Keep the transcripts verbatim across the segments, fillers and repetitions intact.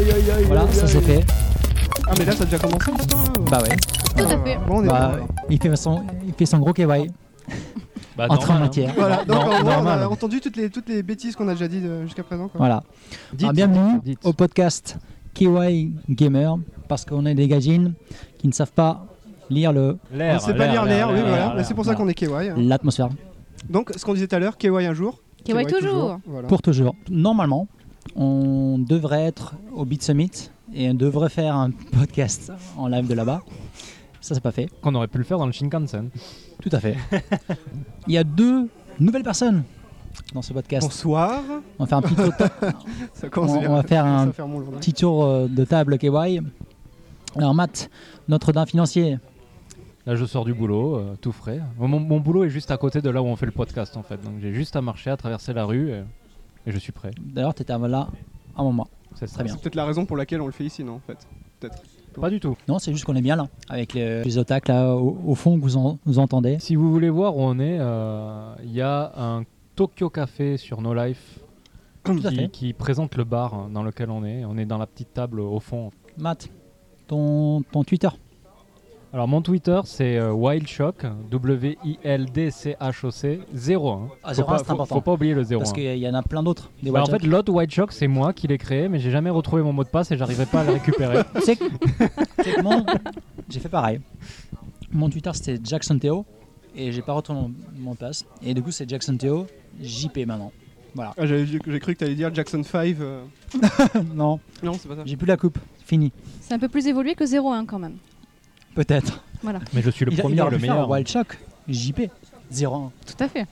aïe aïe aïe. Voilà, aïe, ça aïe. c'est fait. Ah mais là ça a déjà commencé l'histoire là. Bah ouais. Tout à fait. Bon, on est Bah, bien. il fait son, il fait son gros K Y. Bah, Entre normal, en matière. Voilà, donc Non, en gros, on normal. a entendu toutes les, toutes les bêtises qu'on a déjà dites euh, jusqu'à présent. Quoi. Voilà. Dites, Alors, bienvenue dites. au podcast K Y Gamer, parce qu'on est des gagines qui ne savent pas lire le On L'air. sait pas lire l'air, oui, voilà. l'air, Mais c'est pour ça l'air. qu'on est K Y. hein. l'atmosphère Donc, ce qu'on disait tout à l'heure, K Y un jour. K Y toujours. Voilà. pour toujours. Normalement, on devrait être au Beat Summit et on devrait faire un podcast en live de là-bas. Ça, c'est pas fait. Qu'on aurait pu le faire dans le Shinkansen. Tout à fait. Il y a deux nouvelles personnes dans ce podcast. Bonsoir. On va faire un petit tour de, ta- Ça commence On- bien. on va faire Ça commence un à faire mon journal. petit tour euh, de table K Y. Alors Matt, notre d'un financier. Là, je sors du boulot, euh, tout frais. Mon, mon boulot est juste à côté de là où on fait le podcast, en fait. Donc, j'ai juste à marcher, à traverser la rue, et, et je suis prêt. D'ailleurs, tu étais là un moment. C'est ça. Très bien. C'est peut-être la raison pour laquelle on le fait ici, non, en fait. Peut-être. Pas du tout. Non, c'est juste qu'on est bien là, avec les, les otaques là au, au fond que vous, en- vous entendez. Si vous voulez voir où on est, euh, il y a un Tokyo Café sur No Life Tout à qui, fait. qui présente le bar hein, dans lequel on est. On est dans la petite table au fond. Matt, ton, ton Twitter. Alors, mon Twitter, c'est euh, Wildshock, W I L D C H O C, zéro. Hein. Ah, Faut zéro un, pas- c'est faut- important. Faut pas oublier le zéro. Parce hein. qu'il y en a plein d'autres. Des Bah, en Wild fait, l'autre Wildshock, c'est moi qui l'ai créé, mais j'ai jamais retrouvé mon mot de passe et j'arrivais pas à le récupérer. Jocks. Tu sais que, tu sais que mon- j'ai fait pareil. Mon Twitter c'était Jackson Théo et j'ai pas retrouvé mon, mon passe. Et du coup, c'est Jackson Théo J P maintenant. Voilà. Ah, j'avais vu- j'ai cru que tu allais dire Jackson cinq. euh. non, Non, c'est pas ça. j'ai plus la coupe. Fini. C'est un peu plus évolué que zéro un quand même. Peut-être. Voilà, Mais je suis le Il, premier, il aurait le pu faire meilleur. un Wild Shock J P zéro un. tout à fait.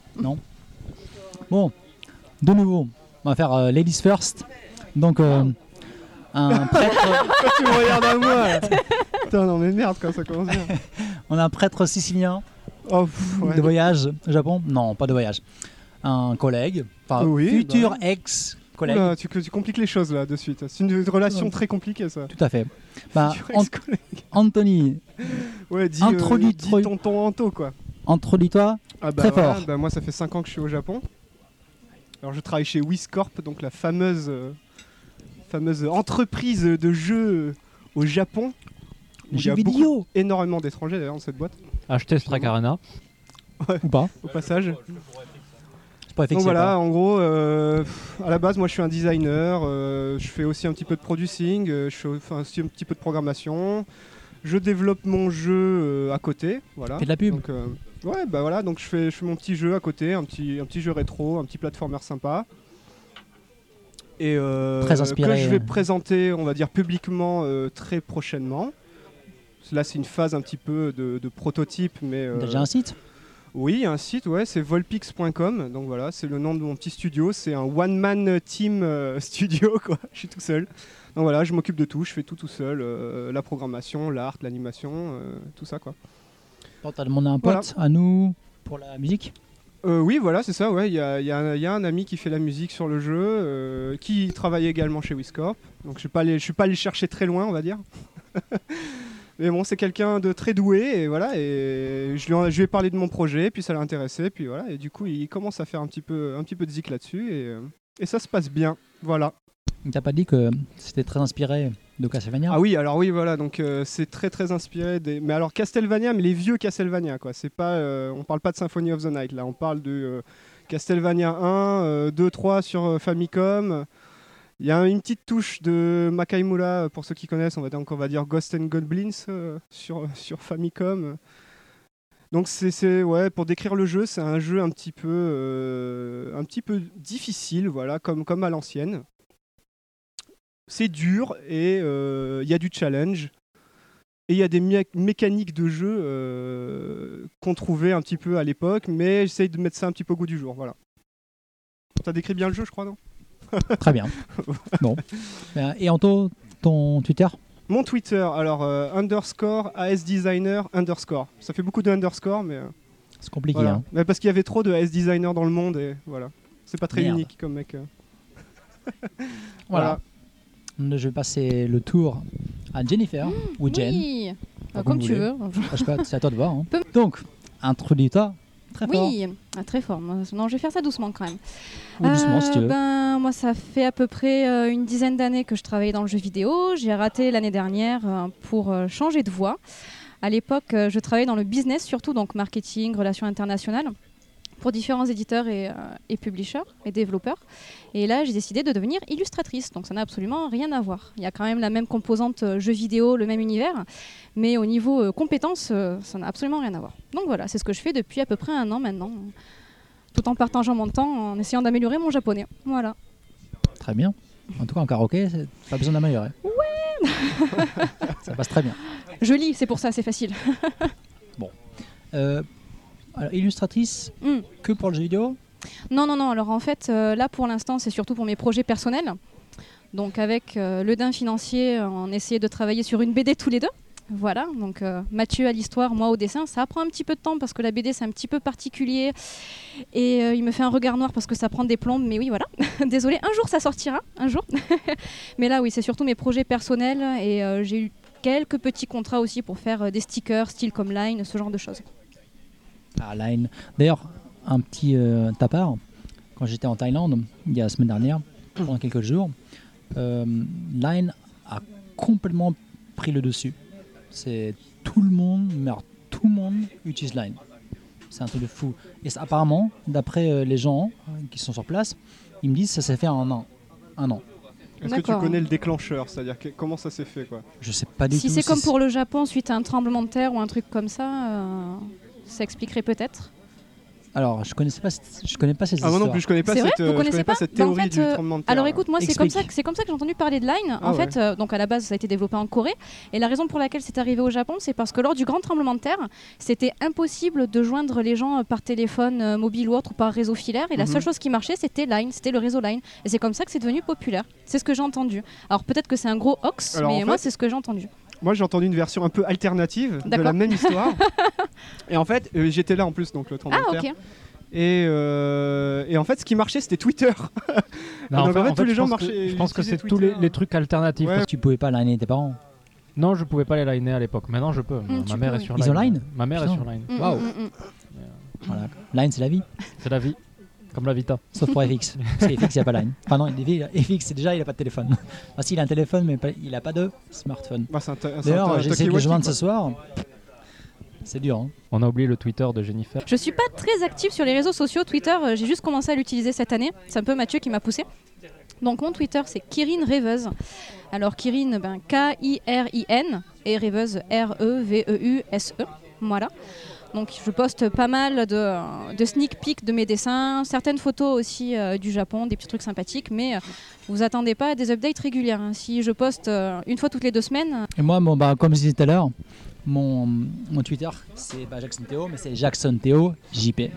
Bon, de nouveau, on va faire euh, Ladies First. Donc, euh, un prêtre, Pourquoi tu me regardes à moi là Putain, non mais merde, quand ça commence bien. on a un prêtre sicilien Oh, pff, ouais. de voyage au Japon. Non, pas de voyage. Un collègue, enfin Oui, futur bah ex-collègue. Oula, tu, tu compliques les choses là de suite. C'est une relation Ouais. très compliquée ça. Tout à fait. Bah, Futur Ant- ex-collègue. Anthony, Ouais, dis, Introduis- euh, dis tonton Anto quoi. introduis-toi. Ah bah Très voilà, fort. bah moi ça fait cinq ans que je suis au Japon. Alors je travaille chez Wiscorp, donc la fameuse, euh, fameuse entreprise de jeux au Japon. Où il y Jeux a beaucoup- vidéo énormément d'étrangers d'ailleurs dans cette boîte, Acheter Strike Arena. ou pas. au passage. C'est pas effet Donc que c'est voilà, pas. en gros, euh, pff, à la base, moi je suis un designer, euh, je fais aussi un petit peu de producing, euh, je fais enfin, aussi un petit peu de programmation, je développe mon jeu euh, à côté, voilà. Fais de la pub. Donc, euh, ouais, bah voilà, donc je fais, je fais mon petit jeu à côté, un petit, un petit jeu rétro, un petit platformer sympa. Et euh, Très inspiré, que je vais euh. présenter, on va dire, publiquement euh, très prochainement. Là, c'est une phase un petit peu de, de prototype, mais... T'as euh, déjà un site? oui, il y a un site, ouais, c'est volpix point com. Donc voilà, c'est le nom de mon petit studio. C'est un one-man team euh, studio, quoi. Je suis tout seul. Donc voilà, je m'occupe de tout. Je fais tout tout seul. euh, la programmation, l'art, l'animation, euh, tout ça, quoi. Bon, t'as demandé à un pote, à nous, pour la musique. Euh, oui, voilà, c'est ça. Ouais, il y a, il y a un- il y a un ami qui fait la musique sur le jeu, euh, qui travaille également chez Wiscorp. Donc je suis pas allé, je suis pas allé chercher très loin, on va dire. Mais bon, c'est quelqu'un de très doué et voilà. Et je lui, en- je lui ai parlé de mon projet, puis ça l'a intéressé, puis voilà. Et du coup, il commence à faire un petit peu, un petit peu de zik là-dessus et, euh, et ça se passe bien. Voilà. Il t'a pas dit que c'était très inspiré de Castlevania? Ah oui, alors oui, voilà. Donc euh, c'est très très inspiré des. Mais alors Castlevania, mais les vieux Castlevania, quoi. C'est pas, euh, on parle pas de Symphony of the Night là. On parle de euh, Castlevania un, euh, deux, trois sur euh, Famicom. Il y a une petite touche de Makaimura, euh, pour ceux qui connaissent, on va dire, donc on va dire Ghost and Goblins euh, sur, sur Famicom. Donc c'est, c'est ouais, pour décrire le jeu, c'est un jeu un petit peu, euh, un petit peu difficile, voilà, comme, comme à l'ancienne. C'est dur et il euh, y a du challenge. Et il y a des mé- mécaniques de jeu euh, qu'on trouvait un petit peu à l'époque, mais j'essaye de mettre ça un petit peu au goût du jour, voilà. T'as décrit bien le jeu, je crois, non ? Très bien. Bon. Euh, Et Anto, ton Twitter? Mon Twitter, alors euh, underscore asdesigner underscore. Ça fait beaucoup de underscore, mais euh, C'est compliqué. voilà. Hein. Mais parce qu'il y avait trop de asdesigner dans le monde et voilà. C'est pas très Merde. unique comme mec. euh. Voilà. Je vais passer le tour à Jennifer ou Jen. Oui, Pas Bah, comme vous tu voulez. veux. Je sais pas, c'est à toi de voir. hein. Peu- Donc, introduis-toi Très fort. Oui, ah, très fort. Moi, non, je vais faire ça doucement quand même. Ou doucement, si tu veux. Ben, moi, ça fait à peu près euh, une dizaine d'années que je travaillais dans le jeu vidéo. J'ai raté l'année dernière euh, pour euh, changer de voie. À l'époque, euh, je travaillais dans le business surtout, donc marketing, relations internationales, pour différents éditeurs et, euh, et publishers et développeurs. Et là, j'ai décidé de devenir illustratrice. Donc ça n'a absolument rien à voir. Il y a quand même la même composante euh, jeu vidéo, le même univers, mais au niveau euh, compétences, euh, ça n'a absolument rien à voir. Donc voilà, c'est ce que je fais depuis à peu près un an maintenant, tout en partageant mon temps, en essayant d'améliorer mon japonais. Voilà. Très bien. En tout cas, en karaoké, c'est pas besoin d'améliorer. Ouais. Ça passe très bien. Je lis, c'est pour ça, c'est facile. Bon. Euh, alors, illustratrice, Mm. que pour le jeu vidéo? Non, non, non. Alors en fait, euh, là pour l'instant, c'est surtout pour mes projets personnels. Donc avec euh, le Dain financier, on essayait de travailler sur une B D tous les deux. Voilà, donc euh, Mathieu à l'histoire, moi au dessin. Ça prend un petit peu de temps parce que la B D c'est un petit peu particulier. Et euh, il me fait un regard noir parce que ça prend des plombes. Mais oui, voilà. Désolée, un jour ça sortira, un jour. Mais là oui, c'est surtout mes projets personnels. Et euh, j'ai eu quelques petits contrats aussi pour faire euh, des stickers, style comme Line, ce genre de choses. Ah, Line. D'ailleurs, un petit euh, tapard. Quand j'étais en Thaïlande, il y a la semaine dernière, pendant quelques jours, euh, Line a complètement pris le dessus. C'est tout le monde, mais alors, tout le monde utilise Line. C'est un truc de fou. Et ça, apparemment, d'après euh, les gens euh, qui sont sur place, ils me disent que ça s'est fait en un an. Un an. Est-ce que tu D'accord. connais le déclencheur, c'est-à-dire que- comment ça s'est fait quoi? Je sais pas du Si tout. c'est comme pour le Japon suite à un tremblement de terre ou un truc comme ça, euh, ça expliquerait peut-être. Alors, je connaissais pas, cette- je connais pas cette Ah moi histoire. non plus, je connais pas C'est vrai cette, Vous euh, je connaissez connais pas pas cette Bah, en théorie fait, du euh, tremblement de terre. Alors écoute, moi c'est comme Explique. ça, que- c'est comme ça que j'ai entendu parler de Line. Ah en ouais. fait, euh, donc à la base ça a été développé en Corée. Et la raison pour laquelle c'est arrivé au Japon, c'est parce que lors du grand tremblement de terre, c'était impossible de joindre les gens euh, par téléphone euh, mobile ou autre ou par réseau filaire. Et la Mhm. seule chose qui marchait, c'était Line, c'était le réseau Line. Et c'est comme ça que c'est devenu populaire. C'est ce que j'ai entendu. Alors peut-être que c'est un gros hoax, Alors, mais en moi fait- c'est ce que j'ai entendu. Moi j'ai entendu une version un peu alternative de D'accord. la même histoire. Et en fait, euh, j'étais là en plus, donc le tremblement Ah de terre. ok. Et, euh, et en fait, ce qui marchait, c'était Twitter. Non, Donc, en fait, tous les je gens pense que- marchaient- Je pense que utilisaient c'est tous les, Twitter. les trucs alternatifs. Ouais. parce Tu pouvais pas liner tes parents. que- Non, je pouvais pas les liner à l'époque. Maintenant, je peux. Ma tu mère peux, est oui. sur Ils Line. ont Line Ma mère Putain. est sur Line. Mm, Waouh. mm, mm, mm. Voilà. Line, c'est la vie. C'est la vie. Comme la Vita. Sauf pour F X. Parce qu'F X, il n'y a pas Line. Enfin non, F X, c'est déjà, il a pas de téléphone. Enfin si, il a un téléphone, mais pas- il a pas de smartphone. Bah, c'est un ta- c'est un D'ailleurs, ta- j'ai essayé de le Takiwaki, joindre quoi. ce soir. C'est dur, hein. On a oublié le Twitter de Jennifer. Je suis pas très active sur les réseaux sociaux. Twitter, euh, j'ai juste commencé à l'utiliser cette année. C'est un peu Mathieu qui m'a poussé. Donc mon Twitter, c'est Kirin Rêveuse. Alors Kirin, ben, K I R I N et Rêveuse, R E V E U S E. Voilà. Donc je poste pas mal de, de sneak peek de mes dessins, certaines photos aussi euh, du Japon, des petits trucs sympathiques, mais euh, vous attendez pas à des updates régulières, hein. Si je poste euh, une fois toutes les deux semaines, Et moi, bon, bah, comme je disais tout à l'heure, mon, mon Twitter, c'est pas Jackson Théo, mais c'est Jackson Théo J P.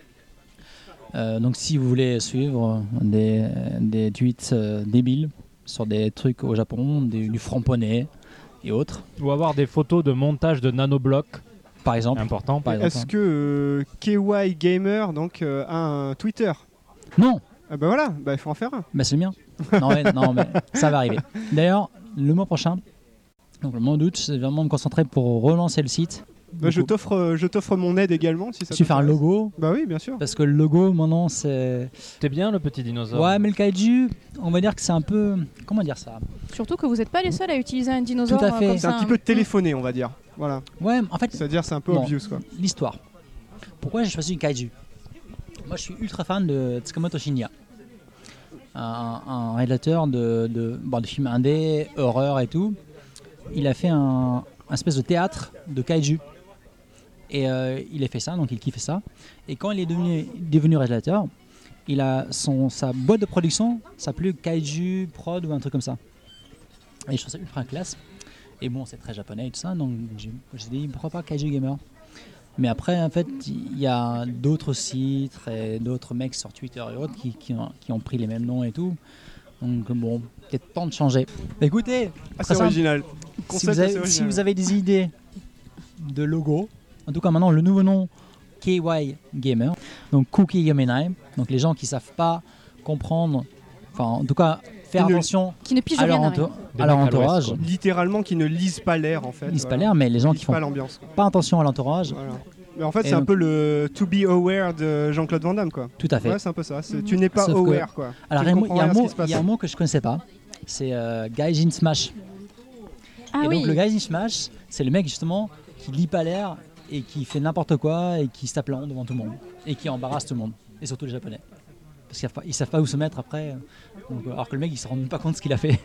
Euh, donc si vous voulez suivre des, des tweets euh, débiles sur des trucs au Japon, des- du franc-poney et autres, Ou avoir des photos de montage de nanoblocs. par exemple. Important. Par exemple. Est-ce que euh, K Y Gamer donc, euh, a un Twitter? Non, Ah bah voilà, bah, il faut en faire un. bah c'est le mien. Non, mais, non, mais ça va arriver. D'ailleurs, le mois prochain, donc le mois d'août, c'est vraiment me concentrer pour relancer le site. Bah, je Donc, t'offre euh, je t'offre mon aide également si ça tu fais un t'intéresse. logo, Bah oui, bien sûr. parce que le logo maintenant c'est. C'était bien le petit dinosaure. Ouais, mais le kaiju, on va dire que c'est un peu. Comment dire ça? surtout que vous n'êtes pas les seuls à utiliser un dinosaure Tout à fait. euh, comme C'est ça, un petit hein. peu téléphoné, on va dire. Voilà. Ouais, en fait, C'est-à-dire c'est un peu Bon. obvious quoi. l'histoire. Pourquoi j'ai choisi kaiju? Moi, je suis ultra fan de Tsukamoto Shinya, un, un réalisateur de, de, bon, de films indé, horreur et tout. Il a fait un, un espèce de théâtre de kaiju. Et euh, il a fait ça, donc il kiffait ça. Et quand il est devenu, devenu réalisateur, il a son, sa boîte de production s'appelait Kaiju Prod ou un truc comme ça. Et je trouve ça ultra classe. Et bon, c'est très japonais et tout ça, donc j'ai j'ai dit pourquoi pas Kaiju Gamer. Mais après, en fait, il y a d'autres sites et d'autres mecs sur Twitter et autres qui, qui, ont, qui ont pris les mêmes noms et tout. Donc bon, peut-être temps de changer. Écoutez, Ah, très c'est simple. original. Si Concept vous, avez, assez si original. vous avez des idées de logo, en tout cas maintenant le nouveau nom K Y Gamer, donc Cookie Yomenai, donc les gens qui savent pas comprendre, enfin en tout cas faire Qui ne- attention qui ne pige à leur, rien à ento- rien. Des à leur mecs à l'ouest, entourage, quoi. Littéralement qui ne lisent pas l'air en fait. ils lisent pas voilà. l'air, mais les gens Ils qui lisent font pas l'ambiance. quoi. pas attention à l'entourage, Voilà. Mais en fait, Et c'est un donc- peu le to be aware de Jean-Claude Van Damme, quoi. Tout à fait. Ouais, c'est un peu ça. C'est- Mhm. Tu n'es pas Sauf que- aware, quoi. Alors, Tu il y a un ne mot- il comprends y, a un rien à ce mot- qui se passe. il y a un mot que je connaissais pas. C'est euh, Guys in Smash. Ah et oui. donc, le Guys in Smash, c'est le mec justement qui lit pas l'air et qui fait n'importe quoi et qui se tape la honte devant tout le monde et qui embarrasse tout le monde. Et surtout les Japonais. Parce qu'ils savent pas, ils savent pas où se mettre après. Donc, alors que le mec, il se rend même pas compte de ce qu'il a fait.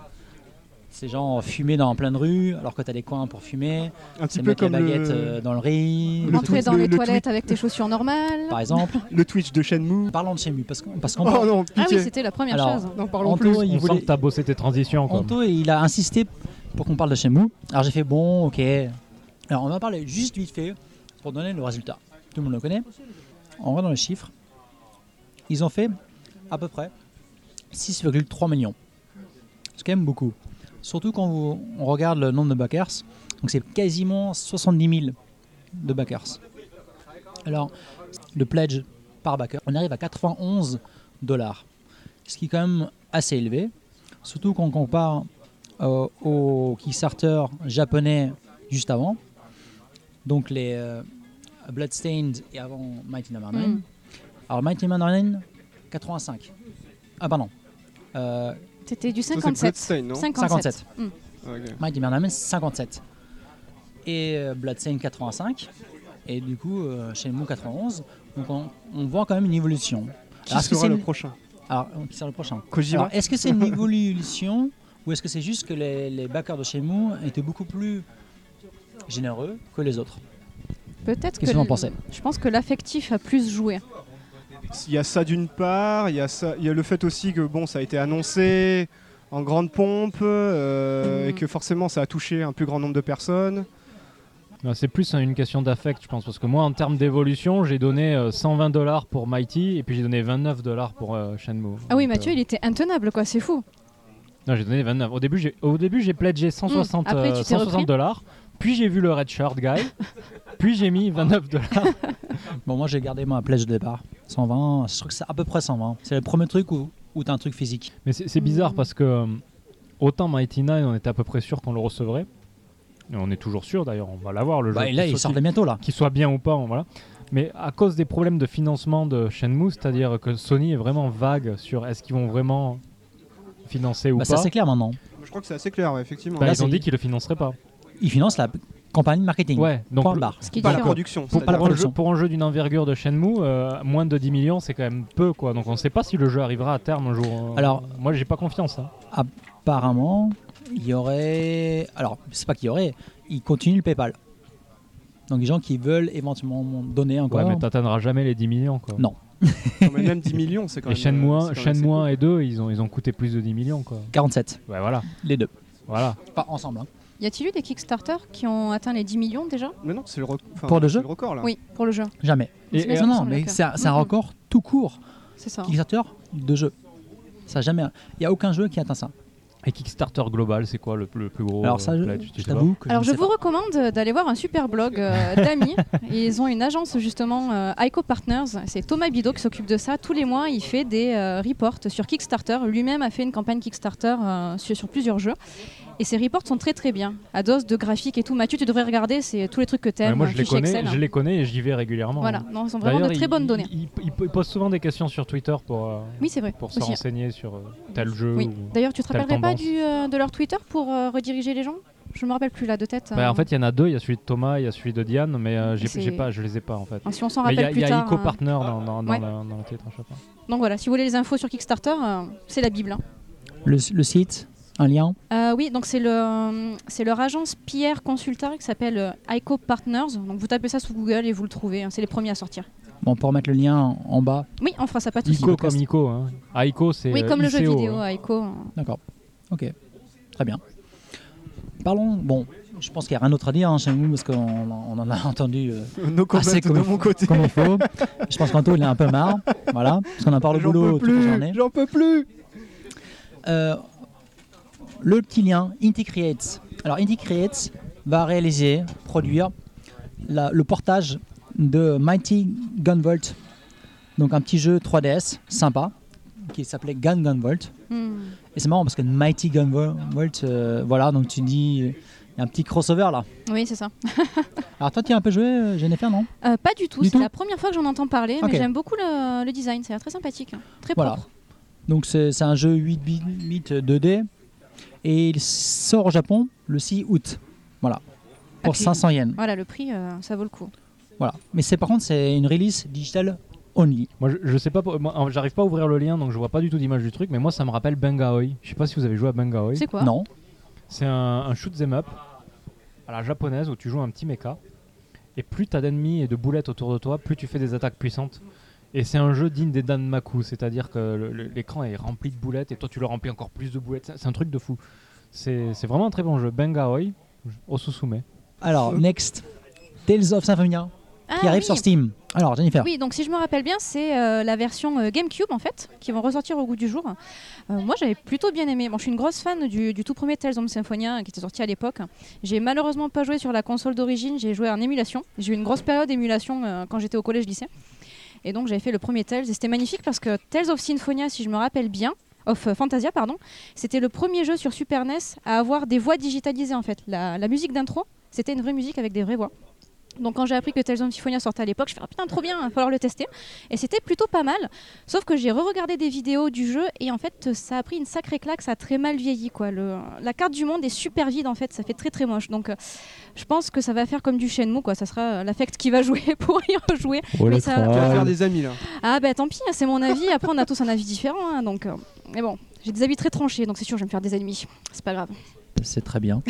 C'est genre fumer dans plein de rue alors que t'as des coins pour fumer. Un petit C'est peu mettre la comme baguette le, euh, dans le riz. le Entrer tweet- dans le- les le toilettes tweet- avec tes chaussures normales. Par exemple. le Twitch de Shenmue. Parlons de Shenmue parce qu'on parce qu'on Oh parle- non, Ah pitié. oui, c'était la première Alors, chose. N'en parlons Anto, plus. il On voulait- sent que t'as bossé tes transitions. Quoi. Anto, il a insisté pour qu'on parle de Shenmue. Alors j'ai fait bon, ok. Alors on va parler juste vite fait pour donner le résultat. Tout le monde le connaît. On regarde dans les chiffres. Ils ont fait à peu près six virgule trois millions. C'est quand même beaucoup. Surtout quand vous- on regarde le nombre de backers. Donc c'est quasiment soixante-dix mille de backers. Alors le pledge par backer, on arrive à quatre-vingt-onze dollars. Ce qui est quand même assez élevé. Surtout quand on compare euh, au Kickstarter japonais juste avant. Donc les euh, Bloodstained et avant Mighty Number neuf. Mm. Alors Mighty Number neuf, quatre-vingt-cinq. Ah pardon. Euh, C'était du Ça, c'est cinquante-sept. Bloodstain, non cinquante-sept. Mm. Ok. Mighty Number neuf, cinquante-sept. Et euh, Bloodstained, quatre-vingt-cinq. Et du coup, euh, Shenmue, quatre-vingt-onze. Donc on, on voit quand même une évolution. Qui Alors, est-ce que sera c'est le une- prochain Alors, qui sera le prochain Kojima. Alors, est-ce que c'est une évolution ou est-ce que c'est juste que les, les backers de Shenmue étaient beaucoup plus généreux que les autres? Peut-être que. Qu'est-ce que vous en le- pensez? Je pense que l'affectif a plus joué. Il y a ça d'une part, il y a ça, il y a le fait aussi que bon, ça a été annoncé en grande pompe euh, Mhm. et que forcément ça a touché un plus grand nombre de personnes. Non, c'est plus une question d'affect, je pense. Parce que moi, en termes d'évolution, j'ai donné euh, cent vingt dollars pour Mighty et puis j'ai donné vingt-neuf dollars pour euh, Shenmue. Ah oui, Donc, Mathieu, euh, il était intenable, quoi. C'est fou. Non, j'ai donné vingt-neuf. Au début, j'ai, au début, j'ai pledgé cent soixante, Mmh. Après, tu euh, t'es cent repris soixante dollars. Puis j'ai vu le Red Shirt Guy. Puis j'ai mis vingt-neuf dollars. Bon, moi j'ai gardé ma pledge de départ. cent vingt, je trouve que c'est à peu près cent vingt. C'est le premier truc où, où tu as un truc physique. Mais c'est, c'est bizarre Mm. parce que euh, autant Mighty neuf, on était à peu près sûr qu'on le recevrait. Et on est toujours sûr d'ailleurs, on va l'avoir le jeu. Bah, et là, qu'il il soit- sort bientôt là. qu'il soit bien ou pas, on- voilà. Mais à cause des problèmes de financement de Shenmue, c'est-à-dire que Sony est vraiment vague sur est-ce qu'ils vont vraiment financer ou Bah, pas. ça c'est clair maintenant. Je crois que c'est assez clair, ouais, effectivement. Bah, Là, ils ont c'est- dit qu'ils le financeraient pas. Ils financent la campagne marketing. Ouais, donc Point le- barre. Ce qui est Pas la différent. production. Pour- pas la c'est-à-dire- pour, un jeu, production. pour un jeu d'une envergure de Shenmue, euh, moins de dix millions, c'est quand même peu, quoi. Donc on ne sait pas si le jeu arrivera à terme un jour. euh, Alors- moi, j'ai pas confiance. Hein. Apparemment, il y aurait. Alors, c'est pas qu'il y aurait, ils continuent le PayPal. Donc, les gens qui veulent éventuellement donner encore. Ouais, mais t'atteindras jamais les dix millions, quoi. Non. Non, mais même dix millions, c'est quand Et même. Shenmue euh, un, c'est quand même Shenmue assez un et deux, ils ont, ils ont coûté plus de dix millions, quoi. quarante-sept, Ouais, voilà. les deux. Voilà. Pas ensemble. hein. Y a-t-il eu des Kickstarter qui ont atteint les dix millions déjà? cool. Mais non, c'est le, rec- enfin, Pour le c'est jeu le record là. Oui, pour le jeu. Jamais. Mais Et- c'est et- bien, ça me non, non, semble mais le cas. c'est un, c'est un Mhm. record tout court. C'est ça. Kickstarter de jeu. Ça a jamais. Il n'y a aucun jeu qui atteint ça. Et Kickstarter global, c'est quoi le, le plus gros Alors, ça, euh, je, pledge, tu je sais pas t'avoue que Alors ne je sais vous pas. recommande d'aller voir un super blog euh, d'amis. Ils ont une agence justement, euh, Ico Partners. C'est Thomas Bidot qui s'occupe de ça. Tous les mois, il fait des euh, reports sur Kickstarter. Lui-même a fait une campagne Kickstarter euh, sur, sur plusieurs jeux. Et ces reports sont très très bien. À dose de graphiques et tout. Mathieu, tu devrais regarder. C'est tous les trucs que tu Ouais, aimes. moi, je les, fichiers connais, Excel. je les connais et j'y vais régulièrement. Voilà, non, ce sont vraiment de D'ailleurs, très il- bonnes il- données. Il, il- il pose souvent des questions sur Twitter pour, euh, Oui, c'est vrai. pour se aussi. renseigner sur euh, tel jeu. Oui. ou- D'ailleurs, tu te Telle rappellerais pas tendance. du, euh, de leur Twitter pour euh, rediriger les gens? Je me rappelle plus là de tête. Bah, euh. en fait, il y en a deux. Il y a celui de Thomas, il y a celui de Diane, mais euh, j'ai, C'est- j'ai pas, je les ai pas en fait. Ah, si on s'en Mais il y rappelle a, il plus y a tard. Ico euh, Partner dans, dans, dans ouais. la- dans le titre, je sais pas. Donc voilà, si vous voulez les infos sur Kickstarter, euh, c'est la Bible. hein. Le, le site, un lien. Euh, oui, donc c'est le, c'est leur agence P R Consulta qui s'appelle euh, Ico Partners. Donc vous tapez ça sur Google et vous le trouvez. hein. C'est les premiers à sortir. Bon, pour mettre le lien en, en bas. Oui, on fera ça, pas de souci. Ico comme Ico. Hein. Ah, Ico, c'est. Oui, euh, comme le jeu I C O, vidéo hein. Ico. euh. D'accord. Ok. Très bien. Parlons. Bon, je pense qu'il n'y a rien d'autre à dire hein, chez nous parce qu'on on en a entendu euh, No comment assez de comme, mon côté. comme il faut. Je pense qu'Anto, il est un peu marre. Voilà. Parce qu'on en parle au J'en boulot peux toute la journée. plus. J'en peux plus. Euh, le petit lien Inti Creates. Alors Inti Creates va réaliser, produire la- le portage de Mighty Gunvolt, donc un petit jeu trois D S sympa qui s'appelait Gun Gunvolt. Hmm. Et c'est marrant parce que Mighty Gunvolt, euh, voilà, donc tu dis, il y y a un petit crossover là. Oui, c'est ça. Alors toi, tu as un peu joué, euh, Jennifer, non? Euh, pas du tout, Du c'est tout la première fois que j'en entends parler, Ok. mais j'aime beaucoup le, le design, ça a l'air très sympathique, hein. Très Voilà. propre. Donc c'est c'est un jeu huit bits deux D et il sort au Japon le six août. Voilà. Pour Ok. cinq cents yens. Voilà, le prix, euh, ça vaut le coup. Voilà. Mais c'est par contre, c'est une release digital only. Moi, je, je sais pas, pour- moi, j'arrive pas à ouvrir le lien, donc je vois pas du tout d'image du truc, mais moi, ça me rappelle Bangaoi. Je sais pas si vous avez joué à Bangaoi. C'est quoi? Non. C'est un, un shoot 'em up à la japonaise où tu joues un petit mecha. Et plus t'as d'ennemis et de boulettes autour de toi, plus tu fais des attaques puissantes. Et c'est un jeu digne des Danmaku, c'est-à-dire que le- le- l'écran est rempli de boulettes et toi tu le remplis encore plus de boulettes. C'est, c'est un truc de fou. C'est, c'est vraiment un très bon jeu. Bangaoi, Osusume. Alors, next. Tales of Symphonia qui Ah, arrive oui. sur Steam. Alors, Jennifer. Oui, donc si je me rappelle bien, c'est euh, la version euh, GameCube en fait, qui vont ressortir au goût du jour. Euh, moi j'avais plutôt bien aimé. Bon, je suis une grosse fan du, du tout premier Tales of Symphonia qui était sorti à l'époque. J'ai malheureusement pas joué sur la console d'origine, j'ai joué en émulation. J'ai eu une grosse période d'émulation euh, quand j'étais au collège-lycée. Et donc j'avais fait le premier Tales et c'était magnifique parce que Tales of Symphonia, si je me rappelle bien, of euh, Fantasia pardon, c'était le premier jeu sur Super N E S à avoir des voix digitalisées en fait. La, la musique d'intro, c'était une vraie musique avec des vraies voix. Donc quand j'ai appris que Tales of Symphonia sortait à l'époque, je fais ah, putain trop bien, il va falloir le tester. Et c'était plutôt pas mal. Sauf que j'ai re-regardé des vidéos du jeu et en fait ça a pris une sacrée claque, ça a très mal vieilli quoi. Le, la carte du monde est super vide en fait, ça fait très très moche. Donc euh, je pense que ça va faire comme du Shenmue quoi. Ça sera euh, l'affect qui va jouer pour y rejouer. Oh, Mais les ça- Tu vas trolls. faire des amis là. Ah bah tant pis, hein, c'est mon avis. Après on a tous un avis différent. Hein, donc, euh, mais bon, j'ai des avis très tranchés, donc c'est sûr je vais me faire des ennemis. C'est pas grave. C'est très bien.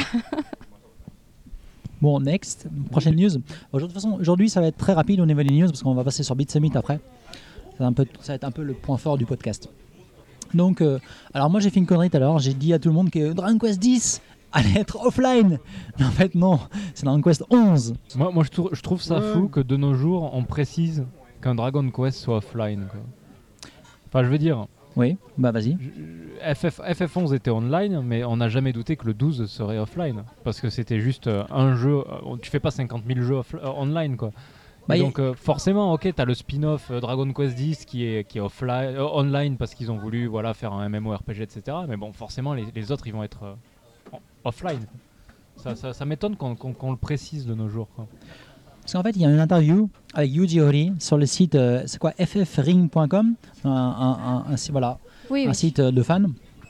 Bon, next, prochaine news. Bon, de toute façon, aujourd'hui, ça va être très rapide au niveau des news parce qu'on va passer sur Beat Summit après. C'est un peu, ça va être un peu le point fort du podcast. Donc, euh, alors moi, j'ai fait une connerie tout à l'heure. J'ai dit à tout le monde que Dragon Quest dix allait être offline. Mais en fait, non, c'est Dragon Quest onze. Moi, moi je, trou- je trouve ça Ouais. fou que de nos jours, on précise qu'un Dragon Quest soit offline. Quoi. Enfin, je veux dire, Oui, bah vas-y. F F, F F onze était online, mais on n'a jamais douté que le douze serait offline. Parce que c'était juste euh, un jeu. euh, tu fais pas cinquante mille jeux off- euh, online, quoi. Bah, Et y- donc, euh, forcément, ok, t'as le spin-off euh, Dragon Quest dix qui est, qui est offline, euh, online parce qu'ils ont voulu voilà, faire un MMORPG, et cetera. Mais bon, forcément, les, les autres, ils vont être euh, en- offline. Ça, ça, ça m'étonne qu'on, qu'on- qu'on le précise de nos jours, quoi. Parce qu'en fait, il y a une interview avec Yuji Horii sur le site, euh, c'est quoi, f f ring point com, un, un, un, un, si- voilà, Oui, un oui. site euh, de fans.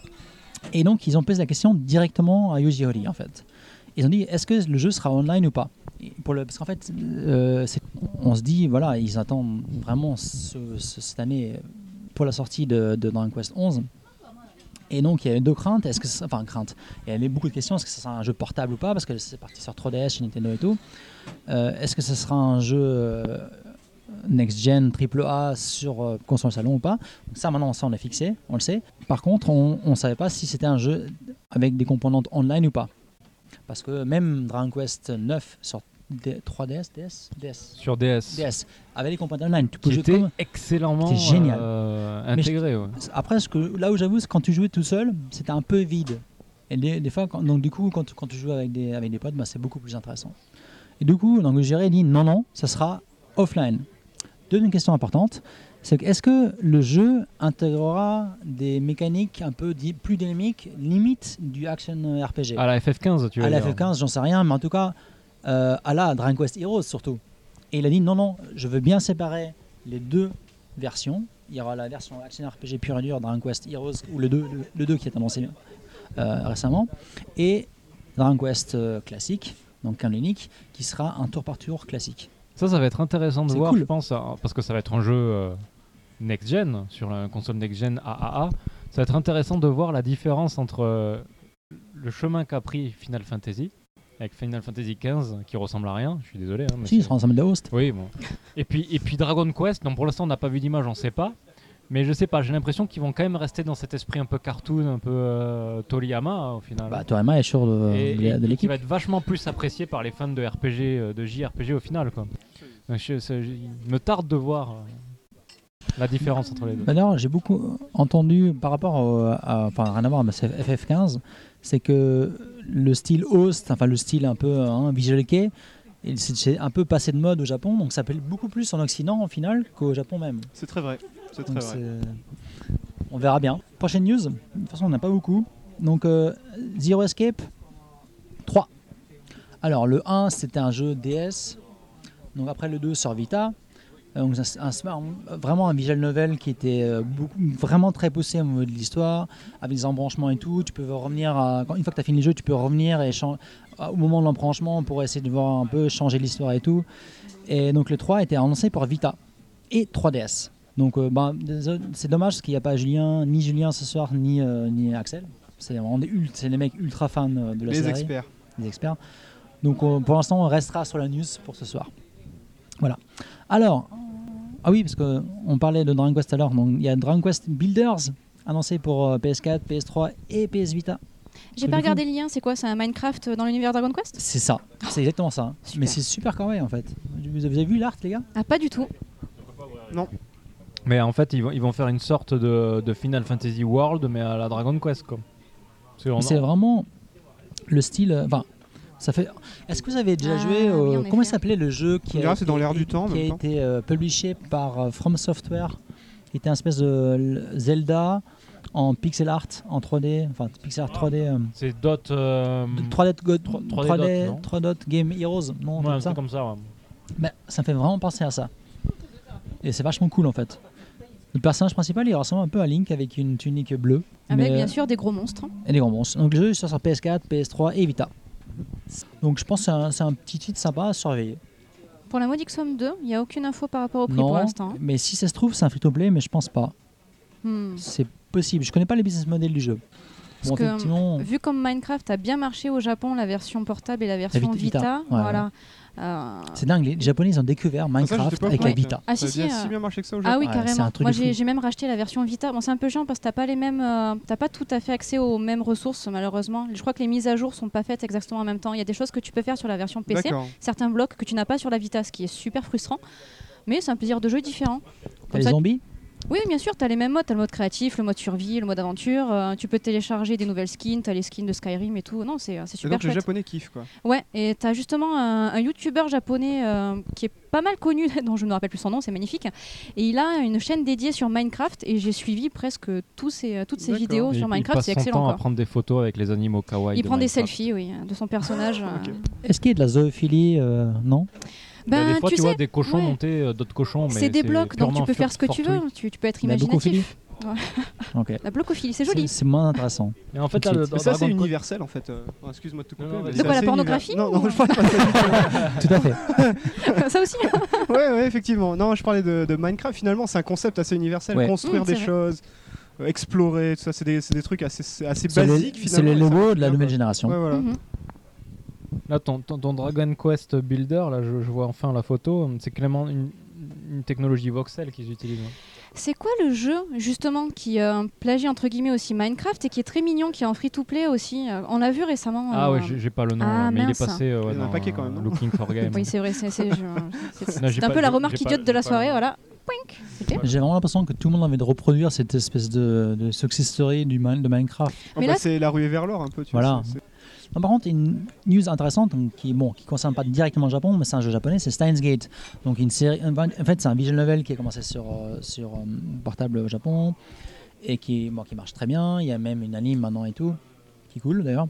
Et donc, ils ont posé la question directement à Yuji Horii, en fait. Ils ont dit, est-ce que le jeu sera online ou pas? Et pour le, parce qu'en fait, euh, c'est- on se dit, voilà, ils attendent vraiment ce- ce- cette année pour la sortie de, de Dragon Quest onze. Et donc, il y a eu deux craintes. Est-ce que ça- enfin, crainte. Il y avait beaucoup de questions. Est-ce que ça sera un jeu portable ou pas? Parce que c'est parti sur trois D S chez Nintendo et tout. Euh, est-ce que ce sera un jeu euh, next-gen, triple A sur euh, console salon ou pas? Donc ça, maintenant, ça, on l'a fixé, on le sait. Par contre, on ne savait pas si c'était un jeu avec des composantes online ou pas. Parce que même Dragon Quest neuf sur D- trois D S, D S, D S, Sur D S. D S, avait des composantes online. Tu peux Qui jouer était comme... excellemment C'était génial. euh, Mais intégré. ouais. Après, ce que, là où j'avoue, c'est quand tu jouais tout seul, c'était un peu vide. Et des, des fois, quand, donc du coup, quand, quand tu joues avec des, avec des potes, bah, c'est beaucoup plus intéressant. Et du coup, donc, le géré dit non, non, ça sera offline. Deuxième question importante, c'est que est-ce que le jeu intégrera des mécaniques un peu di- plus dynamiques, limite du action R P G? À la F F quinze, tu veux À la dire. F F quinze, j'en sais rien, mais en tout cas, euh, à la Dragon Quest Heroes surtout. Et il a dit non, non, je veux bien séparer les deux versions. Il y aura la version action R P G pure et dure, Dragon Quest Heroes, ou le deux, le, le deux qui est annoncé euh, récemment, et Dragon Quest euh, classique, donc canonique, qui sera un tour par tour classique. Ça, ça va être intéressant de C'est voir, cool. je pense, hein, parce que ça va être un jeu euh, next-gen, sur la console next-gen A A A. Ça va être intéressant de voir la différence entre euh, le chemin qu'a pris Final Fantasy, avec Final Fantasy quinze, qui ressemble à rien, je suis désolé. Hein, mais Si, c'est- ça sera ensemble de host. Oui, bon. Et puis, et puis Dragon Quest, donc pour l'instant on n'a pas vu d'image, on ne sait pas. Mais je sais pas, j'ai l'impression qu'ils vont quand même rester dans cet esprit un peu cartoon, un peu euh, Toriyama hein, au final. Bah, Toriyama est sûr de, et, de- et- de et qui l'équipe. va être vachement plus apprécié par les fans de R P G, euh, de J R P G au final. Quoi. Donc, je- c'est- je- il me tarde de voir euh, la différence entre les deux. Bah, D'ailleurs, j'ai beaucoup entendu par rapport au- à, enfin rien à voir, mais c'est F F quinze, c'est que le style host, enfin le style un peu hein, visual kei, il- c'est c'est un peu passé de mode au Japon, donc ça plaît beaucoup plus en Occident au final qu'au Japon même. C'est très vrai. C'est très Donc, vrai. c'est- on verra bien. Prochaine news, de toute façon on n'a pas beaucoup. Donc euh, Zero Escape trois. Alors, le un, c'était un jeu D S. Donc, après, le deux sur Vita. Donc, c'est un, un, vraiment un visual novel qui était euh, beaucoup, vraiment très poussé au niveau de l'histoire, avec des embranchements et tout. Tu peux revenir, à, quand, une fois que tu as fini le jeu, tu peux revenir et chan- au moment de l'embranchement pour essayer de voir un peu changer l'histoire et tout. Et donc, le trois était annoncé pour Vita et trois D S. Donc, euh, ben, c'est dommage parce qu'il n'y a pas Julien, ni Julien ce soir, ni, euh, ni Axel. C'est vraiment des ult- c'est les mecs ultra fans de la Les série. experts. Les experts. Donc, euh, pour l'instant, on restera sur la news pour ce soir. Voilà. Alors, ah oui, parce qu'on parlait de Dragon Quest tout à l'heure. Donc, il y a Dragon Quest Builders annoncé pour euh, P S quatre, P S trois et P S Vita. J'ai Et pas du regardé coup- le lien, c'est quoi? C'est un Minecraft dans l'univers Dragon Quest? C'est ça, c'est exactement ça. Super. Mais c'est super kawaii en fait. Vous avez vu l'art, les gars? Ah, pas du tout. Mais en fait, ils vont, ils vont faire une sorte de, de Final Fantasy World, mais à la Dragon Quest, quoi. C'est Mais vraiment- c'est vraiment le style. euh, Enfin, ça fait. Est-ce que vous avez déjà Ah, joué au- oui, en comment effet. s'appelait le jeu qui On a, dirait c'est dans l'air qui- du temps, en qui même a temps. été euh, publié par euh, From Software, qui était un espèce de l- Zelda en pixel art, en trois D, enfin pixel art trois D, euh, C'est Dot. euh, de trois D, go- trois- trois trois D D, Dot, non trois Dot Game Heroes, non, ouais, comme un ça. truc comme ça. Ouais. Ben, ça me fait vraiment penser à ça. Et c'est vachement cool en fait. Le personnage principal, il ressemble un peu à Link avec une tunique bleue. Avec mais- bien sûr des gros monstres. Et des grands monstres. Donc le jeu sort sur P S quatre, P S trois et Vita. Donc je pense que c'est un, c'est un petit titre sympa à surveiller. Pour la modique somme deux, il n'y a aucune info par rapport au prix non, pour l'instant. mais si ça se trouve, c'est un free-to-play, mais je pense pas. Hmm. C'est possible. Je connais pas les business models du jeu. Parce Bon, que, effectivement, Vu comme Minecraft a bien marché au Japon, la version portable et la version Vita, Vita, Vita, ouais, voilà. Euh, c'est dingue. Les Japonais, ils ont découvert Ah, ça, Minecraft j'étais pas au avec courant, la Vita. Ah, Ça si, a bien si, si euh, bien marché que ça au Ah Japon. oui, Ouais, c'est un carrément. truc Moi, de j'ai fou. j'ai même racheté la version Vita. Bon, c'est un peu chiant parce que t'as pas les mêmes, euh, t'as pas tout à fait accès aux mêmes ressources malheureusement. Je crois que les mises à jour sont pas faites exactement en même temps. Il y a des choses que tu peux faire sur la version P C, D'accord. certains blocs que tu n'as pas sur la Vita, ce qui est super frustrant. Mais c'est un plaisir de jeu différent. T'as Comme les ça, zombies. Oui, bien sûr, tu as les mêmes modes. Tu as le mode créatif, le mode survie, le mode aventure. euh, tu peux télécharger des nouvelles skins, tu as les skins de Skyrim et tout. Non, c'est c'est Et super donc les chouette. japonais kiffent quoi. Ouais, et tu as justement un, un youtubeur japonais euh, qui est pas mal connu, dont je ne me rappelle plus son nom, c'est magnifique. Et il a une chaîne dédiée sur Minecraft et j'ai suivi presque tous ses, toutes ses D'accord. vidéos Et sur il- Minecraft, il c'est passe son excellent. temps à Quoi. prendre des photos avec les animaux kawaii. Il de prend des Minecraft. selfies, oui, de son personnage. Ok. euh. Est-ce qu'il y a de la zoophilie euh, Non. Il y a Ben, des fois, tu tu, sais, vois des cochons ouais. monter euh, d'autres cochons, mais c'est des blocs, donc tu purement peux faire fur- ce que tu veux. fortuit. Tu, tu peux être La blocophilie. imaginatif. Ok. La blocophilie, c'est C'est joli. c'est moins intéressant. Et en fait, Tout là, de le- suite. dans Mais ça c'est Dragon Quest- universel en fait. Euh, oh, excuse-moi de te couper. Non, non, mais vas-y. c'est De quoi, la assez pornographie univers- Non, ou- non, je parlais pas de ça du tout. Tout à fait. Ça aussi. Ouais, ouais, effectivement. Non, je parlais de, de Minecraft. Finalement, c'est un concept assez universel. Ouais. Construire Mmh, des c'est vrai. choses, euh, explorer, tout ça, c'est des, c'est des trucs assez, assez C'est le, basiques c'est finalement. le et ça logo marche de la bien, nouvelle quoi. génération. Ouais, voilà. Mhm. Là, ton, ton, ton Dragon Quest Builder, là, je, je vois enfin la photo. C'est clairement une, une technologie voxel qu'ils utilisent. hein. C'est quoi le jeu justement qui euh, plagie entre guillemets aussi Minecraft et qui est très mignon, qui est en free-to-play aussi. euh, On l'a vu récemment. Ah euh, ouais, j'ai j'ai pas le nom, ah, là, mais mince. il est passé euh, ouais, Il y en a un dans paquet quand même, non Looking for Game. Oui, c'est vrai, c'est c'est- je- c'est- Non, j'ai c'est un pas- peu la j'ai- remarque j'ai pas- idiote de la j'ai pas soirée, le nom. voilà. Pouink, c'était. J'ai vraiment l'impression que tout le monde a envie de reproduire cette espèce de, de success story du, min- de Minecraft. Oh, Mais bah, là, c'est la ruée vers l'or un peu. Tu Voilà. vois, c'est- c'est- Non, par contre, une news intéressante donc, qui bon, qui concerne pas directement le Japon, mais c'est un jeu japonais, c'est Steins Gate. Donc une série, en fait, c'est un visual novel qui a commencé sur euh, sur euh, portable au Japon et qui bon, qui marche très bien. Il y a même une anime maintenant et tout, qui est cool d'ailleurs.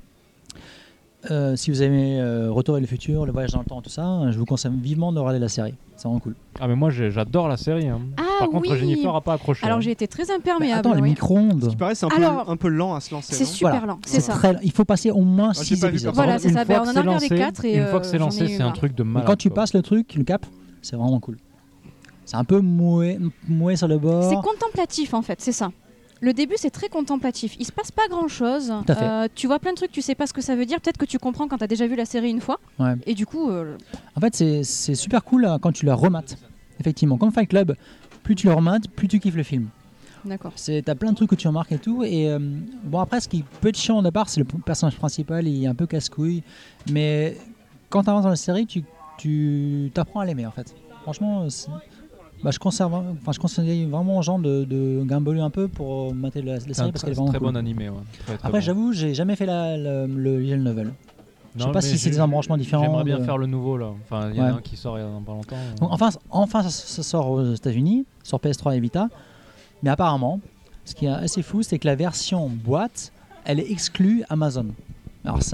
Euh, si vous aimez euh, Retour vers le futur, le voyage dans le temps, tout ça, je vous conseille vivement de regarder la série. C'est vraiment cool. Ah, mais moi, j'ai- j'adore la série. hein. Ah Par contre, oui. Jennifer a pas accroché. Alors hein. j'ai été très Mais imperméable. attends, les oui. Ce micro-ondes. qui paraît, c'est un, Alors, peu, un peu lent à se lancer. C'est non super Voilà. lent, c'est ça. Très, il faut passer au moins Ah, j'ai six pas vu épisodes. personne. Voilà, c'est Une ça. fois Ben, que on en c'est a regardé lancé- quatre et Une fois que euh, c'est j'en ai lancé, eu c'est un marre. truc de Mais malade. quand tu quoi. passes le truc, le cap, c'est vraiment cool. C'est un peu moué, moué sur le bord. C'est contemplatif en fait, c'est ça. Le début c'est très contemplatif. Il se passe pas grand chose. Tout à fait. tu vois plein de trucs, tu sais pas ce que ça veut dire. Peut-être que tu comprends quand tu as déjà vu la série une fois. Ouais. Et du coup, euh, En fait, c'est c'est super cool euh, quand tu la remates. Effectivement, comme Fight Club, plus tu le remates, plus tu kiffes le film. d'accord. C'est- T'as plein de trucs que tu remarques et tout. Et euh, bon, après, ce qui peut être chiant au départ, c'est le p- personnage principal, il est un peu casse-couille. Mais quand tu avances dans la série, tu, tu t'apprends à l'aimer en fait. Franchement, c'est- bah, je, conserve, enfin, je conseille vraiment aux gens de, de gamboler un peu pour euh, mater la, la C'est un série parce très, qu'elle est vraiment très cool. bon animé. Ouais. Très, très Après, bon. j'avoue, j'ai jamais fait la, la- le visual novel. Je sais Non, pas mais si c'est j'ai- des embranchements différents. J'aimerais bien de- faire le nouveau là. Enfin, il y en a Ouais. un qui sort il y a pas longtemps. Donc, enfin, enfin, ça, ça sort aux États-Unis, sur P S trois et Vita. Mais apparemment, ce qui est assez fou, c'est que la version boîte, elle est exclue Amazon. Alors ça,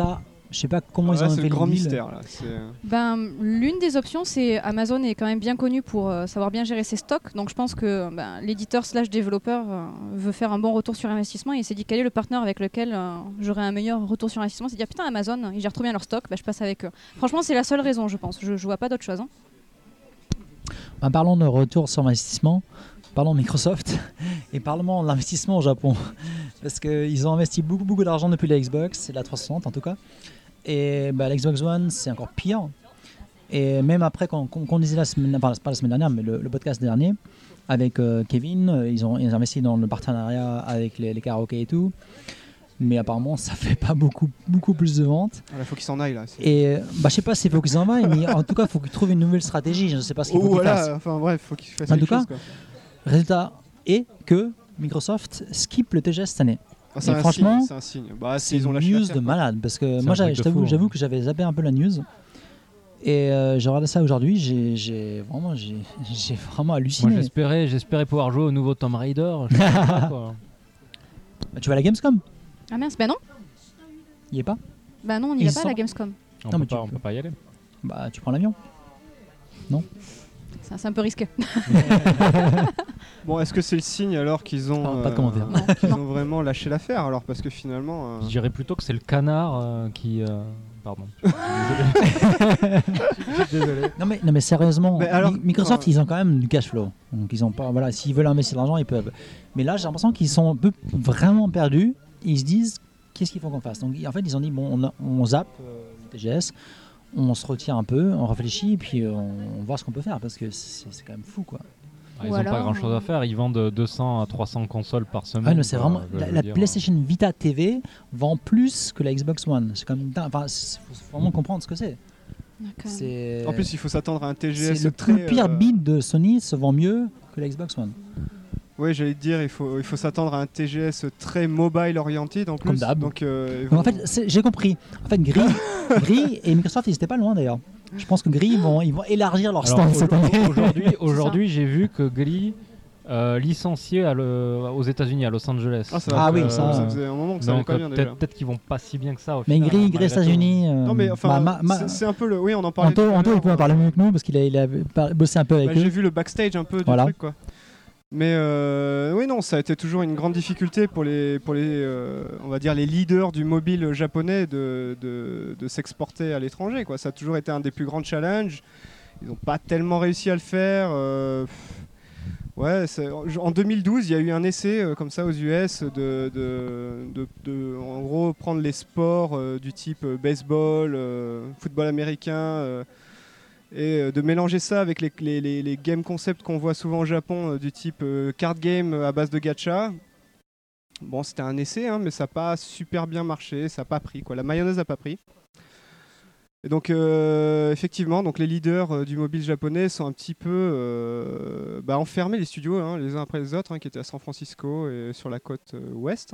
Je sais pas comment Ah, ils là, ont c'est fait le grand deal. mystère là. C'est... Ben, l'une des options, c'est Amazon est quand même bien connu pour euh, savoir bien gérer ses stocks. Donc je pense que ben, l'éditeur slash développeur euh, veut faire un bon retour sur investissement et il s'est dit quel est le partenaire avec lequel euh, j'aurai un meilleur retour sur investissement. Il s'est dit ah, putain Amazon, ils gèrent trop bien leur stock, ben, je passe avec eux. Franchement, c'est la seule raison, je pense. Je, je vois pas d'autre chose. Hein. Ben, parlons de retour sur investissement, parlons de Microsoft et parlons de l'investissement au Japon. Parce qu'ils ont investi beaucoup, beaucoup d'argent depuis la Xbox, c'est la trois cent soixante en tout cas. Et bah, la Xbox One, c'est encore pire. Et même après, quand on disait la semaine, enfin, pas la semaine dernière, mais le, le podcast dernier, avec euh, Kevin, euh, ils, ont, ils ont investi dans le partenariat avec les, les karaokés et tout. Mais apparemment, ça fait pas beaucoup, beaucoup plus de ventes. Il faut qu'ils s'en aillent là. C'est... Et bah, je sais pas s'il faut qu'ils en aillent, mais en tout cas, il faut qu'ils trouvent une nouvelle stratégie. Je ne sais pas ce qu'il faut Oh, qu'ils voilà, fassent. enfin bref, faut qu'ils fassent En quelque tout cas, chose, quoi. Résultat est que Microsoft skip le T G S cette année. Ah, c'est et un franchement, signe, c'est un signe. Bah, C'est ils ont une lâché news l'affaire, de quoi. malade parce que C'est moi un truc j'avais- je de t'avoue fou, j'avoue hein. que j'avais zappé un peu la news et euh, j'ai regardé ça aujourd'hui, j'ai, j'ai vraiment j'ai, j'ai vraiment Moi halluciné. j'espérais, j'espérais pouvoir jouer au nouveau Tomb Raider. Je sais pas, quoi. Bah, tu vas à la Gamescom? Ah mince, ben non. Il y est pas? Ben non, on n'y Ils va pas à la sont- Gamescom. On, Non, peut mais tu pas, on peux. peut pas y aller. Bah tu prends l'avion. Ça, c'est un peu risqué. Bon, est-ce que c'est le signe alors qu'ils ont, Ah, pas de commentaire. Non, qu'ils non. ont vraiment lâché l'affaire alors parce que finalement. euh, Je dirais plutôt que c'est le canard euh, qui. euh, Pardon. Désolé. Je suis désolé. Non mais non mais sérieusement, Mais alors, Mi- Microsoft quand- ils ont quand même du cash flow. Donc ils ont pas voilà, s'ils veulent investir de l'argent, ils peuvent. Mais là, j'ai l'impression qu'ils sont un peu vraiment perdus. Ils se disent qu'est-ce qu'il faut qu'on fasse. Donc en fait, ils ont dit bon, on, a- on zappe euh, le T G S, on se retire un peu, on réfléchit et puis euh, on, on voit ce qu'on peut faire parce que c'est, c'est quand même fou quoi. Ah, ils Ou ont alors, pas grand chose euh, à faire. Ils vendent deux cents à trois cents consoles par semaine. Ah, non, c'est quoi, vraiment je la, veux la dire. PlayStation Vita T V vend plus que la Xbox One. C'est comme enfin, c'est- faut vraiment comprendre ce que c'est. D'accord. C'est En plus, il faut s'attendre à un T G c'est S le, très. le pire euh, bid de Sony se vend mieux que la Xbox One. Oui, j'allais te dire, il faut, il faut s'attendre à un T G S très mobile oriented en plus. Comme d'hab. Donc, euh, ils Donc, en vont- fait, c'est- j'ai compris. En fait, Gris, Gris et Microsoft, ils étaient pas loin d'ailleurs. Je pense que Gris, ils vont, ils vont élargir leur Alors, stand cette année. au- aujourd'hui, aujourd'hui, j'ai vu que Glee euh, licencié à le- aux États-Unis, à Los Angeles. Ah, ça, Ah va, oui, euh, ça, ça euh, faisait un moment que ça allait Donc pas euh, bien déjà. peut-être, peut-être qu'ils vont pas si bien que ça. Au Mais final, Gris, malgré Gris tout. États-Unis. euh, Non, mais enfin, bah, ma- ma- c'est, c'est un peu le. Oui, on en parlait. Anto, tout à Anto, l'heure, il peut en euh, parler mieux que nous parce qu'il a, il a par- bossé un peu avec bah, eux. j'ai vu le backstage un peu du Voilà. truc, quoi. Mais euh, oui, non, ça a été toujours une grande difficulté pour les, pour les, euh, on va dire les leaders du mobile japonais de, de, de s'exporter à l'étranger, quoi. Ça a toujours été un des plus grands challenges. Ils n'ont pas tellement réussi à le faire. euh, Ouais, c'est- en deux mille douze, il y a eu un essai euh, comme ça aux U S de, de, de- de, en gros, prendre les sports euh, du type euh, baseball, euh, football américain, euh, et euh, de mélanger ça avec les, les, les, les game concepts qu'on voit souvent au Japon, euh, du type euh, card game à base de gacha. Bon, c'était un essai, hein, mais ça n'a pas super bien marché, ça n'a pas pris, quoi. La mayonnaise n'a pas pris. Et donc, euh, effectivement, donc les leaders euh, du mobile japonais sont un petit peu euh, bah, enfermés, les studios, hein, les uns après les autres, hein, qui étaient à San Francisco et sur la côte euh, ouest.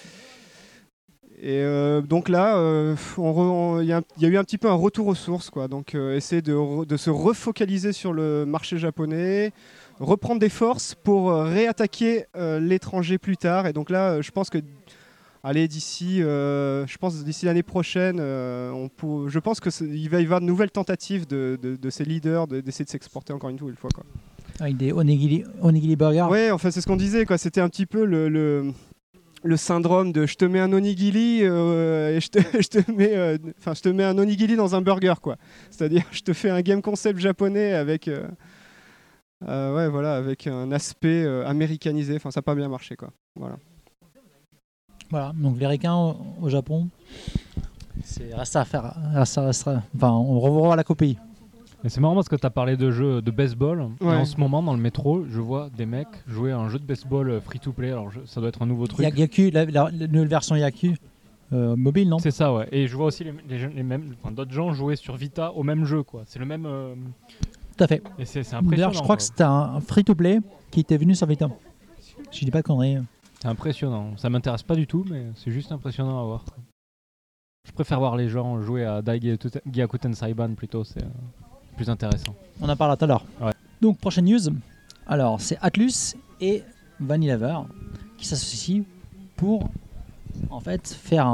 Et euh, donc là, euh, on re- on- il y, a un- il y a eu un petit peu un retour aux sources, quoi. Donc, euh, essayer de, re- de se refocaliser sur le marché japonais, reprendre des forces pour euh, réattaquer euh, l'étranger plus tard. Et donc là, euh, je pense que allez, d'ici, euh, je pense d'ici l'année prochaine, euh, on peut, je pense qu'il va y avoir de nouvelles tentatives de, de, de ces leaders de- d'essayer de s'exporter encore une fois. Une fois quoi. Avec des onigiri, onigiri burgers. Ouais, enfin c'est ce qu'on disait, quoi. C'était un petit peu le, le, le syndrome de je te mets un onigiri euh, et je te, je te mets, euh, enfin je te mets un onigiri dans un burger, quoi. C'est-à-dire je te fais un game concept japonais avec, euh, euh, ouais, voilà, avec un aspect euh, américanisé. Enfin ça n'a pas bien marché, quoi. Voilà. Voilà, donc les requins au, au Japon, c'est reste à faire. Reste à- reste à- enfin, on revoit la copie. Mais c'est marrant parce que tu as parlé de jeux de baseball. Et Ouais. en ce moment, dans le métro, je vois des mecs jouer à un jeu de baseball free-to-play. Alors, je- ça doit être un nouveau truc. Il y a Yaku, la, la- la nouvelle version Yaku euh, mobile, non? C'est ça, ouais. Et je vois aussi les, les, les mêmes, enfin, d'autres gens jouer sur Vita au même jeu, quoi. C'est le même. euh, Tout à fait. Et c'est, c'est impressionnant. D'ailleurs, je crois que quoi. c'était un free-to-play qui était venu sur Vita. Je dis pas de conneries. C'est impressionnant. Ça m'intéresse pas du tout, mais c'est juste impressionnant à voir. quoi. Je préfère voir les gens jouer à Dai Gyakuten Saiban plutôt, c'est euh, plus intéressant. On en parlera tout à l'heure. Ouais. Donc, prochaine news. Alors, c'est Atlus et Vanillaver qui s'associent pour en fait faire un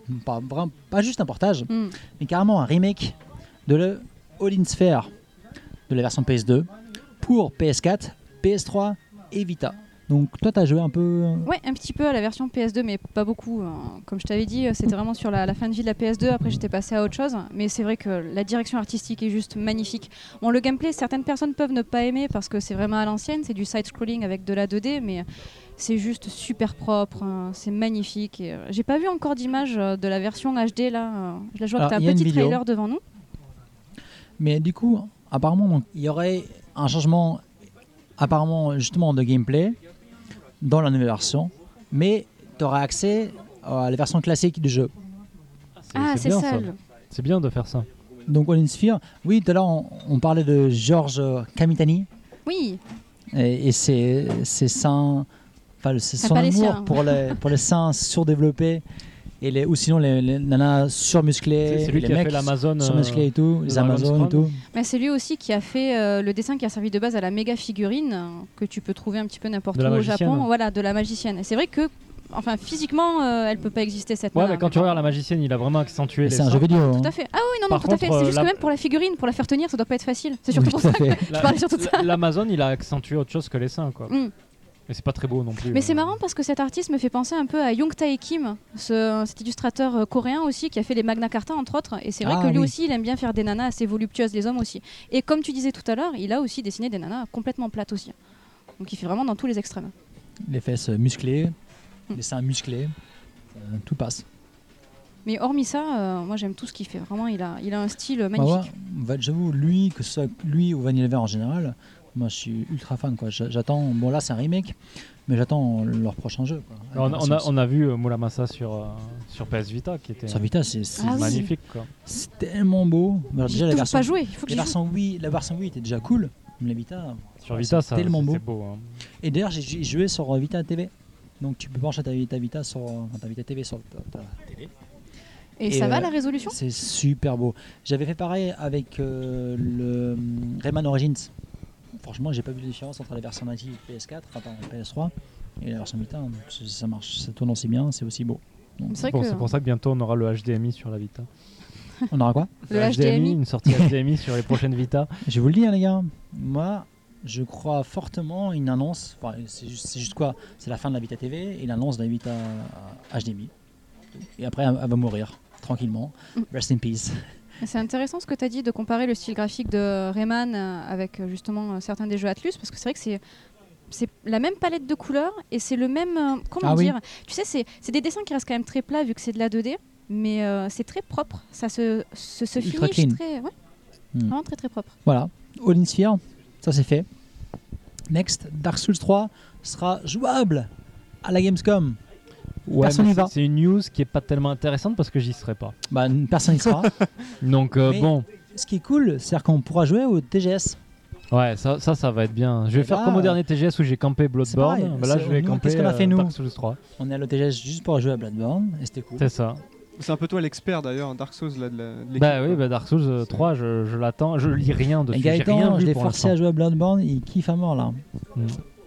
pas, vraiment, pas juste un portage, Mm. mais carrément un remake de le Odin Sphere de la version P S deux pour P S quatre, P S trois et Vita. Donc toi, tu as joué un peu... Ouais, un petit peu à la version P S deux, mais pas beaucoup. hein. Comme je t'avais dit, c'était vraiment sur la, la fin de vie de la P S deux. Après, j'étais passé à autre chose. Mais c'est vrai que la direction artistique est juste magnifique. Bon, le gameplay, certaines personnes peuvent ne pas aimer parce que c'est vraiment à l'ancienne. C'est du side-scrolling avec de la deux D, mais c'est juste super propre. hein. C'est magnifique. Et, euh, j'ai pas vu encore d'image euh, de la version H D là. euh, Je la vois que Alors, t'as un il y a une petit vidéo. trailer devant nous. Mais du coup, apparemment, donc, il y aurait un changement apparemment justement de gameplay dans la nouvelle version, mais tu auras accès à la version classique du jeu. Ah, c'est bien, ça. ça. le- C'est bien de faire ça. Donc Odin Sphere, oui, tout à l'heure on, on parlait de George Kamitani, Oui, et, et c'est c'est son, enfin, c'est Ah, son pas les amour siens. pour les, pour les seins surdéveloppés, et les, ou sinon les, les nanas surmusclées, C'est c'est lui les qui a mecs fait l'Amazon. euh, surmusclés et tout, les Dragon's Amazones et Crown. tout. mais c'est lui aussi qui a fait euh, le dessin qui a servi de base à la méga figurine euh, que tu peux trouver un petit peu n'importe De où la au magicienne. Japon. Voilà, de la magicienne. Et c'est vrai que, enfin, physiquement, euh, elle peut pas exister cette Ouais, nana, mais quand mais tu bon. regardes la magicienne, il a vraiment accentué Mais les c'est un seins. jeu vidéo. hein. Tout à fait. Ah oui, non, non, Par tout à fait. contre, C'est euh, juste la- que même pour la figurine, pour la faire tenir, ça doit pas être facile. C'est surtout Oui, pour tout à ça que fait. je La- parlais surtout de ça. L'Amazon, il a accentué autre chose que les seins, quoi. Mm. Mais c'est pas très beau non plus. Mais hein. c'est marrant parce que cet artiste me fait penser un peu à Young Tae Kim, ce, cet illustrateur euh, coréen aussi qui a fait les Magna Carta entre autres. Et c'est vrai Ah que lui oui. aussi, il aime bien faire des nanas assez voluptueuses, les hommes aussi. Et comme tu disais tout à l'heure, il a aussi dessiné des nanas complètement plates aussi. Donc il fait vraiment dans tous les extrêmes. Les fesses musclées, Mm. les seins musclés, euh, tout passe. Mais hormis ça, euh, moi j'aime tout ce qu'il fait. Vraiment, il a, il a un style Bah magnifique. ouais, va- j'avoue, lui, que ce soit lui ou Vanilla Lever en général, moi je suis ultra fan. Quoi. J'a- J'attends, bon là c'est un remake, mais j'attends leur prochain jeu. Quoi. On, Avec on a, impatience. on a vu euh, Muramasa sur, euh, sur P S Vita qui était Sur Vita, c'est c'est- Ah oui. magnifique. Quoi. c'est tellement beau. Alors, J'ai déjà, la toujours version, pas joué, il faut que la j'y joue. version Wii, la version Wii était déjà cool, mais la Vita. Sur ouais, Vita, c'est ça, tellement beau. c'est beau. hein. Et d'ailleurs, j'ai- j'ai joué sur Vita T V. Donc tu peux brancher ta, ta Vita sur enfin, ta Vita T V sur ta, ta télé. Et, Et, ça va euh, la résolution? C'est super beau. J'avais fait pareil avec euh, le hum, Rayman Origins. Franchement, j'ai pas vu de différence entre la version native P S quatre, enfin P S trois et la version Vita. Donc, c- ça marche, ça tourne aussi bien, c'est aussi beau. Donc, C'est vrai Bon, que c'est pour ça que bientôt on aura le H D M I sur la Vita. on aura quoi? le H D M I, une sortie H D M I sur les prochaines Vita. Je vais vous le dire, les gars. Moi, je crois fortement à une annonce. Enfin, c'est juste, c'est juste quoi? C'est la fin de la Vita T V et l'annonce de la Vita euh, H D M I. Et après, elle, elle va mourir tranquillement. Mm. Rest in peace. c'est intéressant ce que tu as dit de comparer le style graphique de Rayman euh, avec euh, justement euh, certains des jeux Atlus parce que c'est vrai que c'est c'est la même palette de couleurs et c'est le même euh, comment Ah oui. dire tu sais c'est c'est des dessins qui restent quand même très plats vu que c'est de la deux D mais euh, c'est très propre ça se se, se Ultra finish clean. très ouais, Mm. vraiment très très propre. Voilà, All in Sphere, ça c'est fait. Next, Dark Souls trois sera jouable à la Gamescom. Ouais, Personne mais n'y va. c'est- C'est une news qui est pas tellement intéressante parce que j'y serai pas. Bah, personne n'y sera. Donc euh, Mais- bon, Ce qui est cool, c'est qu'on pourra jouer au T G S. ouais, ça, ça, ça va être bien. Je vais Et faire là, comme au dernier T G S où j'ai campé Bloodborne. pareil, Bah là, c'est- je vais nous, camper qu'est-ce qu'on a fait, euh, nous Dark Souls trois. On est à l'O T G S juste pour jouer à Bloodborne et c'était cool. C'est ça. C'est un peu toi l'expert d'ailleurs, Dark Souls là, de la- de l'équipe, Bah oui, quoi. bah Dark Souls euh, trois, je, je l'attends. Je lis rien Et dessus. J'ai rien Gaëtan, vu je l'ai pour forcé l'instant. à jouer à Bloodborne, il kiffe à mort là. Mm.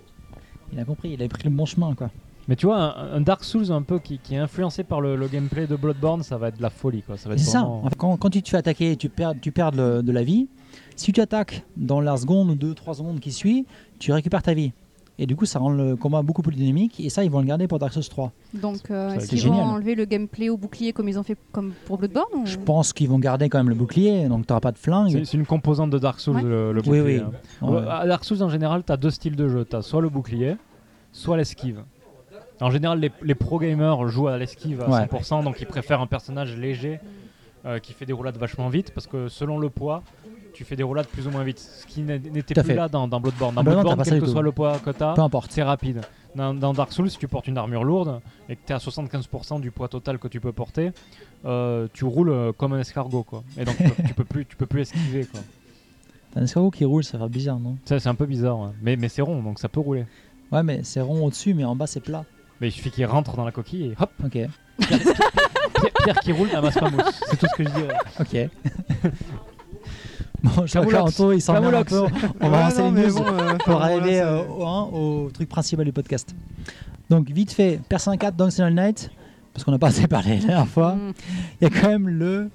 Il a compris, il a pris le bon chemin quoi. Mais tu vois, un, un Dark Souls un peu qui, qui est influencé par le, le gameplay de Bloodborne, ça va être de la folie, quoi. Ça va Et être c'est ça, vraiment- en fait, quand, quand tu te fais attaquer et tu perds, tu perds de, de la vie, si tu attaques dans la seconde, deux, trois secondes qui suit, tu récupères ta vie. Et du coup, ça rend le combat beaucoup plus dynamique. Et ça, ils vont le garder pour Dark Souls trois. Donc euh, Ça va est-ce être qu'ils vont génial. enlever le gameplay au bouclier comme ils ont fait comme pour Bloodborne ou... Je pense qu'ils vont garder quand même le bouclier, donc tu n'auras pas de flingue. C'est c'est une composante de Dark Souls, Ouais. le, le Oui, bouclier. oui. hein. Ouais. À Dark Souls, en général, tu as deux styles de jeu. Tu as soit le bouclier, soit l'esquive. En général, les, les pro-gamers jouent à l'esquive à Ouais. cent pour cent, donc ils préfèrent un personnage léger euh, qui fait des roulades vachement vite, parce que selon le poids, tu fais des roulades plus ou moins vite. Ce qui n'est- n'était Tout à plus fait. là dans, dans Bloodborne. Dans Ah bah non, Bloodborne, t'as pas ça quel du que tout. soit le poids que tu as, Peu importe. c'est rapide. Dans, dans Dark Souls, si tu portes une armure lourde et que tu es à soixante-quinze pour cent du poids total que tu peux porter, euh, tu roules euh, comme un escargot, quoi. Et donc tu peux, tu peux plus, tu peux plus esquiver, quoi. T'as un escargot qui roule, ça va faire bizarre, non? Ça, c'est un peu bizarre, ouais. mais, mais c'est rond, donc ça peut rouler. Ouais, mais c'est rond au-dessus, mais en bas c'est plat. Mais il suffit qu'il rentre dans la coquille et hop, Ok, Pierre, Pierre qui roule n'amasse pas mousse. C'est tout ce que je dirais. ok. Bon, je crois Camoulox. qu'Anto, il s'emmerde un peu. Camoulox. On va Ouais, lancer non, les mais news bon, euh, pour enfin, arriver voilà, euh, au, hein, au truc principal du podcast. Donc, vite fait, Persona quatre, Dancing All Night. parce qu'on n'a pas assez parlé la dernière fois, Mm. il y a quand même le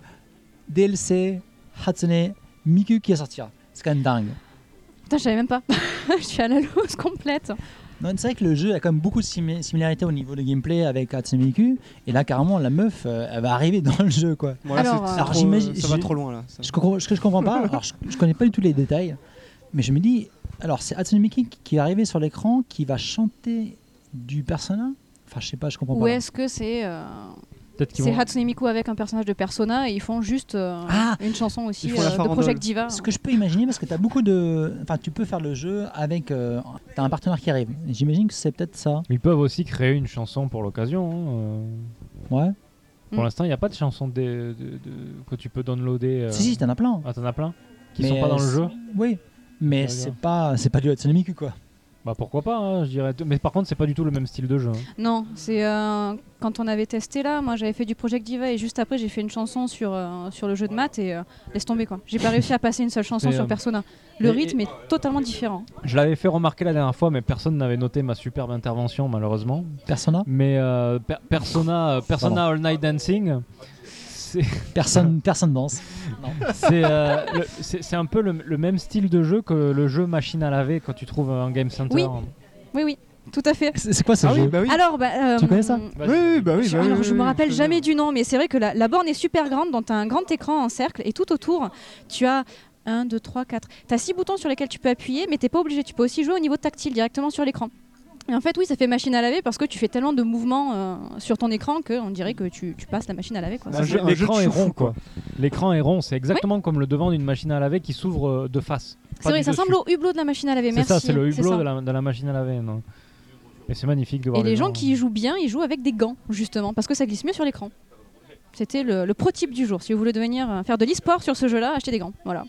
D L C Hatsune Miku qui sortira. C'est quand même dingue. Putain, je savais même pas. Je suis à la loose complète. Non, c'est vrai que le jeu a quand même beaucoup de simi- similarités au niveau de gameplay avec Hatsune Miku. Et là, carrément, la meuf, euh, elle va arriver dans le jeu, quoi. Bon, là, Alors, c'est- euh, c'est alors, trop- j'imagine- ça va j'ai- trop loin là. ça. Ce que, ce que je comprends pas, alors je, je connais pas du tout les détails, mais je me dis, alors c'est Hatsune Miku qui, qui va arriver sur l'écran, qui va chanter du Persona. Enfin, je sais pas, je comprends Ou pas. est-ce que c'est euh, Peut-être qu'ils c'est vont... Hatsune Miku avec un personnage de Persona et ils font juste euh, Ah une chanson aussi Ils font la euh, de farandole. Project Diva. Ce que je peux imaginer, parce que tu as beaucoup de. Enfin, tu peux faire le jeu avec. Euh, tu as un partenaire qui arrive. Et j'imagine que c'est peut-être ça. Ils peuvent aussi créer une chanson pour l'occasion. hein, euh. Ouais. Pour Mm. l'instant, il n'y a pas de chanson de, de- de- que tu peux downloader. euh. Si, si, t'en as plein. Ah, t'en as plein qui Mais, sont pas dans le euh, jeu. Oui. Mais D'accord. c'est pas, c'est pas du Hatsune Miku, quoi. Bah pourquoi pas, hein, je dirais. Mais par contre, c'est pas du tout le même style de jeu. hein. Non, c'est euh, quand on avait testé là, moi j'avais fait du Project Diva et juste après j'ai fait une chanson sur, euh, sur le jeu de maths et euh, laisse tomber quoi. J'ai pas réussi à passer une seule chanson Et, sur euh, Persona. Le et- rythme est totalement différent. Je l'avais fait remarquer la dernière fois, mais personne n'avait noté ma superbe intervention, malheureusement. Persona Mais euh, Per- Persona, euh, Persona All Night Dancing, c'est Personne, personne danse. Non. c'est, euh, le- c'est- c'est un peu le, le même style de jeu que le jeu machine à laver quand tu trouves un game center. Oui. Oui, oui, tout à fait. C'est c'est quoi ce Ah jeu oui, bah oui. Alors, bah, euh, Tu connais ça Oui, oui, bah oui. Je, bah oui, alors, oui, je me oui, rappelle je jamais connais. du nom, mais c'est vrai que la, la borne est super grande, donc tu as un grand écran en cercle et tout autour, tu as un, deux, trois, quatre. Tu as six boutons sur lesquels tu peux appuyer, mais tu pas obligé. Tu peux aussi jouer au niveau tactile directement sur l'écran. Et en fait, oui, ça fait machine à laver parce que tu fais tellement de mouvements euh, sur ton écran qu'on dirait que tu, tu passes la machine à laver. Quoi. Un jeu- un jeu L'écran de est choufou, rond, quoi. L'écran est rond, c'est exactement comme le devant d'une machine à laver qui s'ouvre euh, de face. C'est pas vrai, du ça dessus. ressemble au hublot de la machine à laver. C'est Merci. ça, c'est le hublot ça. de la, de la machine à laver. Non. Et c'est magnifique de voir Et les gens gens, qui y jouent bien, ils jouent avec des gants, justement, parce que ça glisse mieux sur l'écran. C'était le, le pro type du jour. Si vous voulez devenir euh, faire de l'e-sport sur ce jeu-là, achetez des gants. Voilà.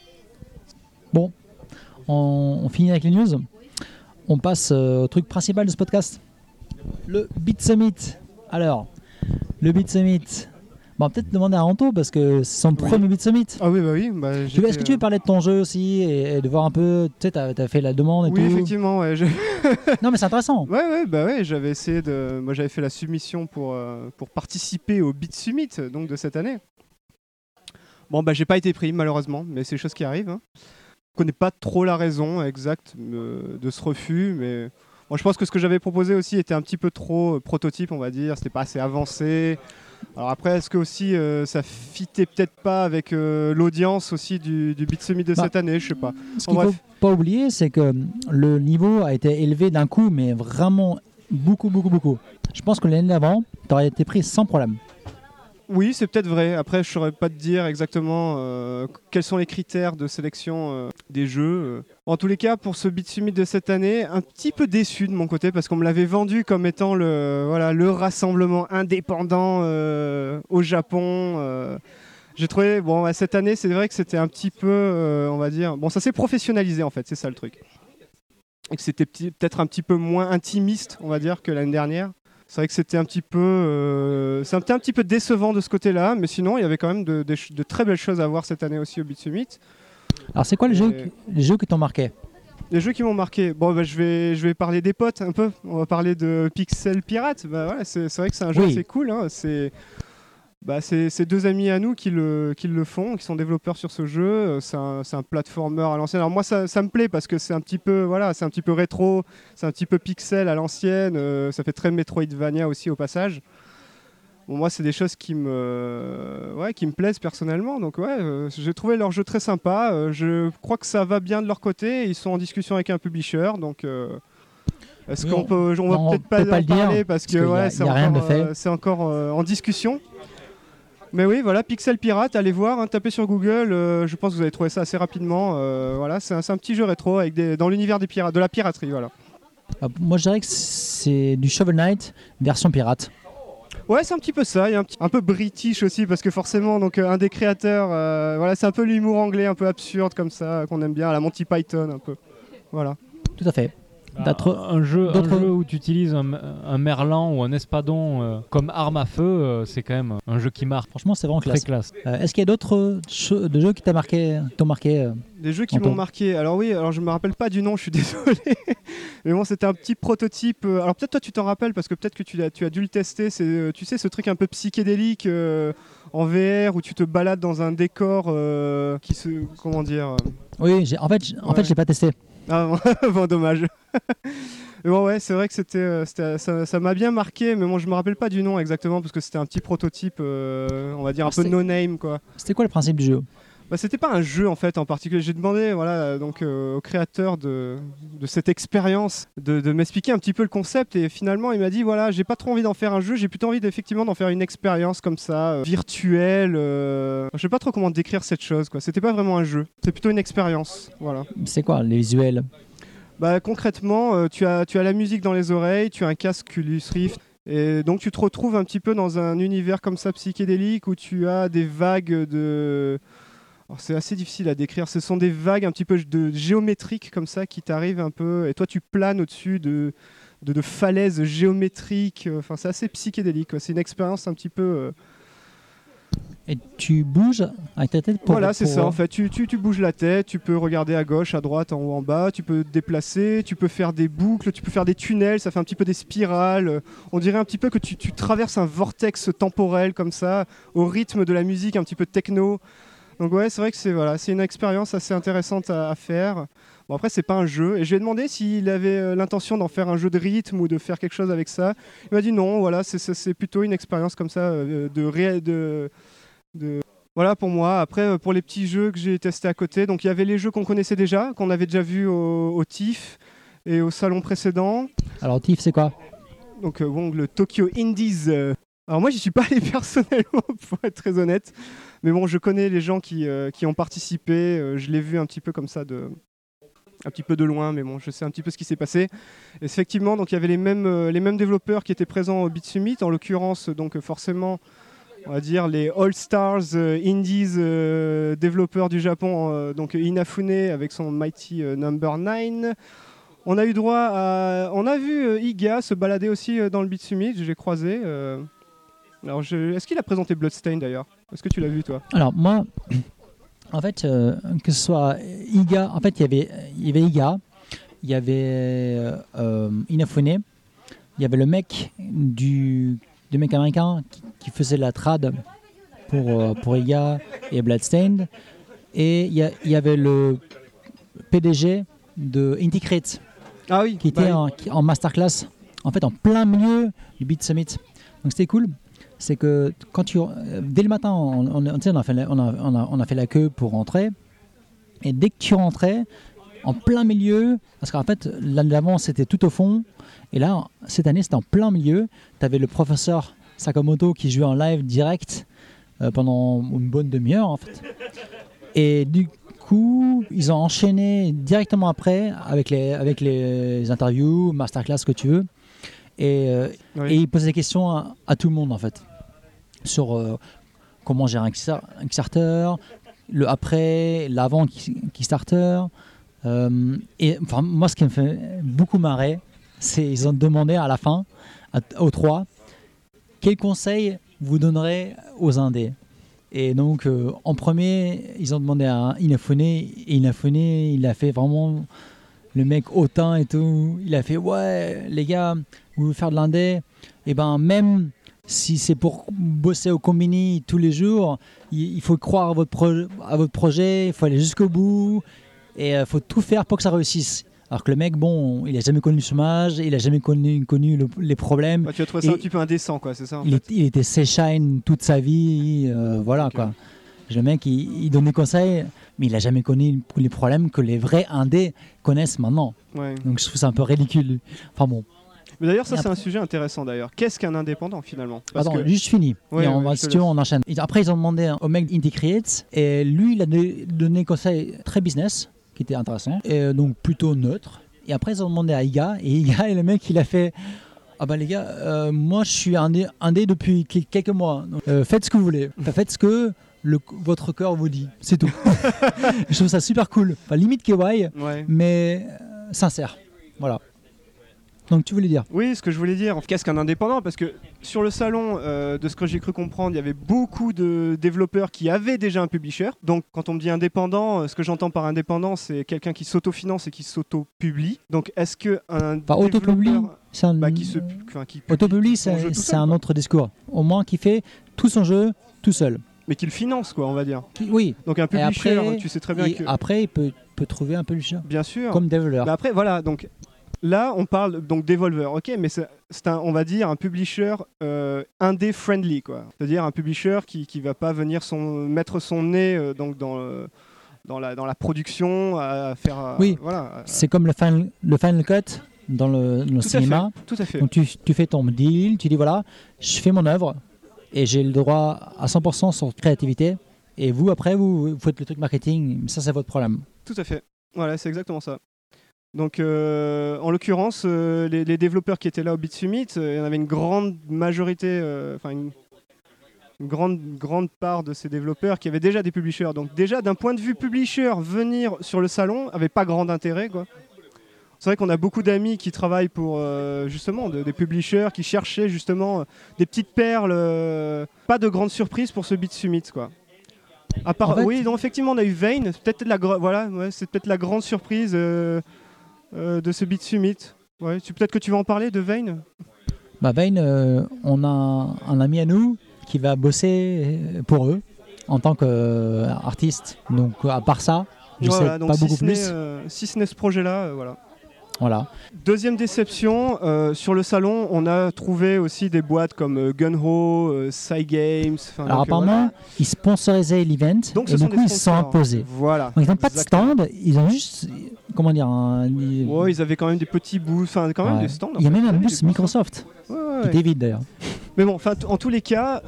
Bon, on, on finit avec les news. On passe euh, au truc principal de ce podcast. Le Beat Summit. Alors, le Beat Summit. Bon, on va peut-être demander à Anto parce que c'est son premier Beat Summit. Ah oui, bah oui. Bah, Tu veux- j'étais, Est-ce que tu veux parler de ton jeu aussi et, et de voir un peu, tu sais, t'as as fait la demande et Oui, tout. effectivement, ouais. je- Non, mais c'est intéressant. Ouais, ouais, bah ouais, j'avais essayé de. Moi, j'avais fait la submission pour, euh, pour participer au Beat Summit donc de cette année. Bon, bah, j'ai pas été pris, malheureusement, mais c'est des choses qui arrivent. Hein. Je connais pas trop la raison exacte euh, de ce refus, mais moi, je pense que ce que j'avais proposé aussi était un petit peu trop euh, prototype, on va dire. C'était pas assez avancé. Alors après, est-ce que aussi euh, ça fitait peut-être pas avec euh, l'audience aussi du, du Beat Summit de Bah, cette année, je sais pas. Ce qu'il En faut bref. pas oublier, c'est que le niveau a été élevé d'un coup, mais vraiment beaucoup, beaucoup, beaucoup. Je pense que l'année d'avant, tu aurais été pris sans problème. Oui, c'est peut-être vrai. Après, je saurais pas te dire exactement euh, quels sont les critères de sélection euh, des jeux. euh. En tous les cas, pour ce Beat Summit de cette année, un petit peu déçu de mon côté parce qu'on me l'avait vendu comme étant le, voilà, le rassemblement indépendant euh, au Japon. euh. J'ai trouvé, bon, ouais, cette année, c'est vrai que c'était un petit peu, euh, on va dire, bon, ça s'est professionnalisé en fait, c'est ça le truc. Et que c'était petit- peut-être un petit peu moins intimiste, on va dire, que l'année dernière. C'est vrai que c'était un petit peu, euh, c'était un petit peu décevant de ce côté-là, mais sinon il y avait quand même de, de ch- de très belles choses à voir cette année aussi au Beat Summit. Alors, c'est quoi les, Et- jeux, qui- les jeux qui t'ont marqué? Les jeux qui m'ont marqué. Bon, bah, je vais, je vais parler des potes un peu. On va parler de Pixel Pirate. Bah voilà, c'est c'est vrai que c'est un jeu Oui. assez cool. Hein. C'est, bah, c'est c'est deux amis à nous qui le, qui le font, qui sont développeurs sur ce jeu. Euh, C'est un, c'est un platformer à l'ancienne. Alors moi, ça, ça me plaît parce que c'est un petit peu, voilà, c'est un petit peu rétro, c'est un petit peu pixel à l'ancienne. euh, ça fait très Metroidvania aussi au passage. Bon, moi, c'est des choses qui me, ouais, qui me plaisent personnellement. Donc, ouais, euh, j'ai trouvé leur jeu très sympa. Euh, je crois que ça va bien de leur côté. Ils sont en discussion avec un publisher. Donc, euh, est-ce Oui, qu'on on- peut, on va on peut-être peut pas, pas en le dire, parler parce que parce qu'il y a- ouais, il y c'est a rien de encore, fait. euh, c'est encore euh, en discussion. Mais oui, voilà, Pixel Pirate, allez voir, hein, tapez sur Google. euh, je pense que vous allez trouver ça assez rapidement. euh, voilà, c'est un, c'est un petit jeu rétro avec des, dans l'univers des pirates, de la piraterie, voilà. Ah, moi, je dirais que c'est du Shovel Knight version pirate. Ouais, c'est un petit peu ça. Il y a un, petit- un peu british aussi parce que forcément, donc euh, un des créateurs, euh, voilà, c'est un peu l'humour anglais, un peu absurde comme ça, qu'on aime bien, à la Monty Python un peu. Voilà. Tout à fait. D'autres- un, jeu, un d'autres- jeu où tu utilises un, un merlan ou un espadon euh, comme arme à feu, euh, c'est quand même un jeu qui marque. Franchement, c'est vraiment Très classe. classe. Euh, est-ce qu'il y a d'autres cho- de jeux qui t'ont marqué, t'ont marqué euh, Des jeux qui Anton. m'ont marqué. Alors oui, alors je me rappelle pas du nom, je suis désolé. Mais bon, c'était un petit prototype. euh, Alors peut-être toi tu t'en rappelles parce que peut-être que tu as, tu as dû le tester. C'est, euh, tu sais, ce truc un peu psychédélique euh, en V R où tu te balades dans un décor euh, qui se, comment dire. euh, Oui, j'ai- en fait, j'- en Ouais. fait, j'ai pas testé. Ah bon, dommage. Mais bon, ouais, c'est vrai que c'était, euh, c'était- ça, ça m'a bien marqué, mais bon, je me rappelle pas du nom exactement parce que c'était un petit prototype, euh, on va dire un Ah, peu c'est- no name quoi. C'était quoi le principe du jeu? Bah, c'était pas un jeu en fait en particulier. J'ai demandé voilà, euh, donc, euh, au créateur de, de cette expérience de, de m'expliquer un petit peu le concept et finalement il m'a dit voilà, j'ai pas trop envie d'en faire un jeu, j'ai plutôt envie d'effectivement d'en faire une expérience comme ça, euh, virtuelle. euh, Je sais pas trop comment décrire cette chose quoi. C'était pas vraiment un jeu, c'est plutôt une expérience. Voilà. C'est quoi les visuels? Bah, concrètement, euh, tu, as, tu as la musique dans les oreilles, tu as un casque Oculus Rift. Et donc tu te retrouves un petit peu dans un univers comme ça psychédélique où tu as des vagues de... Alors, c'est assez difficile à décrire, ce sont des vagues un petit peu de géométriques comme ça qui t'arrivent un peu et toi tu planes au-dessus de, de, de falaises géométriques. Enfin, c'est assez psychédélique, quoi. C'est une expérience un petit peu... euh, Et tu bouges avec ta tête pour. Voilà, c'est pour- ça en fait. Tu, tu, tu bouges la tête, tu peux regarder à gauche, à droite, en haut, en bas, tu peux te déplacer, tu peux faire des boucles, tu peux faire des tunnels, ça fait un petit peu des spirales. Euh, On dirait un petit peu que tu, tu traverses un vortex temporel comme ça, au rythme de la musique un petit peu techno. Donc ouais, c'est vrai que c'est voilà, c'est une expérience assez intéressante à, à faire. Bon après c'est pas un jeu et je lui ai demandé s'il avait euh, l'intention d'en faire un jeu de rythme ou de faire quelque chose avec ça. Il m'a dit non, voilà, c'est- c'est c'est plutôt une expérience comme ça euh, de ré- de de voilà pour moi. Après, euh, pour les petits jeux que j'ai testés à côté, donc il y avait les jeux qu'on connaissait déjà, qu'on avait déjà vus au, au T I F et au salon précédent. Alors, Tiff, c'est quoi? Donc euh, bon, le Tokyo Indies. euh, Alors moi, j'y suis pas allé personnellement, pour être très honnête. Mais bon, je connais les gens qui, euh, qui ont participé. euh, je l'ai vu un petit peu comme ça, de, un petit peu de loin, mais bon, je sais un petit peu ce qui s'est passé. Et effectivement, donc il y avait les mêmes, euh, les mêmes développeurs qui étaient présents au Beat Summit, en l'occurrence, donc euh, forcément. On va dire les All Stars euh, Indies euh, développeurs du Japon, euh, donc Inafune avec son Mighty euh, Number neuf. On a eu droit à. On a vu euh, Iga se balader aussi euh, dans le Beat Summit, j'ai croisé. euh. Alors, je- est-ce qu'il a présenté Bloodstained d'ailleurs? Est-ce que tu l'as vu toi? Alors, moi, en fait, euh, que ce soit Iga, en fait, il y avait, il y avait Iga, il y avait euh, Inafune, il y avait le mec du, du mec américain qui, qui faisait la trad pour, euh, pour Iga et Bloodstained, et il y, a- il y avait le P D G de Inticrate Ah oui, qui était bah en, qui- en masterclass, en fait, en plein milieu du Beat Summit. Donc c'était cool. C'est que quand tu, euh, dès le matin, on, on, on, tu sais, on a fait la, on a, on a- on a fait la queue pour rentrer. Et dès que tu rentrais, en plein milieu, parce qu'en fait, l'année d'avant, c'était tout au fond. Et là, cette année, c'était en plein milieu. Tu avais le professeur Sakamoto qui jouait en live direct euh, pendant une bonne demi-heure, en fait. Et du coup, ils ont enchaîné directement après avec les, avec les interviews, masterclass, ce que tu veux. Et, euh, Oui. et ils posaient des questions à, à tout le monde, en fait. Sur euh, comment gérer un Kickstar- un Kickstarter, le après, l'avant Ki- Kickstarter. Euh, et enfin, moi, ce qui me fait beaucoup marrer, c'est qu'ils ont demandé à la fin, à- aux trois, quels conseils vous donnerez aux indés. Et donc, euh, en premier, ils ont demandé à Inafune, et Inafune, il a fait vraiment le mec hautain et tout. Il a fait, ouais, les gars, vous voulez faire de l'indé, et ben même si c'est pour bosser au Combini tous les jours, il, il faut croire à votre, pro- à votre projet, il faut aller jusqu'au bout, et il faut tout faire pour que ça réussisse. Alors que le mec, bon, il a jamais connu le chômage, il a jamais connu, connu le- les problèmes. Bah, tu as trouvé ça Et- un petit peu indécent, quoi, c'est ça en Il, fait. est- il était C-Shine toute sa vie, euh, voilà Ok. quoi. Le mec, il, il donne des conseils, mais il a jamais connu les problèmes que les vrais indés connaissent maintenant. Ouais. Donc je trouve ça un peu ridicule. Enfin bon, Mais d'ailleurs, ça Et c'est un après- sujet intéressant d'ailleurs. Qu'est-ce qu'un indépendant finalement? Parce attends, que- juste fini. Ouais, et on ouais, va, je te si tu veux, laisse. on enchaîne. Et après, ils ont demandé au mec d'Indy Creates, et lui, il a donné donné des conseils très business, qui étaient intéressants, et euh, donc plutôt neutre. Et après, ils ont demandé à Iga, et Iga, et le mec, il a fait. Ah bah les gars, euh, moi je suis indé, indé depuis quel- quelques mois. Donc, euh, faites ce que vous voulez. Enfin, faites ce que le, votre cœur vous dit. C'est tout. Je trouve ça super cool. Enfin, limite K Y, Ouais. mais euh, sincère. Voilà. Donc tu voulais dire? Oui, ce que je voulais dire, qu'est-ce qu'un indépendant? Parce que sur le salon, euh, de ce que j'ai cru comprendre, il y avait beaucoup de développeurs qui avaient déjà un publisher. Donc quand on me dit indépendant, ce que j'entends par indépendant, c'est quelqu'un qui s'autofinance et qui s'auto-publie. Donc est-ce qu'un Enfin, autopublie, c'est un... bah, qui se, enfin, qui autopublie, c'est, c'est un autre discours. Au moins qui fait tout son jeu tout seul. Mais qui le finance, quoi, on va dire. Qui, oui. Donc un publisher, après, tu sais très bien et que... Après, il peut, peut trouver un publisher. Bien sûr. Comme Devolver. Bah après, voilà, donc... Là, on parle donc Devolver, ok, mais c'est, c'est un, on va dire un publisher euh, indé friendly, quoi. C'est-à-dire un publisher qui qui va pas venir son, mettre son nez euh, donc dans euh, dans la dans la production, à faire. À, oui. Voilà. C'est comme le final le final cut dans le, dans le tout cinéma. À fait, tout à fait. Donc tu tu fais ton deal, tu dis voilà, je fais mon œuvre et j'ai le droit à cent pour cent sur créativité. Et vous après vous, vous faites le truc marketing, ça c'est votre problème. Tout à fait. Voilà, c'est exactement ça. Donc, euh, en l'occurrence, euh, les, les développeurs qui étaient là au Beat Summit, euh, il y en avait une grande majorité, enfin euh, une, une grande, grande part de ces développeurs qui avaient déjà des publishers. Donc déjà, d'un point de vue publisher, venir sur le salon n'avait pas grand intérêt, quoi. C'est vrai qu'on a beaucoup d'amis qui travaillent pour euh, justement de, des publishers qui cherchaient justement des petites perles, euh, pas de grandes surprises pour ce Beat Summit, quoi. À part, en fait, oui, donc effectivement, on a eu Vayne, c'est peut-être la, voilà, ouais, c'est peut-être la grande surprise. Euh, Euh, de ce Beat Summit. Ouais, tu, peut-être que tu vas en parler de Vayne. Bah Vayne, euh, on a un, un ami à nous qui va bosser pour eux en tant qu'artiste. Donc à part ça, je voilà, sais donc pas si beaucoup ce plus. Euh, si ce n'est ce projet-là, euh, voilà. Voilà. Deuxième déception, euh, sur le salon, on a trouvé aussi des boîtes comme euh, Gunho, euh, Cygames. Alors donc, apparemment, euh, voilà. ils sponsorisaient l'event et du coup ils se sont imposés. Voilà. Donc ils n'ont pas de stand, ils ont juste, comment dire, un... ils... Ouais, ils avaient quand même des petits booths, enfin quand même ouais. des stands. Il y a même un booth Microsoft, ouais, ouais, qui était vide d'ailleurs. Mais bon, enfin, en tous les cas,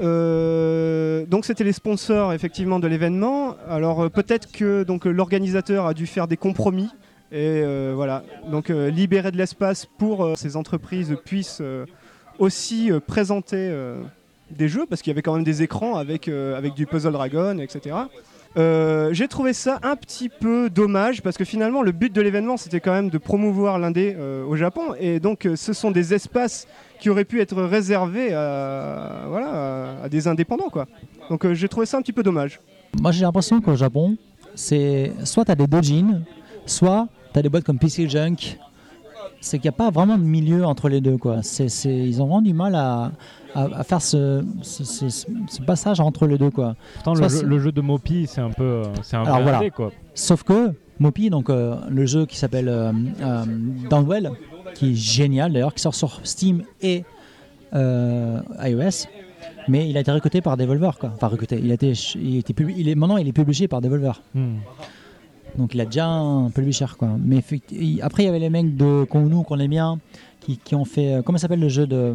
euh, donc c'était les sponsors effectivement de l'événement. Alors euh, peut-être que donc l'organisateur a dû faire des compromis. Et euh, voilà, donc euh, libérer de l'espace pour euh, ces entreprises puissent euh, aussi euh, présenter euh, des jeux, parce qu'il y avait quand même des écrans avec, euh, avec du Puzzle Dragon, et cetera. Euh, j'ai trouvé ça un petit peu dommage, parce que finalement le but de l'événement c'était quand même de promouvoir l'indé euh, au Japon, et donc euh, ce sont des espaces qui auraient pu être réservés à, voilà, à, à des indépendants, quoi. Donc euh, j'ai trouvé ça un petit peu dommage. Moi j'ai l'impression qu'au Japon, c'est soit tu as des doujins, soit tu as des boîtes comme P C Junk. C'est qu'il n'y a pas vraiment de milieu entre les deux, quoi. C'est, c'est, ils ont vraiment du mal à, à, à faire ce, ce, ce, ce passage entre les deux, quoi. Pourtant, le jeu, le jeu de Mopi, c'est un peu, c'est un Alors, peu voilà. indé, quoi. Sauf que Mopi, donc euh, le jeu qui s'appelle euh, euh, Downwell, qui est génial d'ailleurs, qui sort sur Steam et euh, iOS, mais il a été recruté par Devolver, quoi. Enfin recruté, il a été, il était pub- il est maintenant il est publié par Devolver. Hmm. Donc il a déjà un publisher, quoi. Mais après il y avait les mecs de qu'on nous qu'on aime bien, qui, qui ont fait comment ça s'appelle le jeu de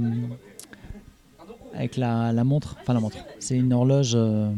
avec la, la montre, enfin la montre. C'est une horloge. Euh...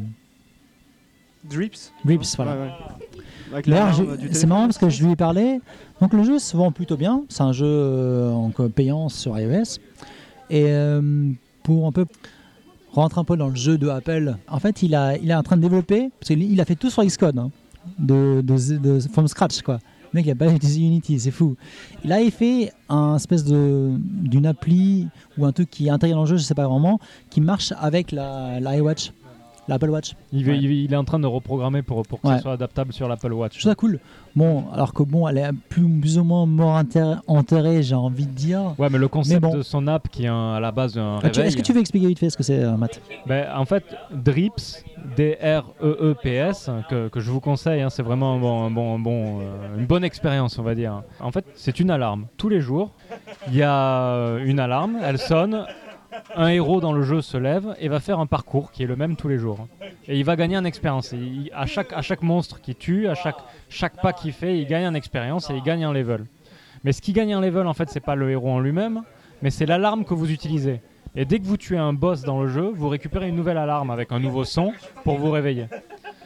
Drips. Drips, voilà. Ouais, ouais. D'ailleurs, je, c'est marrant parce que je lui ai parlé. Donc le jeu se vend plutôt bien. C'est un jeu euh, en payant sur iOS. Et euh, pour un peu rentrer un peu dans le jeu de Apple, en fait, il a, il est en train de développer, parce qu'il a fait tout sur Xcode, hein, de, de, de, from scratch, quoi. Le mec, il a pas utilisé Unity, c'est fou. Là, il fait un espèce de, d'une appli ou un truc qui est intégré dans le jeu, je sais pas vraiment, qui marche avec la, la iWatch. L'Apple Watch. Il, ouais. il, il est en train de reprogrammer pour, pour que ouais. ça soit adaptable sur l'Apple Watch. Je trouve ça cool. Bon, alors que bon, elle est plus, plus ou moins mort enterrée, j'ai envie de dire. Ouais, mais le concept mais bon. de son app qui est un, à la base un ah, réveil... Est-ce que tu veux expliquer vite fait ce que c'est, euh, Matt? Ben, en fait, Drips, D R E E P S, que, que je vous conseille, hein, c'est vraiment un bon, un bon, un bon, euh, une bonne expérience, on va dire. En fait, c'est une alarme. Tous les jours, il y a une alarme, elle sonne... Un héros dans le jeu se lève et va faire un parcours qui est le même tous les jours. Et il va gagner en expérience. Et il, à, chaque, à chaque monstre qu'il tue, à chaque, chaque pas qu'il fait, il gagne en expérience et il gagne en level. Mais ce qui gagne en level, en fait, c'est pas le héros en lui-même, mais c'est l'alarme que vous utilisez. Et dès que vous tuez un boss dans le jeu, vous récupérez une nouvelle alarme avec un nouveau son pour vous réveiller.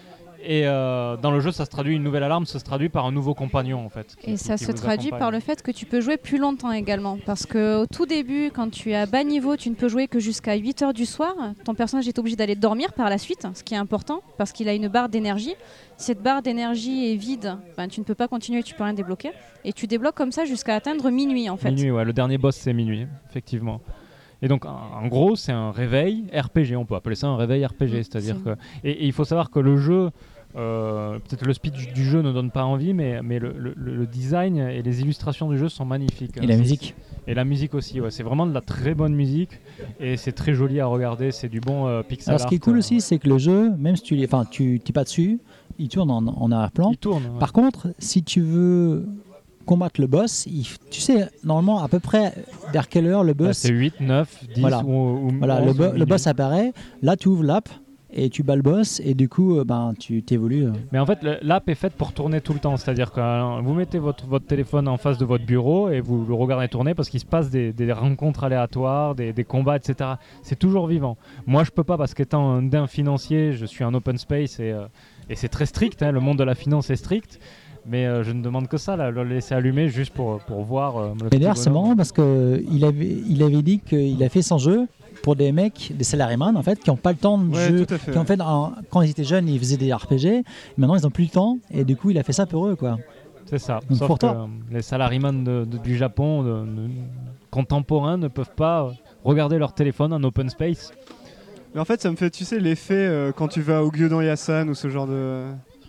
Et euh, dans le jeu, ça se traduit, une nouvelle alarme, ça se traduit par un nouveau compagnon en fait. Qui, Et ça qui se vous traduit accompagne. par le fait que tu peux jouer plus longtemps également. Parce qu'au tout début, quand tu es à bas niveau, tu ne peux jouer que jusqu'à huit heures du soir. Ton personnage est obligé d'aller dormir par la suite, ce qui est important, parce qu'il a une barre d'énergie. Si cette barre d'énergie est vide, ben, tu ne peux pas continuer, tu peux rien débloquer. Et tu débloques comme ça jusqu'à atteindre minuit en fait. Minuit, ouais, le dernier boss c'est minuit, effectivement. Et donc en, en gros, c'est un réveil R P G, on peut appeler ça un réveil R P G, Mmh, c'est-à-dire c'est- que et, et il faut savoir que le jeu Euh, peut-être le speed du, du jeu ne donne pas envie, mais, mais le, le, le design et les illustrations du jeu sont magnifiques. Et la C'est- musique. Et la musique aussi, ouais. C'est vraiment de la très bonne musique et c'est très joli à regarder, c'est du bon euh, pixel Alors ce qui est art, cool euh, aussi, c'est que le jeu, même si tu n'es enfin, tu t'es pas dessus, il tourne en, en arrière-plan. il tourne. ouais. Par contre, si tu veux combattre le boss, il f- tu sais normalement à peu près vers quelle heure le Bah, boss. c'est huit, neuf, dix Voilà. ou, ou Voilà, le, onze, bo- ou le minuit. boss apparaît. Là, tu ouvres l'app et tu bats le boss et du coup, euh, ben tu t'évolues. euh. Mais en fait, le- l'app est faite pour tourner tout le temps. C'est-à-dire que euh, vous mettez votre, votre téléphone en face de votre bureau et vous le regardez tourner parce qu'il se passe des, des rencontres aléatoires, des, des combats, et cetera. C'est toujours vivant. Moi, je peux pas parce qu'étant un daim financier, je suis un open space et, euh, et c'est très strict. Hein, le monde de la finance est strict. Mais euh, je ne demande que ça, là, le laisser allumer juste pour, pour voir. euh, le Et petit d'ailleurs, c'est bonhomme. marrant parce qu'il avait, il avait dit qu'il a fait son jeu pour des mecs, des salaryman en fait, qui n'ont pas le temps de Ouais, jeu. tout à fait. Qui en fait, en- quand ils étaient jeunes, ils faisaient des R P G. Maintenant, ils n'ont plus le temps et du coup, il a fait ça pour eux, quoi. C'est ça. Donc Sauf pour que toi. euh, les salaryman de- de- du Japon de- de- contemporains ne peuvent pas euh, regarder leur téléphone en open space. Mais en fait, ça me fait, tu sais, l'effet euh, quand tu vas au Gyudon Yasan ou ce genre de.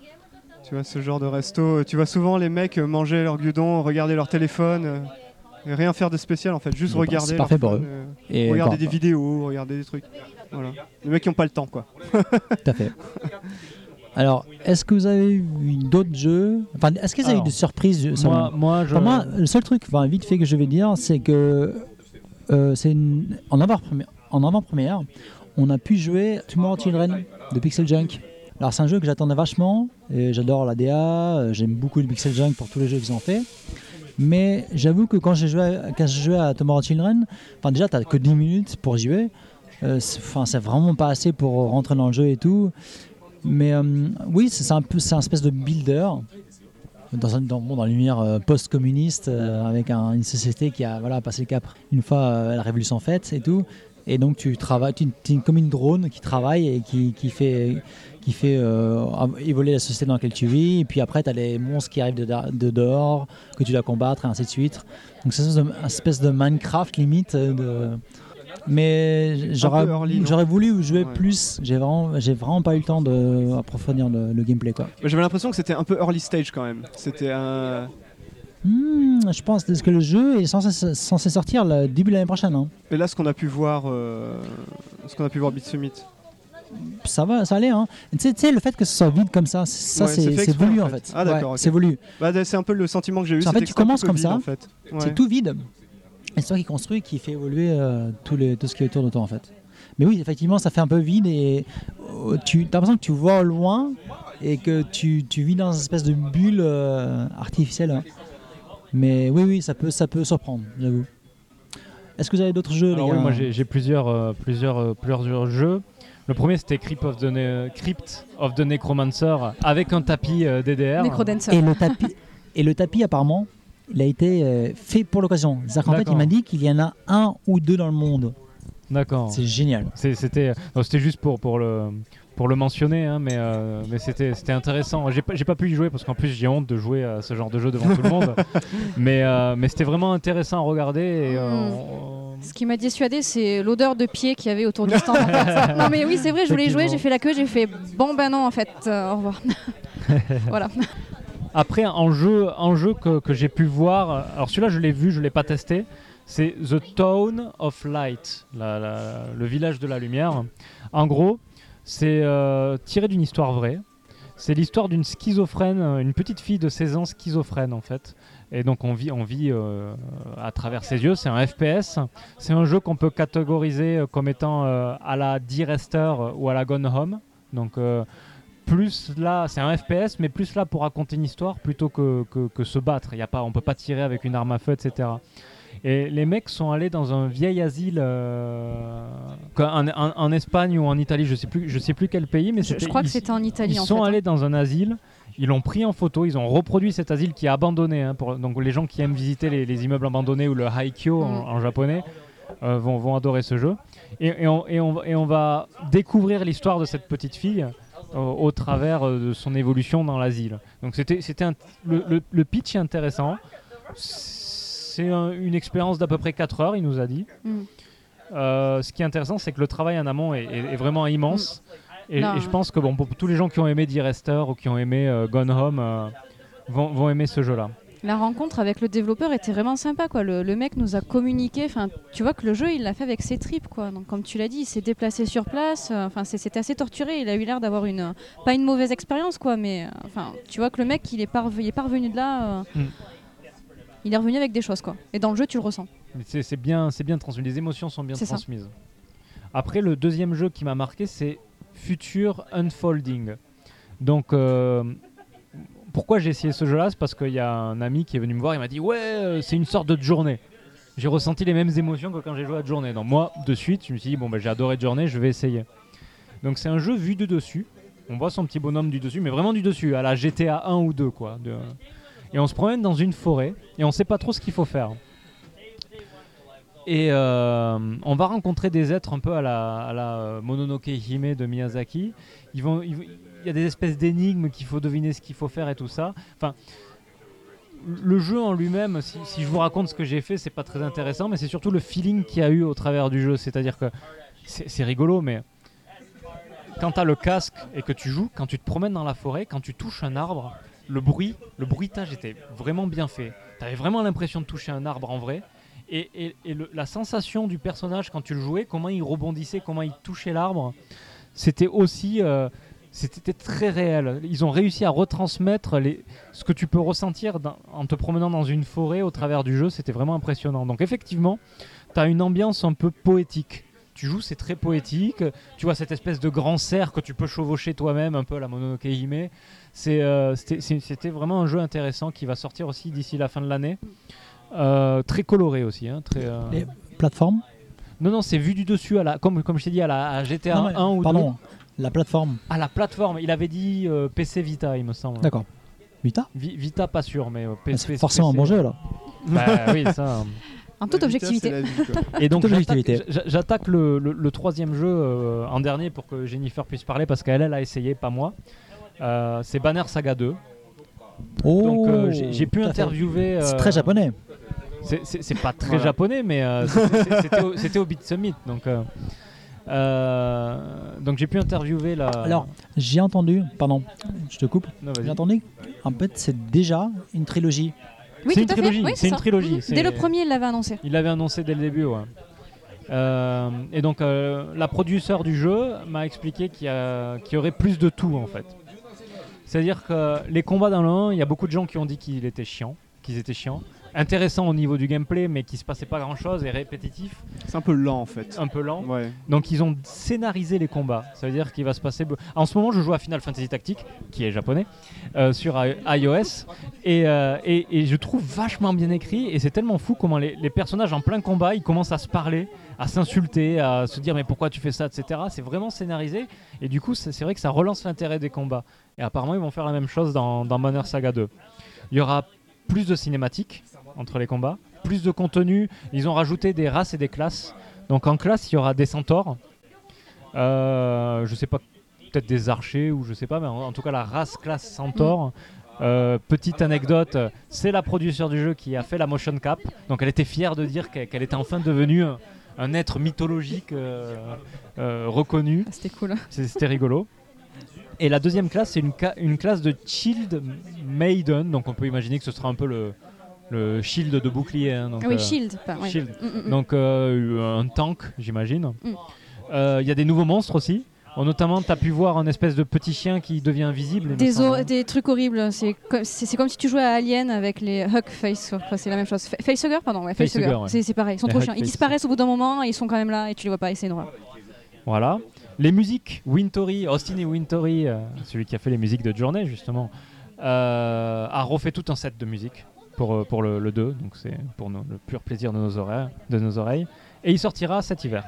Tu vois, ce genre de resto. euh, Tu vois souvent les mecs euh, manger leur gyudon, regarder leur téléphone. euh, et rien faire de spécial en fait, juste Bah, regarder. c'est leur parfait pour phone, eux. euh, Et regarder bon, des vidéos, regarder des trucs. Voilà. Les mecs qui n'ont pas le temps quoi. tout à fait. Alors, est-ce que vous avez eu d'autres jeux Enfin, est-ce que vous avez eu Alors, des surprises sur Moi, moi, je... Pour moi, le seul truc, enfin, vite fait que je vais dire, c'est que euh, c'est une- en avant-première, en avant-première, on a pu jouer Tomorrow Children de Pixel Junk. Alors c'est un jeu que j'attendais vachement, et j'adore la D A, euh, j'aime beaucoup le Pixel Junk pour tous les jeux qu'ils ont fait. Mais j'avoue que quand j'ai joué, à- quand j'ai joué à Tomorrow Children, enfin déjà t'as que dix minutes pour jouer, euh, c'est, enfin, c'est vraiment pas assez pour rentrer dans le jeu et tout. Mais euh, oui, c'est, c'est un peu, c'est un espèce de builder dans, un, dans, bon, dans l'univers euh, post-communiste euh, avec un- une société qui a voilà, passé le cap une fois euh, la révolution faite et tout. Et donc tu travailles, tu es comme une drone qui travaille et qui, qui fait, qui fait euh, évoluer la société dans laquelle tu vis. Et puis après, tu as les monstres qui arrivent de, de dehors que tu dois combattre et ainsi de suite. Donc c'est une espèce de Minecraft limite. De... Mais j'aurais, peu early, non j'aurais voulu jouer Ouais. plus. J'ai vraiment, j'ai vraiment pas eu le temps d'approfondir le, le gameplay, quoi. Mais J'avais l'impression que c'était un peu early stage quand même. C'était un. Hmm, je pense que le jeu est censé, censé sortir le début de l'année prochaine. Hein. Et là, ce qu'on a pu voir, euh, ce qu'on a pu voir Beat Summit. Ça va, ça allait. Hein. Tu sais- tu sais, le fait que ce soit vide comme ça, ça Ouais, c'est c'est, fait c'est exprès, voulu en en fait. fait. Ah, d'accord, Ouais, ok. c'est voulu. Bah, c'est un peu le sentiment que j'ai eu. En fait, c'était tu que c'était un commences peu comme vide, ça, en fait. Ouais. C'est tout vide. Et c'est toi qui construis, qui fait évoluer euh, tout, les, tout ce qui est autour de toi en fait. Mais oui, effectivement, ça fait un peu vide et euh, tu as l'impression que tu vois au loin et que tu, tu vis dans une espèce de bulle euh, artificielle. Hein. Mais oui, oui, ça peut, ça peut surprendre, j'avoue. Est-ce que vous avez d'autres jeux, Alors les oui, gars moi j'ai, j'ai plusieurs, euh, plusieurs, euh, plusieurs jeux. Le premier c'était Crypt of the, Ne- Crypt of the Necromancer avec un tapis euh, D D R. Necrodancer. Et le tapis, et le tapis apparemment, il a été euh, fait pour l'occasion. C'est-à-dire qu'en fait, D'accord. il m'a dit qu'il y en a un ou deux dans le monde. D'accord. C'est génial. C'est- C'était, non, c'était juste pour, pour, le, pour le mentionner, hein, mais, euh, mais c'était, c'était intéressant. J'ai pas, j'ai pas pu y jouer parce qu'en plus j'ai honte de jouer à ce genre de jeu devant tout le monde. Mais, euh, mais c'était vraiment intéressant à regarder. Et, euh, Mm. on- Ce qui m'a dissuadé, c'est l'odeur de pied qu'il y avait autour du stand. en fait. Non mais oui, c'est vrai, je voulais jouer, j'ai fait la queue, j'ai fait bon ben non en fait, euh, au revoir. Voilà. Après, en jeu, en jeu que, que j'ai pu voir, alors celui-là je l'ai vu, je l'ai pas testé, c'est The Town of Light, la- la- le village de la lumière. En gros, c'est euh, tiré d'une histoire vraie. C'est l'histoire d'une schizophrène, une petite fille de seize ans schizophrène en fait. Et donc on vit, on vit euh, à travers ses yeux, c'est un F P S. C'est un jeu qu'on peut catégoriser euh, comme étant euh, à la D-Rester ou à la Gone Home. Donc euh, plus là, c'est un F P S, mais plus là pour raconter une histoire plutôt que, que, que se battre. Y a pas, on peut pas tirer avec une arme à feu, et cetera. Et les mecs sont allés dans un vieil asile euh, en, en, en Espagne ou en Italie, je sais plus, je sais plus quel pays, mais Je, je crois ils, que c'était en Italie. ils en sont fait, allés hein. dans un asile, ils l'ont pris en photo, ils ont reproduit cet asile qui est abandonné. Hein, pour, donc les gens qui aiment visiter les, les immeubles abandonnés ou le haikyo Mm. en, en japonais euh, vont, vont adorer ce jeu. Et, et, on, et, on, et on va découvrir l'histoire de cette petite fille euh, au travers euh, de son évolution dans l'asile. Donc c'était, c'était un, le, le, le pitch est intéressant. C'est un, une expérience d'à peu près quatre heures, il nous a dit. Mm. Euh, ce qui est intéressant, c'est que le travail en amont est, est, est vraiment immense. Et, Non. et je pense que bon, pour tous les gens qui ont aimé Dear Esther ou qui ont aimé euh, Gone Home euh, vont, vont aimer ce jeu-là. La rencontre avec le développeur était vraiment sympa, quoi. Le, le mec nous a communiqué. Enfin, tu vois que le jeu, il l'a fait avec ses tripes, quoi. Donc, comme tu l'as dit, il s'est déplacé sur place. euh, Enfin, c'est- c'était assez torturé. Il a eu l'air d'avoir une, pas une mauvaise expérience, quoi. Mais, euh, enfin, tu vois que le mec, il est pas, rev- il est pas revenu de là. euh, Mm. Il est revenu avec des choses, quoi. Et dans le jeu, tu le ressens. Mais C'est, c'est bien, c'est bien transmis. Les émotions sont bien C'est ça. transmises. Après, le deuxième jeu qui m'a marqué, c'est Future Unfolding. Donc, euh, pourquoi j'ai essayé ce jeu-là? C'est parce qu'il y a un ami qui est venu me voir, il m'a dit ouais, euh, c'est une sorte de Journée. J'ai ressenti les mêmes émotions que quand j'ai joué à Journée. Donc moi, de suite, je me suis dit bon, bah, j'ai adoré Journée, je vais essayer. Donc c'est un jeu vu de dessus. On voit son petit bonhomme du dessus, mais vraiment du dessus, à la G T A un ou deux, quoi. De- Et on se promène dans une forêt et on sait pas trop ce qu'il faut faire. Et euh, on va rencontrer des êtres un peu à la, à la euh, Mononoke Hime de Miyazaki. Ils vont, ils vont- il y a des espèces d'énigmes qu'il faut deviner ce qu'il faut faire et tout ça. Enfin, le jeu en lui-même, si, si je vous raconte ce que j'ai fait, c'est pas très intéressant, mais c'est surtout le feeling qu'il y a eu au travers du jeu. C'est-à-dire que c'est, c'est rigolo, mais quand tu as le casque et que tu joues, quand tu te promènes dans la forêt, quand tu touches un arbre, le bruit, le bruitage était vraiment bien fait. Tu avais vraiment l'impression de toucher un arbre en vrai. Et, et- et le- la sensation du personnage quand tu le jouais, comment il rebondissait, comment il touchait l'arbre, c'était aussi euh, c'était très réel. Ils ont réussi à retransmettre les, ce que tu peux ressentir dans- en te promenant dans une forêt au travers du jeu. C'était vraiment impressionnant. Donc effectivement, tu as une ambiance un peu poétique. Tu joues, c'est très poétique. Tu vois cette espèce de grand cerf que tu peux chevaucher toi-même, un peu à la Mononoke Hime. C'est, euh, c'était, c'est- c'était vraiment un jeu intéressant qui va sortir aussi d'ici la fin de l'année. Euh, très coloré aussi. Hein, très, euh, Et plateforme Non, non, c'est vu du dessus, à la, comme, comme je t'ai dit, à la à G T A Non, mais, un ou pardon, deux. la plateforme. À la plateforme. Il avait dit euh, P C Vita, il me semble. D'accord. Vita Vi- Vita, pas sûr, mais euh, P C. Ah, C'est forcément un bon jeu là. Bah oui, ça. euh. En toute La vitesse, objectivité. c'est la vie, quoi. Et donc Toute j'attaque, objectivité. j'a- j'attaque le, le- le troisième jeu euh, en dernier pour que Jennifer puisse parler parce qu'elle elle a essayé, pas moi. Euh, c'est Banner Saga deux. Oh, Donc euh, j'ai, j'ai pu tout à fait. interviewer. C'est euh, très japonais. C'est, c'est- c'est pas très Voilà. japonais, mais euh, c'était, c'est- c'était au, c'était au Beat Summit. Donc, euh, euh, donc j'ai pu interviewer la. Alors, j'ai entendu, pardon, je te coupe, Non, vas-y. j'ai entendu en fait c'est déjà une trilogie. Oui, C'est tout une à fait. trilogie, Oui, c'est une ça. trilogie, Mhm. c'est- Dès le premier, il l'avait annoncé. Il l'avait annoncé dès le début, ouais. Euh, et donc euh, la produceur du jeu m'a expliqué qu'il y, a- qu'il y aurait plus de tout en fait. C'est-à-dire que les combats dans le un, il y a beaucoup de gens qui ont dit qu'il était chiant, qu'ils étaient chiants. Intéressant au niveau du gameplay, mais qui se passait pas grand-chose et répétitif, C'est un peu lent en fait. un peu lent. Ouais. Donc ils ont scénarisé les combats. Ça veut dire qu'il va se passer. be- En ce moment, je joue à Final Fantasy Tactics, qui est japonais, euh, sur i- iOS, et, euh, et, et je trouve vachement bien écrit. Et c'est tellement fou comment les, les personnages en plein combat, ils commencent à se parler, à s'insulter, à se dire mais pourquoi tu fais ça, et cetera. C'est vraiment scénarisé. Et du coup, c'est c'est vrai que ça relance l'intérêt des combats. Et apparemment, ils vont faire la même chose dans, dans Banner Saga deux. Il y aura plus de cinématiques entre les combats, plus de contenu. Ils ont rajouté des races et des classes. Donc en classe, il y aura des centaures. Euh, je sais pas, peut-être des archers ou je sais pas, mais en, en tout cas la race classe centaure. Euh, petite anecdote, c'est la producteur du jeu qui a fait la motion cap. Donc elle était fière de dire qu'elle, qu'elle était enfin devenue un, un être mythologique euh, euh, reconnu. Ah, C'était cool. C'est- C'était rigolo. Et la deuxième classe, c'est une, ca- une classe de Shield Maiden. Donc on peut imaginer que ce sera un peu le, le shield de bouclier. hein, donc, Ah oui, euh, Shield. Pas, ouais. Shield. Mm, mm, mm. Donc euh, un tank, j'imagine. Mm. Euh, Il y a des nouveaux monstres aussi. Bon, notamment, tu as pu voir un espèce de petit chien qui devient invisible. il me Des, semble. o- des trucs horribles. C'est co- c'est c'est comme si tu jouais à Alien avec les Hug Face. Enfin, c'est la même chose. Fa- Facehugger, pardon. Ouais, Facehugger, Facehugger. ouais. C'est c'est pareil. Ils sont Les trop Hug chiants. Ils Face. disparaissent au bout d'un moment et ils sont quand même là et tu les vois pas. Et c'est une horreur. Voilà. Les musiques, Wintory, Austin et Wintory, euh, celui qui a fait les musiques de Journée justement, euh, a refait tout un set de musique. pour, pour le, le deux, donc c'est pour nos- le pur plaisir de nos, oreilles, de nos oreilles. Et il sortira cet hiver.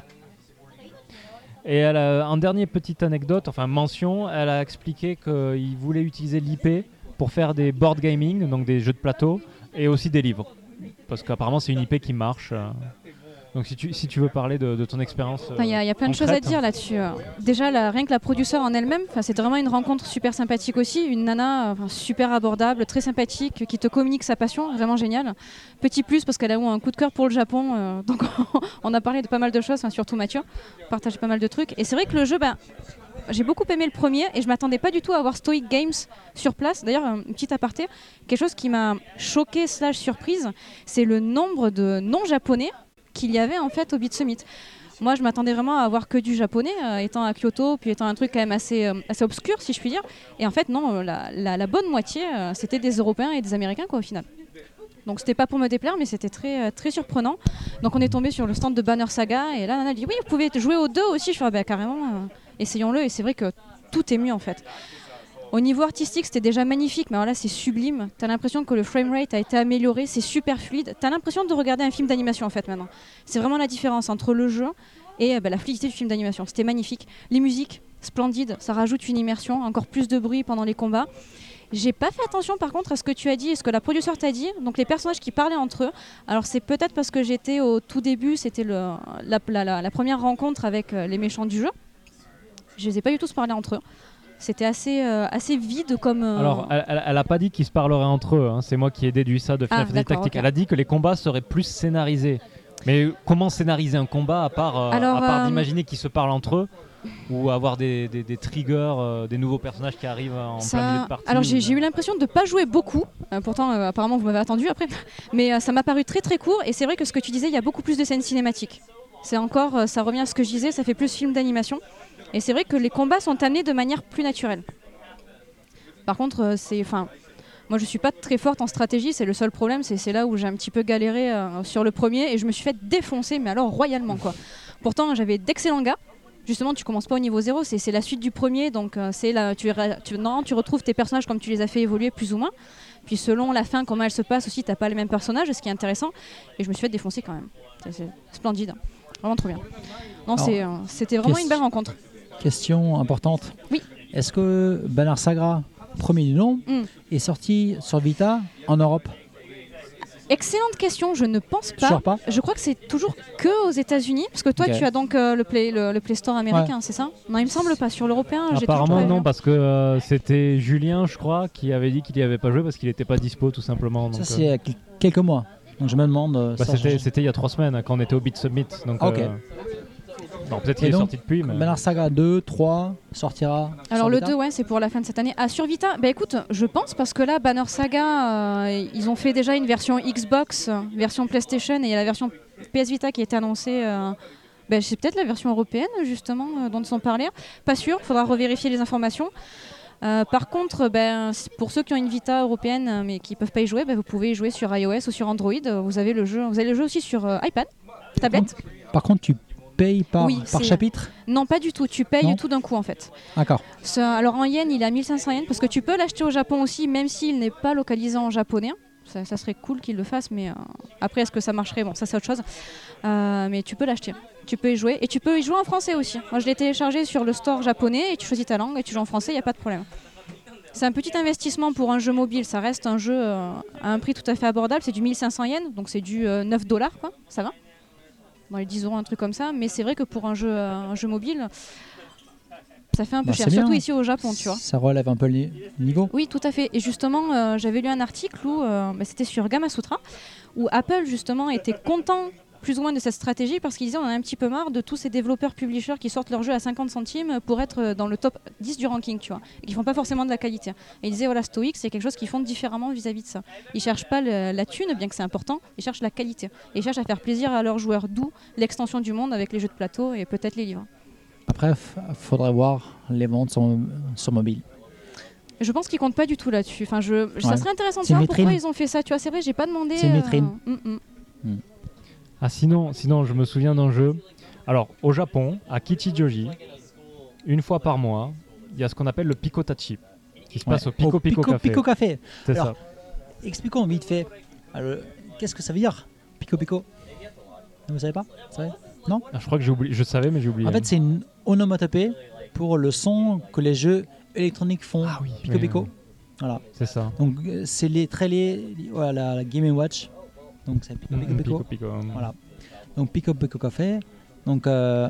Et elle a, en dernière petite anecdote, enfin mention, elle a expliqué qu'il voulait utiliser l'I P pour faire des board gaming, donc des jeux de plateau, et aussi des livres. Parce qu'apparemment c'est une I P qui marche. euh. Donc si tu, si tu veux parler de, de ton expérience. Il y, a- y a plein de choses à dire là-dessus. euh. Déjà, la- rien que la producer en elle-même, 'fin, c'est vraiment une rencontre super sympathique aussi. Une nana euh, 'fin, super abordable, très sympathique, qui te communique sa passion, vraiment génial. Petit plus parce qu'elle a eu un coup de cœur pour le Japon. euh, donc on a parlé de pas mal de choses, hein, surtout Mathieu. On partage pas mal de trucs. Et c'est vrai que le jeu, ben, j'ai beaucoup aimé le premier et je m'attendais pas du tout à avoir Stoic Games sur place. D'ailleurs, un petit aparté, quelque chose qui m'a choqué slash surprise, c'est le nombre de noms japonais qu'il y avait en fait au Beat Summit. Moi, je m'attendais vraiment à avoir que du japonais, euh, étant à Kyoto, puis étant un truc quand même assez, euh, assez obscur, si je puis dire. Et en fait, non, euh, la, la- la bonne moitié, euh, c'était des Européens et des Américains, quoi, au final. Donc, c'était pas pour me déplaire, mais c'était très, euh, très surprenant. Donc, on est tombé sur le stand de Banner Saga, et là, Nana dit oui, vous pouvez jouer aux deux aussi. Je fais ah, bah, carrément, euh, essayons-le. Et c'est vrai que tout est mieux en fait. Au niveau artistique, c'était déjà magnifique, mais alors là, c'est sublime. T'as l'impression que le framerate a été amélioré, c'est super fluide. T'as l'impression de regarder un film d'animation en fait maintenant. C'est vraiment la différence entre le jeu et bah, la fluidité du film d'animation. C'était magnifique. Les musiques, splendides, ça rajoute une immersion, encore plus de bruit pendant les combats. J'ai pas fait attention par contre à ce que tu as dit et ce que la producer t'a dit. Donc les personnages qui parlaient entre eux. Alors c'est peut-être parce que j'étais au tout début, c'était le, la, la, la, la première rencontre avec euh, les méchants du jeu. Je les ai pas du tout se parler entre eux. C'était assez, euh, assez vide comme... euh, Alors, elle, elle, elle a pas dit qu'ils se parleraient entre eux, hein. C'est moi qui ai déduit ça de Final Ah, Fantasy d'accord, Tactics. ok. Elle a dit que les combats seraient plus scénarisés. Mais comment scénariser un combat à part, euh, Alors, à part euh, d'imaginer qu'ils se parlent entre eux ou avoir des, des, des triggers, euh, des nouveaux personnages qui arrivent en Ça- plein milieu de partie. Alors j'ai ou- j'ai eu l'impression de ne pas jouer beaucoup, Euh, pourtant euh, apparemment vous m'avez attendu après, mais euh, ça m'a paru très très court et c'est vrai que ce que tu disais, il y a beaucoup plus de scènes cinématiques. C'est encore, euh, ça revient à ce que je disais, ça fait plus film d'animation et c'est vrai que les combats sont amenés de manière plus naturelle. Par contre, euh, c'est, enfin, moi je suis pas très forte en stratégie, c'est le seul problème, c'est c'est là où j'ai un petit peu galéré euh, sur le premier et je me suis fait défoncer, mais alors royalement quoi. Pourtant j'avais d'excellents gars. Justement, tu commences pas au niveau zéro, c'est c'est la suite du premier, donc euh, c'est là, tu, ra- tu, non, tu retrouves tes personnages comme tu les as fait évoluer plus ou moins. Puis selon la fin, comment elle se passe aussi, t'as pas les mêmes personnages, ce qui est intéressant. Et je me suis fait défoncer quand même. C'est- C'est splendide, vraiment trop bien. Non, Alors, c'est, euh, c'était vraiment qu'est-ce- une belle rencontre. Question importante. Oui. Est-ce que Banner Saga, premier du nom, Mm. est sorti sur Vita en Europe? Excellente question, je ne pense pas. Toujours pas. Je crois que c'est toujours que aux États-Unis, parce que toi, Ok. tu as donc euh, le, Play, le, le Play Store américain, c'est ça? Non, il me semble pas. Sur l'européen, j'ai toujours Apparemment pas vu. non, parce que euh, c'était Julien, je crois, qui avait dit qu'il n'y avait pas joué parce qu'il n'était pas dispo tout simplement. Ça, Donc, c'est euh, il y a quel- quelques mois. Donc je me demande. euh, bah, ça a c'était, changé. c'était il y a trois semaines hein, quand on était au Beat Summit. Donc, Ah, ok. euh, non, peut-être qu'il Et est donc, sorti depuis. Mais... Banner Saga deux, trois sortira. Alors sur le Vita deux, ouais, c'est pour la fin de cette année. Ah, sur Vita, bah écoute, je pense parce que là, Banner Saga, euh, ils ont fait déjà une version Xbox, euh, version PlayStation, et il y a la version P S Vita qui a été annoncée. euh, bah, c'est peut-être la version européenne, justement, euh, dont ils ont parlé. Pas sûr, il faudra revérifier les informations. Euh, par contre, ben, c- pour ceux qui ont une Vita européenne euh, mais qui ne peuvent pas y jouer, ben, vous pouvez y jouer sur iOS ou sur Android. Euh, Vous avez le jeu, vous avez le jeu aussi sur euh, iPad, tablette. Par contre, tu payes par, Oui, par c'est- chapitre? Non, pas du tout. Tu payes Non. tout d'un coup en fait. D'accord. Ça- alors en yens, il est à mille cinq cents yens parce que tu peux l'acheter au Japon aussi, même s'il n'est pas localisé en japonais. Ça, ça serait cool qu'il le fasse, mais euh, après, est-ce que ça marcherait? Bon, ça c'est autre chose. Euh, mais tu peux l'acheter. Tu peux y jouer. Et tu peux y jouer en français aussi. Moi, je l'ai téléchargé sur le store japonais et tu choisis ta langue et tu joues en français, il n'y a pas de problème. C'est un petit investissement pour un jeu mobile. Ça reste un jeu euh, à un prix tout à fait abordable. C'est du mille cinq cents yens, donc c'est du euh, neuf dollars, quoi. Ça va dans les dix euros, un truc comme ça. Mais c'est vrai que pour un jeu, euh, un jeu mobile, ça fait un peu Bah, cher. c'est bien. Surtout ici au Japon, tu vois. Ça relève un peu le ni- niveau. Oui, tout à fait. Et justement, euh, j'avais lu un article où, euh, bah, c'était sur Gamasutra, où Apple justement était content plus ou moins de cette stratégie parce qu'ils disaient on en a un petit peu marre de tous ces développeurs publishers qui sortent leurs jeux à cinquante centimes pour être dans le top dix du ranking, tu vois, et qui font pas forcément de la qualité. Et ils disaient voilà, Stoic, c'est quelque chose qu'ils font différemment vis-à-vis de ça. Ils cherchent pas le- la thune, bien que c'est important, ils cherchent la qualité. Et ils cherchent à faire plaisir à leurs joueurs, d'où l'extension du monde avec les jeux de plateau et peut-être les livres. Après, il faudrait voir les ventes sur, sur mobile. Je pense qu'ils comptent pas du tout là-dessus. Enfin, je, ça Ouais. serait intéressant de C'est une savoir pourquoi vitrine. ils ont fait ça. Tu vois, c'est vrai, j'ai pas demandé. C'est une vitrine. euh, mm, mm. Ah, sinon, sinon, je me souviens d'un jeu. Alors, au Japon, à Kichijoji, une fois par mois, il y a ce qu'on appelle le Pikotachi, qui se passe Ouais. au Pico Pico, Café. Pico Café. C'est Alors, ça. Expliquons vite fait. Alors, qu'est-ce que ça veut dire Pico Pico? Vous savez pas? Vous savez non? Ah, je crois que j'ai oublié. Je savais, mais j'ai oublié. En fait, c'est une onomatopée pour le son que les jeux électroniques font. Ah oui, Pico oui, Pico. oui. Voilà. C'est ça. Donc euh, c'est les très les voilà la Game and Watch. Donc c'est Pico Pico Mm, Pico. Pico, Pico. Voilà. Donc Pico Pico Café. Donc euh,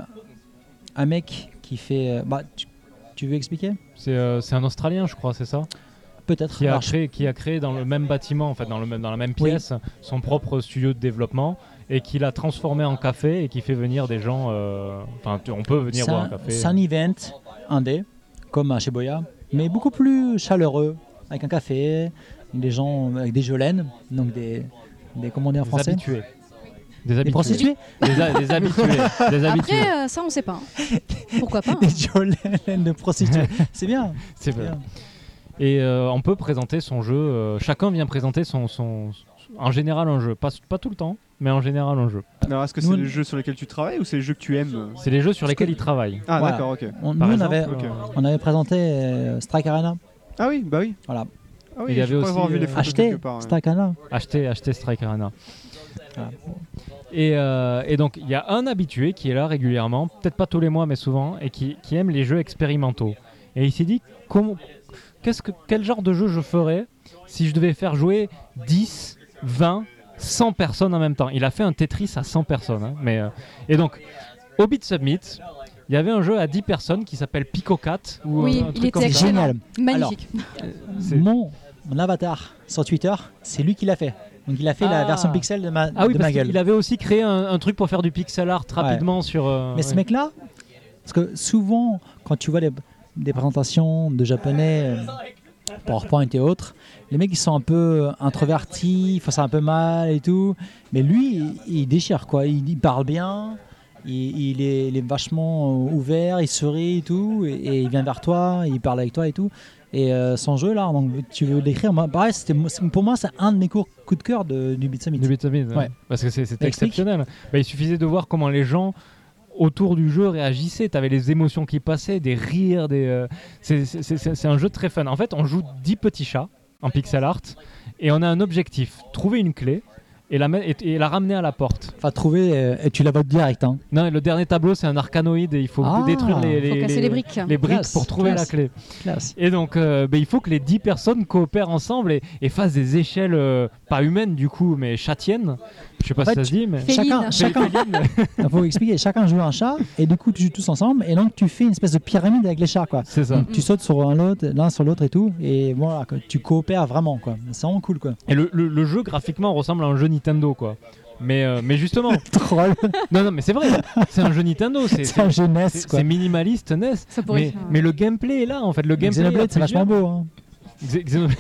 un mec qui fait. euh, bah tu, tu veux expliquer? C'est euh, c'est un Australien, je crois, c'est ça? Peut-être. Qui a Alors, je- créé, qui a créé dans le même bâtiment, en fait, dans le même, dans la même Oui. pièce, son propre studio de développement et qui l'a transformé en café et qui fait venir des gens. euh, Enfin, tu- on peut venir c'est boire un- un café. C'est un event indé comme à Shibuya, mais beaucoup plus chaleureux avec un café, des gens avec des jolènes, donc des des comment dire en Des français? habitués. Des Des habitués. prostituées? Des, a- des habitués. Des habitués. Après, euh, ça, on sait pas. hein. Pourquoi pas hein. Des jolènes de prostituées. C'est bien. C'est c'est vrai. bien. Et euh, on peut présenter son jeu. euh, chacun vient présenter son, son, en général un jeu. Pas, pas tout le temps, mais en général un jeu. Alors, est-ce que Nous, c'est on- les jeux sur lesquels tu travailles ou c'est les jeux que tu aimes? C'est les jeux sur Parce lesquels que- il travaille. Ah, Voilà. d'accord, ok. On, nous, Par on exemple, avait, ok. on avait présenté euh, Strike Arena. Ah oui, bah oui. Voilà. Ah oui, Il y avait je crois aussi, avoir vu les euh, photos Acheter quelque part. ouais. Strike Arena. Acheter, acheter Strike Arena. Voilà. Et, euh, et donc, il y a un habitué qui est là régulièrement, peut-être pas tous les mois, mais souvent, et qui, qui aime les jeux expérimentaux. Et il s'est dit, comment, qu'est-ce que, quel genre de jeu je ferais si je devais faire jouer dix, vingt, cent personnes en même temps. Il a fait un Tetris à cent personnes. hein, mais, euh, et donc, au Beat Summit, il y avait un jeu à dix personnes qui s'appelle Pico quatre. Ou Oui, un, un il truc était comme ça. excellent. Génial. Magnifique. C'est- Mon, mon avatar sur Twitter, c'est lui qui l'a fait. Donc il a fait la Ah. version pixel de ma, Ah oui, de parce ma gueule. qu'il avait aussi créé un, un truc pour faire du pixel art rapidement sur. euh, Mais ce ouais. mec-là, parce que souvent, quand tu vois les- des présentations de japonais, euh, PowerPoint et autres, les mecs ils sont un peu introvertis, ils font ça un peu mal et tout. Mais lui, il, il déchire quoi. Il, il parle bien, il, il est, il est vachement euh, ouvert, il sourit et tout, et, et il vient vers toi, il parle avec toi et tout. Et euh, son jeu là, donc tu veux l'écrire, moi, pareil, c'était, c'est- pour moi c'est un de mes cours coups de cœur de, du Beat Summit. Du Beat Summit, ouais. Ouais. Parce que c'est- c'était Explique. exceptionnel. Bah, il suffisait de voir comment les gens autour du jeu réagissaient. Tu avais les émotions qui passaient, des rires. Des, euh, c'est, c'est- c'est- c'est un jeu très fun. En fait, on joue dix petits chats en pixel art et on a un objectif, trouver une clé et la, met- et, et la ramener à la porte. Enfin, trouver, euh, et tu la votes direct. Hein. Non, et le dernier tableau, c'est un arcanoïde et il faut Ah. détruire les, Faut les, casser les- les briques. les briques Classe, pour trouver classe. la clé. Classe. Et donc, euh, ben, il faut que les dix personnes coopèrent ensemble et, et fassent des échelles, euh, pas humaines du coup, mais chatiennes. Je sais pas En fait, si ça se dit, mais. Féline. Chacun, chacun, il faut expliquer, chacun joue un chat et du coup tu joues tous ensemble et donc tu fais une espèce de pyramide avec les chats quoi. C'est ça. Donc, tu sautes sur un l'autre, l'un sur l'autre et tout et voilà quoi, tu coopères vraiment quoi. C'est vraiment cool quoi. Et le, le- le jeu graphiquement ressemble à un jeu Nintendo quoi. Mais, euh, mais justement, Troll, non non mais c'est vrai, c'est un jeu Nintendo, c'est c'est un jeu N E S c'est- quoi. c'est minimaliste N E S, Ça pourrait mais, faire, ouais. mais le gameplay est là en fait, le gameplay. Xenoblade a c'est vachement plusieurs- beau hein. Xe- Xenoblade.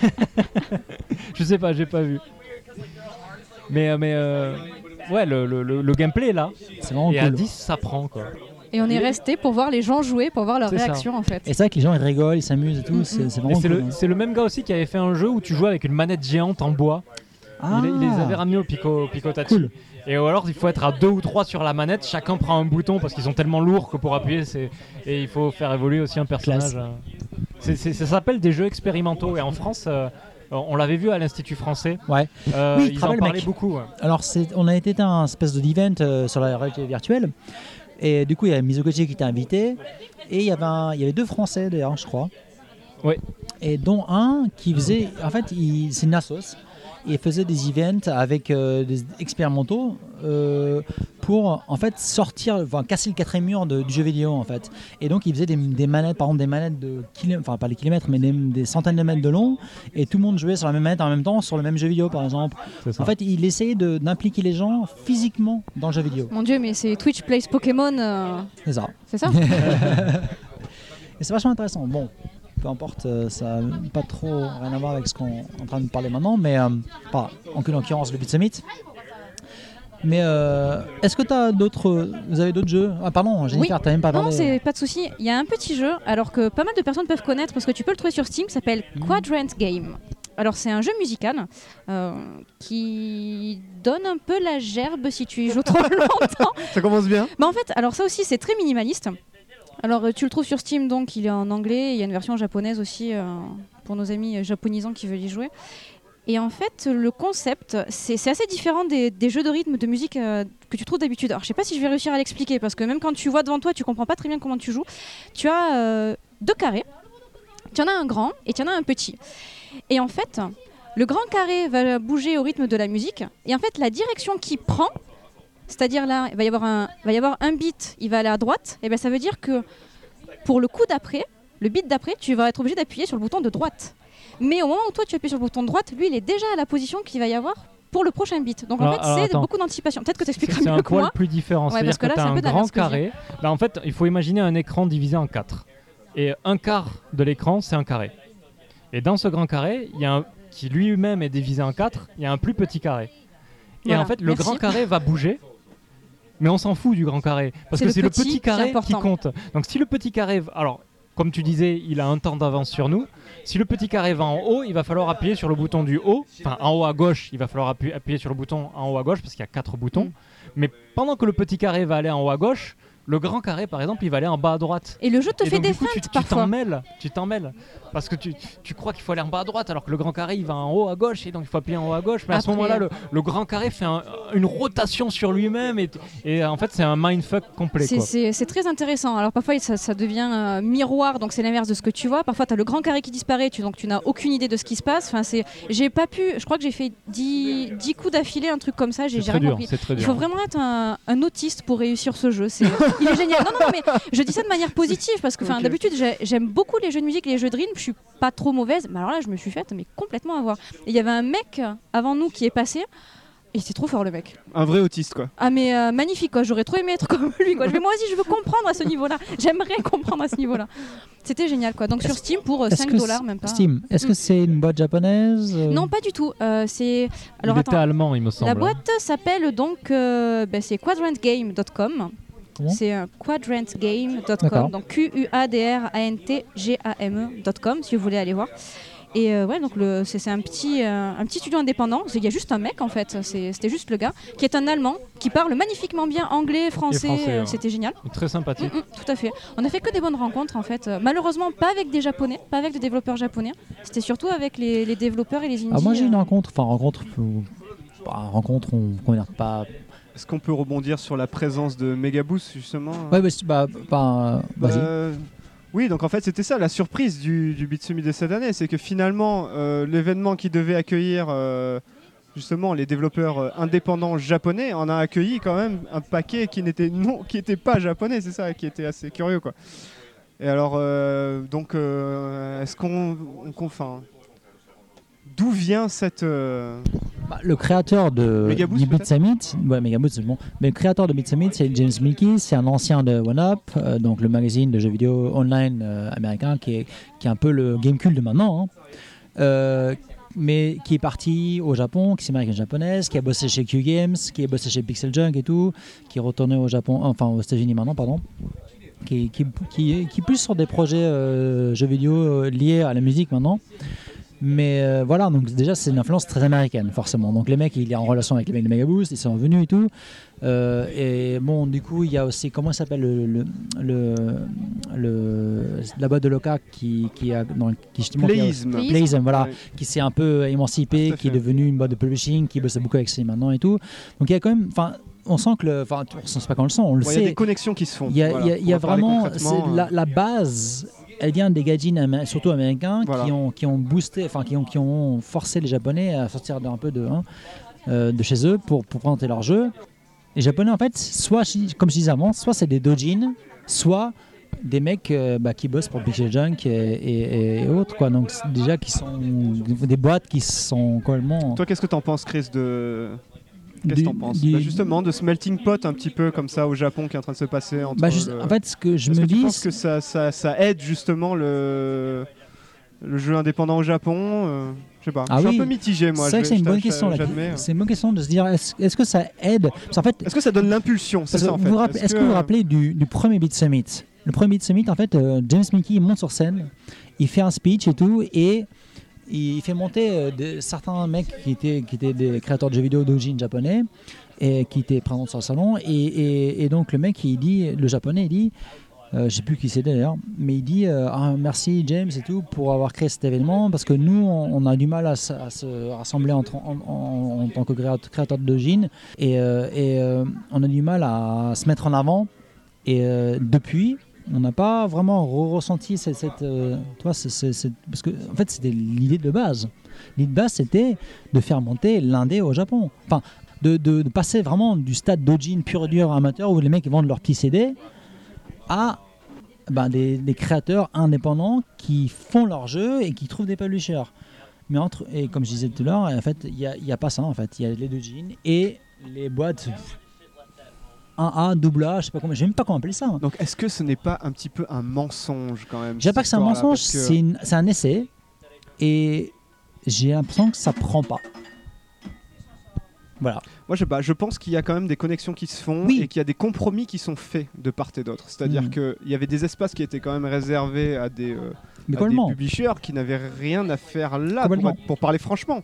Je sais pas, j'ai pas vu. Mais, euh, mais euh, ouais, le, le- le- le gameplay est là. C'est vraiment Et à cool. dix, ça prend quoi. Et on est resté pour voir les gens jouer, pour voir leur C'est ça. réaction en fait. Et c'est vrai que les gens ils rigolent, ils s'amusent et tout, Mm, c'est, mm. c'est Et vraiment c'est cool. le, hein. c'est le même gars aussi qui avait fait un jeu où tu jouais avec une manette géante en bois. Ah, Il, il les avait ramenés au Pico, Picotachi. Cool. Et alors il faut être à deux ou trois sur la manette, chacun prend un bouton parce qu'ils sont tellement lourds que pour appuyer, c'est... et il faut faire évoluer aussi un personnage. Classe. euh. C'est, c'est- ça s'appelle des jeux expérimentaux et en France, euh, on l'avait vu à l'Institut français. Ouais. Euh, Oui, il ils en travaille le parlaient mec. beaucoup. ouais. Alors c'est, on a été à un espèce de d'event euh, sur la réalité virtuelle et du coup il y a Mizoguchi qui était invité et il y avait un- il y avait deux Français d'ailleurs je crois. Ouais. Et dont un qui faisait en fait il, c'est une assos. Il faisait des events avec euh, des expérimentaux euh, pour en fait sortir, enfin casser le quatrième mur de- du jeu vidéo en fait. Et donc il faisait des, des manettes, par exemple des manettes de kilomètres, enfin pas les kilomètres, mais des, des centaines de mètres de long, et tout le monde jouait sur la même manette en même temps sur le même jeu vidéo par exemple. C'est ça. En fait, il essayait de- d'impliquer les gens physiquement dans le jeu vidéo. Mon dieu, mais c'est Twitch Plays Pokémon, euh, C'est ça. c'est ça? Et c'est vachement intéressant. Bon, peu importe, euh, ça n'a pas trop rien à voir avec ce qu'on est en train de parler maintenant, mais euh, pas en l'occurrence le Beat Summit. Mais euh, est-ce que tu as d'autres, vous avez d'autres jeux? Ah pardon, Jennifer, Oui. t'as même pas Non, parlé. c'est pas de souci. Il y a un petit jeu, alors que pas mal de personnes peuvent connaître parce que tu peux le trouver sur Steam, qui s'appelle Quadrant Game. Alors c'est un jeu musical euh, qui donne un peu la gerbe si tu y joues trop longtemps. Ça commence bien. Mais en fait, alors ça aussi c'est très minimaliste. Alors euh, tu le trouves sur Steam, donc il est en anglais. Il y a une version japonaise aussi euh, pour nos amis euh, japonisants qui veulent y jouer. Et en fait, le concept, c'est, c'est assez différent des, des jeux de rythme de musique euh, que tu trouves d'habitude. Alors, je sais pas si je vais réussir à l'expliquer, parce que même quand tu vois devant toi, tu comprends pas très bien comment tu joues. Tu as euh, deux carrés, tu en as un grand et tu en as un petit. Et en fait, le grand carré va bouger au rythme de la musique, et en fait, la direction qu'il prend, c'est-à-dire là, il va y avoir un, il va y avoir un beat, il va aller à droite, et bien ça veut dire que pour le coup d'après, le beat d'après, tu vas être obligé d'appuyer sur le bouton de droite. Mais au moment où toi tu appuies sur le bouton de droite, lui il est déjà à la position qu'il va y avoir pour le prochain beat. Donc alors, en fait alors, c'est attends. beaucoup d'anticipation. Peut-être que tu expliqueras C'est mieux un que moi. poil plus différent. Ouais, C'est-à-dire parce que que là, tu as c'est un un peu de la grand merde ce que je carré. Là, en fait, il faut imaginer un écran divisé en quatre. Et un quart de l'écran, c'est un carré. Et dans ce grand carré, il y a un qui lui-même est divisé en quatre, il y a un plus petit carré. Et Voilà, en fait, le merci. grand carré va bouger. Mais on s'en fout du grand carré. Parce C'est que le c'est le petit petit qui est carré qui important. compte. Donc si le petit carré... Alors, comme tu disais, il a un temps d'avance sur nous. Si le petit carré va en haut, il va falloir appuyer sur le bouton du haut. Enfin, en haut à gauche, il va falloir appuyer, appuyer sur le bouton en haut à gauche parce qu'il y a quatre boutons. Mm. Mais pendant que le petit carré va aller en haut à gauche, le grand carré, par exemple, il va aller en bas à droite. Et le jeu te Et fait donc, des du coup, tu, feintes tu parfois. t'en mêles, tu t'en mêles. Parce que tu, tu crois qu'il faut aller en bas à droite, alors que le grand carré, il va en haut à gauche, et donc il faut appuyer en haut à gauche. Mais à ce Après, moment-là, le, le grand carré fait un- une rotation sur lui-même, et, et en fait, c'est un mindfuck complet. C'est, Quoi. c'est- c'est très intéressant. Alors parfois ça, ça devient euh, miroir, donc c'est l'inverse de ce que tu vois. Parfois tu as le grand carré qui disparaît, tu, donc tu n'as aucune idée de ce qui se passe. Enfin, c'est, j'ai pas pu, je crois que j'ai fait dix coups d'affilée, un truc comme ça, j'ai, C'est j'ai très rien dur, compris. c'est très Il dur. faut vraiment être un, un autiste pour réussir ce jeu. C'est, il est génial. Non, non, non, mais je dis ça de manière positive parce que enfin, Ok. d'habitude j'ai- j'aime beaucoup les jeux de musique, les jeux de rythme. Je suis pas trop mauvaise, mais alors là je me suis faite mais complètement avoir. Et il y avait un mec avant nous qui est passé. Et c'était trop fort le mec. Un vrai autiste, quoi. Ah mais euh, magnifique quoi, j'aurais trop aimé être comme lui quoi. Je vais moi aussi je veux comprendre à ce niveau-là. J'aimerais comprendre à ce niveau-là. C'était génial quoi. Donc sur Est-ce- Steam pour euh, Est-ce cinq que dollars c- même pas. Steam, est-ce que Mm. c'est une boîte japonaise euh, Non pas du tout. Euh, c'est alors il était attends. allemand, il me semble. La boîte s'appelle donc euh, ben, c'est quadrant game dot com. Comment C'est euh, quadrant game dot D'accord. com, donc Q U A D R A N T G A M E dot com si vous voulez aller voir. Et euh, ouais, donc le, c'est, c'est un petit, euh, un petit studio indépendant. C'est- Il y a juste un mec en fait. C'est- c'était juste le gars qui est un Allemand qui parle magnifiquement bien anglais, français. français, euh, ouais. C'était génial. Très sympathique. Mm, mm, tout à fait. On a fait que des bonnes rencontres en fait. Euh, malheureusement pas avec des japonais, pas avec des développeurs japonais. C'était surtout avec les, les développeurs et les indies. Ah, moi j'ai une euh. rencontre, enfin rencontre, euh, bah, rencontre, on comment dire, pas. Est-ce qu'on peut rebondir sur la présence de Megaboost, justement Ouais, bah, c'est- bah, bah, vas-y. Euh, Oui, donc en fait c'était ça la surprise du, du Bitsumi de cette année, c'est que finalement euh, l'événement qui devait accueillir euh, justement les développeurs euh, indépendants japonais en a accueilli quand même un paquet qui n'était non, qui était pas japonais, c'est ça qui était assez curieux quoi. Et alors euh, donc euh, est-ce qu'on, on, qu'on- enfin, d'où vient cette euh, Bah, le créateur de Megaboost, du Beat peut-être Summit, ouais, Megaboost, c'est bon. Mais le créateur de Beat Summit, c'est James Milkey, c'est un ancien de OneUp, euh, donc le magazine de jeux vidéo online euh, américain qui est, qui est un peu le Gamecube de maintenant, hein. Euh, mais qui est parti au Japon, qui s'est marié avec une japonaise, qui a bossé chez Q Games, qui a bossé chez Pixel Junk et tout, qui est retourné au Japon, enfin aux États-Unis maintenant, pardon. Qui, qui, qui, qui est plus sur des projets euh, jeux vidéo euh, liés à la musique maintenant. Mais euh, voilà, donc déjà c'est une influence très américaine forcément. Donc les mecs, il est en relation avec les mecs de Megaboost, ils sont venus et tout. Euh, et bon, du coup, il y a aussi comment ça s'appelle le, le, le, le- la boîte de Loca qui qui a dans, qui justement qui a- pléisme Pléisme. Playism, voilà, Ouais. qui s'est un peu émancipé, Tout à qui est fait. devenu une boîte de publishing, qui bosse beaucoup avec C maintenant et tout. Donc il y a quand même, enfin, on sent que, le- enfin, on sait pas quand on le sent, on le Bon, il y a sait. des connexions qui se font. Il y a, voilà, il y a- il y a pour en parler vraiment concrètement, c'est euh, la, la base. Elle vient des gaijins, amé- surtout américains, Voilà. qui, ont, qui ont boosté, enfin qui ont, qui ont forcé les Japonais à sortir d'un peu de, hein, euh, de chez eux pour, pour présenter leur jeu. Les Japonais, en fait, soit, comme je disais avant, soit c'est des dojins, soit des mecs euh, bah, qui bossent pour Pixel Junk et, et- et autres, quoi. Donc c'est déjà qui sont des boîtes qui sont complètement. Toi, qu'est-ce que t'en penses, Chris, de Qu'est-ce du- que t'en penses du- Bah, justement, de ce melting pot un petit peu comme ça au Japon qui est en train de se passer entre. Bah, juste- le- en fait, ce que je Est-ce me que tu dis, penses que ça, ça, ça aide justement le, le jeu indépendant au Japon euh, Je sais pas. Ah je suis oui. un peu mitigé, moi. c'est je vrai que vais- c'est une je bonne t'a- question. là. j'admets. C'est une bonne question de se dire est-ce, est-ce que ça aide Parce qu'en fait, Est-ce que ça donne l'impulsion C'est Parce ça que en vous fait. vous rappelez- Est-ce que vous vous rappelez du, du premier Beat Summit Le premier Beat Summit, en fait, euh, James Mickey il monte sur scène, il fait un speech et tout, et il fait monter euh, de- certains mecs qui étaient, qui étaient des créateurs de jeux vidéo d'origine japonais, et qui étaient présents sur le salon, et, et- et donc le mec, il dit, le japonais, il dit Euh, je sais plus qui c'est d'ailleurs, mais il dit euh, ah, merci James et tout pour avoir créé cet événement parce que nous on, on a du mal à, s- à se rassembler entre- en, en- en tant que créateur, créateur de Dojin et, euh, et euh, on a du mal à se mettre en avant et euh, depuis on n'a pas vraiment re- ressenti cette, cette, euh, tu vois, c'est- c'est- c'est- parce que en fait c'était l'idée de base. L'idée de base c'était de faire monter l'indé au Japon. Enfin de, de- de passer vraiment du stade Dojin pur et dur amateur où les mecs vendent leurs petits C D à ben, des, des créateurs indépendants qui font leur jeu et qui trouvent des publishers. Mais entre, et comme je disais tout à l'heure, en fait, il n'y a, il y a pas ça. En fait. Il y a les Dojin et les boîtes un A, double A, je sais pas comment, je sais même pas comment appeler ça. Donc est-ce que ce n'est pas un petit peu un mensonge quand même Je dirais pas que c'est un cette histoire-là, mensonge, parce que- c'est, une- c'est un essai et j'ai l'impression que ça prend pas. Voilà. Moi, je sais pas, je pense qu'il y a quand même des connexions qui se font Oui. et qu'il y a des compromis qui sont faits de part et d'autre. C'est-à-dire Mm. qu'il y avait des espaces qui étaient quand même réservés à des, euh, Mais à des complètement. publishers qui n'avaient rien à faire là, pour, Complètement. être- pour parler franchement.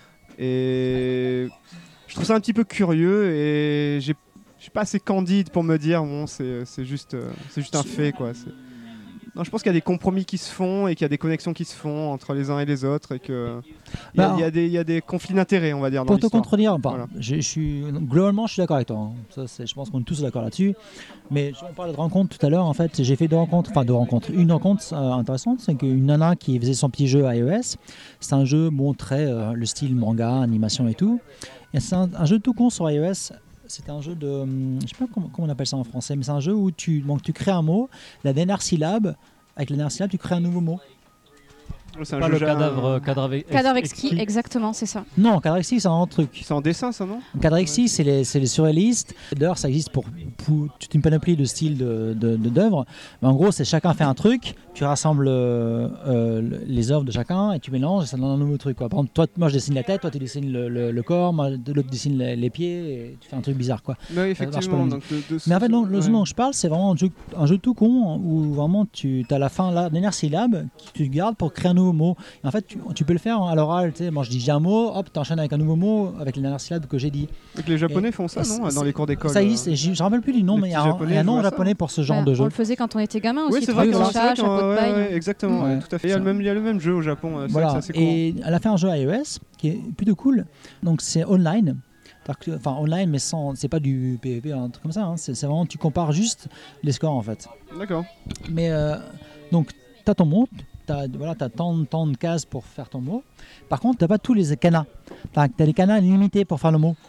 Et je trouve ça un petit peu curieux et j'ai- je suis pas assez candide pour me dire, bon, c'est c'est juste, euh, c'est juste un fait, quoi. C'est- Non, je pense qu'il y a des compromis qui se font et qu'il y a des connexions qui se font entre les uns et les autres et que il y, a- Bah, il y a des- il y a des conflits d'intérêts, on va dire, dans Pour te l'histoire. contredire, enfin, Voilà. je, je suis, globalement, je suis d'accord avec toi. hein. Ça, c'est- je pense qu'on est tous d'accord là-dessus. Mais on parlait de rencontres tout à l'heure. En fait, j'ai fait deux rencontres, enfin deux rencontres. Une rencontre euh, intéressante, c'est qu'une nana qui faisait son petit jeu à iOS. C'est un jeu bon, très euh, le style manga, animation et tout. Et c'est un, un jeu tout con sur iOS. C'est un jeu de, hum, je sais pas comment, comment on appelle ça en français, mais c'est un jeu où tu, donc, tu crées un mot, la dernière syllabe, avec la dernière syllabe, tu crées un nouveau mot. C'est un Pas jeu le ja- cadavre, cadavre, ex- Cadavre exquis. exquis, exactement, c'est ça. Non, Cadrexi, c'est un autre truc. C'est en dessin, ça, non? Cadrexi, c'est les, c'est les surréalistes. D'ailleurs, ça existe pour, pour toute une panoplie de styles de, de, de- d'œuvres. Mais en gros, c'est chacun fait un truc, tu rassembles euh, euh, les œuvres de chacun et tu mélanges et ça donne un nouveau truc. Quoi. Par exemple, toi, moi, je dessine la tête, toi, tu dessines le, le- le corps, moi, l'autre dessine les, les pieds et tu fais un truc bizarre. Quoi. Oui, marche pas effectivement. le Donc de- de- Mais en fait, non, le ouais. jeu dont je parle, c'est vraiment un jeu, un jeu tout con où vraiment tu as la fin, la dernière syllabe que tu gardes pour créer un nouveau mot. Et en fait, tu, tu peux le faire à l'oral. Tu sais, moi, je dis j'ai un mot, hop, tu enchaînes avec un nouveau mot avec la dernière syllabe que j'ai dit. Donc les Japonais Et- font ça, et non? c'est- Dans les cours d'école. Ça euh. existe, et je ne me rappelle plus du nom, les mais il y a petits un, Japonais il y a un nom jouent à ça. japonais pour ce genre Bah, de on jeu. le faisait quand on était gamin Oui, aussi. c'est vrai que trois c'est chat, vrai chapeau de ouais, paille. ouais, exactement, Ouais. ouais, tout à fait. Il y, a le même, il y a le même jeu au Japon, euh, c'est vrai Voilà. que c'est assez courant. Et elle a fait un jeu iOS qui est plutôt cool. Donc c'est online. C'est-à-dire que- Enfin online, mais sans, c'est pas du P V P, un truc comme ça. hein. C'est, c'est vraiment, tu compares juste les scores en fait. D'accord. Mais euh, donc, tu as ton mot, tu as voilà, t'as tant, tant de cases pour faire ton mot. Par contre, tu n'as pas tous les canas. Tu as des canas limités pour faire le mot.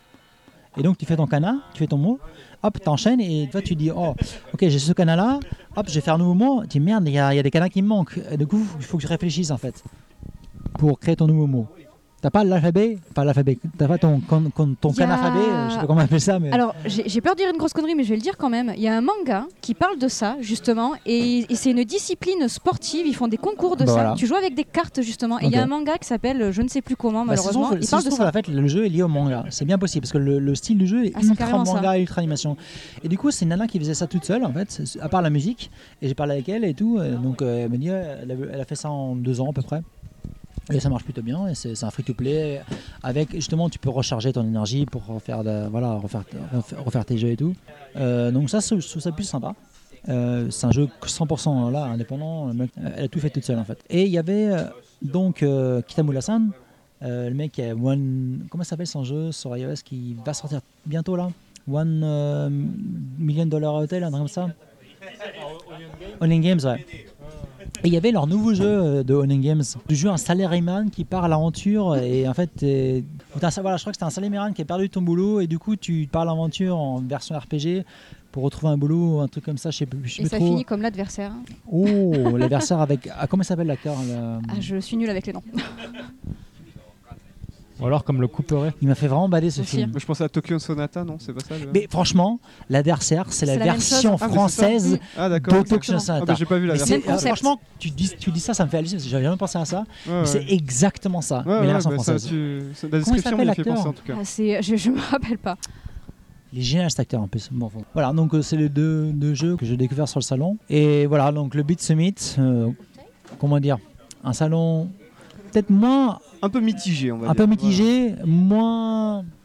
Et donc, tu fais ton canas, tu fais ton mot, hop, tu enchaînes et toi, tu dis, oh, ok, j'ai ce canas-là, hop, je vais faire un nouveau mot. Tu dis, merde, il y, a il y a des canas qui me manquent. Et du coup, il faut que je réfléchisse en fait pour créer ton nouveau mot. T'as pas l'alphabet, pas l'alphabet, t'as pas ton, ton, ton, ton Il y a- canalphabet, je sais pas comment on appelle ça, mais. Alors, j'ai j'ai peur de dire une grosse connerie, mais je vais le dire quand même. Il y a un manga qui parle de ça, justement, et, et c'est une discipline sportive. Ils font des concours de Bah ça. voilà. Tu joues avec des cartes, justement. Et il y a Ok. un manga qui s'appelle euh, je ne sais plus comment, Bah, si ça se malheureusement. trouve- il si parle ça de se trouve, ça. en fait, le jeu est lié au manga. C'est bien possible parce que le, le style du jeu est Ah, c'est ultra carrément ça. manga, ultra animation. Et du coup, c'est une nana qui faisait ça toute seule, en fait, c'est- à part la musique. Et j'ai parlé avec elle et tout. euh, Donc, euh, elle m'a dit, euh, elle a, elle a fait ça en deux ans à peu près. Et ça marche plutôt bien. Et c'est, c'est un free-to-play. Avec, justement, tu peux recharger ton énergie pour refaire, de- voilà, refaire, refaire, refaire tes jeux et tout. Euh, donc, ça, c'est- je trouve ça plus sympa. Euh, c'est un jeu cent pour cent là, indépendant. Le mec, elle a tout fait toute seule en fait. Et il y avait euh, donc euh, Kitamura-san, euh, le mec qui a One. Comment ça s'appelle son jeu sur iOS qui va sortir bientôt là? One euh, Million Dollar Hotel, un truc comme ça. Onion Games, ouais. Et il y avait leur nouveau jeu euh, de Onion Games, du jeu un salaryman qui part à l'aventure et en fait, t'es- t'as un- voilà, je crois que c'était un salaryman qui a perdu ton boulot et du coup tu pars à l'aventure en version R P G pour retrouver un boulot, un truc comme ça, je sais plus, je sais Et plus ça trop. finit comme l'adversaire. Oh, l'adversaire avec. Ah, comment s'appelle l'acteur le- Ah, je suis nulle avec les noms. Ou alors comme le couperet. Il m'a fait vraiment bader ce Aussi. film. Je pensais à Tokyo Sonata, non? C'est pas ça? le- Mais franchement, l'adversaire, c'est la C'est la même version chose. Ah, mais c'est française Ah, d'accord. de ok. Tokyo Ah, Sonata. bah, j'ai pas vu la Mais version. c'est- Même euh, concept. franchement, tu dis, tu dis ça, ça me fait halluciner parce que j'avais jamais pensé à ça. Ouais, Mais ouais. c'est exactement ça, Ouais, mais ouais, la version bah, ça, française. tu- c'est- La Comment il description s'appelle, m'y fait l'acteur penser en tout cas. Ah, c'est- je, je me rappelle pas. Il est génial cet acteur en plus. Bon, bon. Voilà, donc euh, c'est les deux, deux jeux que j'ai découverts sur le salon. Et voilà, donc le Beat Summit, euh, comment dire, un salon peut-être moins, Un peu mitigé, on va un dire. peu mitigé, moins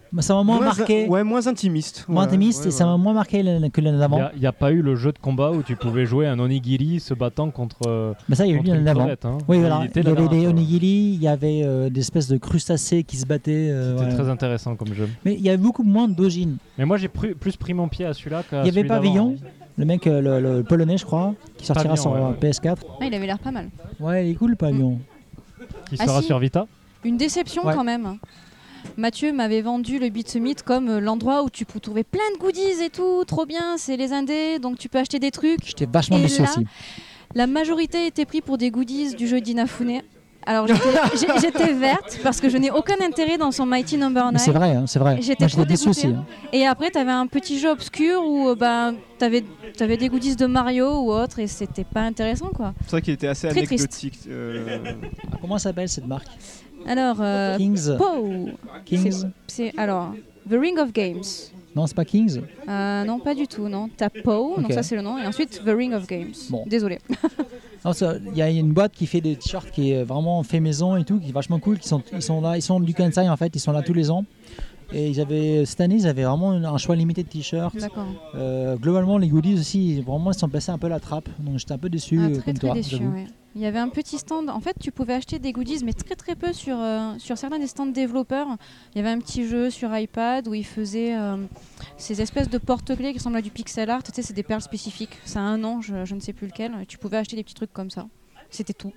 Mais ça m'a moins, moins marqué. in- ouais, moins intimiste. Moins Voilà, intimiste ouais, et ça voilà. m'a moins marqué l'année- que l'année Il d'avant. n'y a, pas eu le jeu de combat où tu pouvais jouer un onigiri se battant contre, euh, Mais ça, il y a eu contre l'année une d'avant. crevette. Hein. Oui, Il voilà. était Il y la avait des dernière fois. onigiri, il y avait euh, des espèces de crustacés qui se battaient. euh, C'était ouais. très intéressant comme jeu. Mais il y avait beaucoup moins de dojin. Mais moi j'ai pris- plus pris mon pied à celui-là qu'à Il y avait celui d'avant. Pavillon, le mec, euh, le, le polonais, je crois, qui sortira Pavillon, sur ouais, euh, ouais. P S quatre. Ah, il avait l'air pas mal. Ouais, il est cool, le Pavillon. Qui Ah, sera si. sur Vita. Une déception Ouais. quand même. Mathieu m'avait vendu le Beat Summit comme euh, l'endroit où tu peux trouver plein de goodies et tout, trop bien, c'est les indés, donc tu peux acheter des trucs. J'étais vachement Et déçu là, aussi. La majorité était pris pour des goodies du jeu d'Inafune. Alors j'étais j'ai- j'étais verte parce que je n'ai aucun intérêt dans son Mighty Number Mais neuf. c'est vrai, hein, c'est vrai. J'étais Moi, j'étais trop déçu aussi. dégoûtée. hein. Et après, tu avais un petit jeu obscur où euh, bah, tu avais, des goodies de Mario ou autre et c'était pas intéressant quoi. C'est vrai qu'il était assez Très triste. anecdotique. euh, Ah, comment s'appelle cette marque Alors, euh, Kings. Pow. Kings. C'est- C'est alors The Ring of Games. Non, c'est pas Kings. Euh, non, pas du tout, non. T'as Pow, donc Ok. ça c'est le nom, et ensuite The Ring of Games. Bon. Désolé. Non, ça- il y a une boîte qui fait des t-shirts qui est vraiment fait maison et tout, qui est vachement cool. Qui sont, ils sont là, ils sont du Kansai en fait, ils sont là tous les ans. Et ils avaient, cette année, ils avaient vraiment un choix limité de t-shirts. D'accord. Euh, globalement, les goodies aussi, vraiment, ils sont passés un peu à la trappe. Donc j'étais un peu déçu Ah, euh, très comme très toi. déçu. j'avoue. Ouais. Il y avait un petit stand. En fait, tu pouvais acheter des goodies, mais très très peu sur, euh, sur certains des stands développeurs. Il y avait un petit jeu sur iPad où ils faisaient euh, ces espèces de porte-clés qui ressemblent à du pixel art. Tu sais, c'est des perles spécifiques. Ça a un nom, je, je ne sais plus lequel. Tu pouvais acheter des petits trucs comme ça. C'était tout.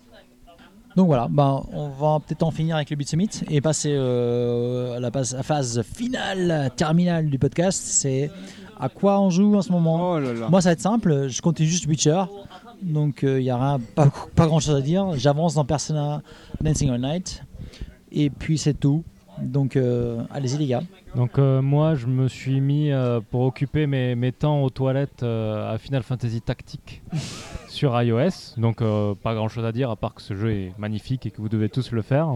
Donc voilà, ben, on va peut-être en finir avec le Beat Summit et passer euh, à la phase, à phase finale, terminale du podcast. C'est à quoi on joue en ce moment. Oh là là. Moi, ça va être simple. Je comptais juste Witcher. Donc, il n'y a rien, pas, pas grand chose à dire. J'avance dans Persona Dancing All Night. Et puis, c'est tout. Donc, euh, allez-y, les gars. Donc euh, moi je me suis mis euh, pour occuper mes, mes temps aux toilettes euh, à Final Fantasy Tactique sur iOS. Donc euh, pas grand chose à dire à part que ce jeu est magnifique et que vous devez tous le faire.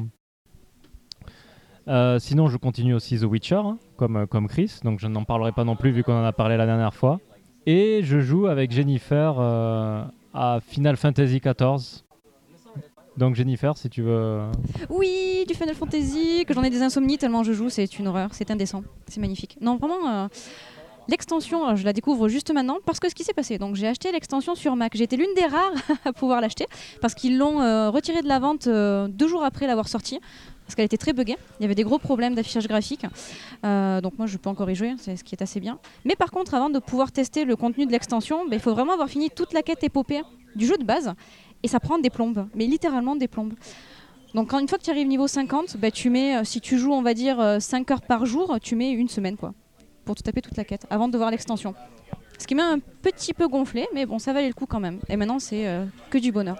Euh, sinon je continue aussi The Witcher hein, comme, comme Chris, donc je n'en parlerai pas non plus vu qu'on en a parlé la dernière fois. Et je joue avec Jennifer euh, à Final Fantasy quatorze. Donc Jennifer, si tu veux... Oui, du Final Fantasy, que j'en ai des insomnies tellement je joue, c'est une horreur, c'est indécent, c'est magnifique. Non, vraiment, euh, l'extension, euh, je la découvre juste maintenant parce que ce qui s'est passé. Donc j'ai acheté l'extension sur Mac. J'ai été l'une des rares à pouvoir l'acheter parce qu'ils l'ont euh, retirée de la vente euh, deux jours après l'avoir sortie. Parce qu'elle était très buggée, il y avait des gros problèmes d'affichage graphique. Euh, donc moi je peux encore y jouer, c'est ce qui est assez bien. Mais par contre, avant de pouvoir tester le contenu de l'extension, bah, il faut vraiment avoir fini toute la quête épopée du jeu de base. Et ça prend des plombes, mais littéralement des plombes. Donc quand, une fois que tu arrives niveau cinquante, bah, tu mets, euh, si tu joues on va dire euh, cinq heures par jour, tu mets une semaine quoi, pour te taper toute la quête, avant de voir l'extension. Ce qui m'a un petit peu gonflé, mais bon ça valait le coup quand même. Et maintenant c'est euh, que du bonheur.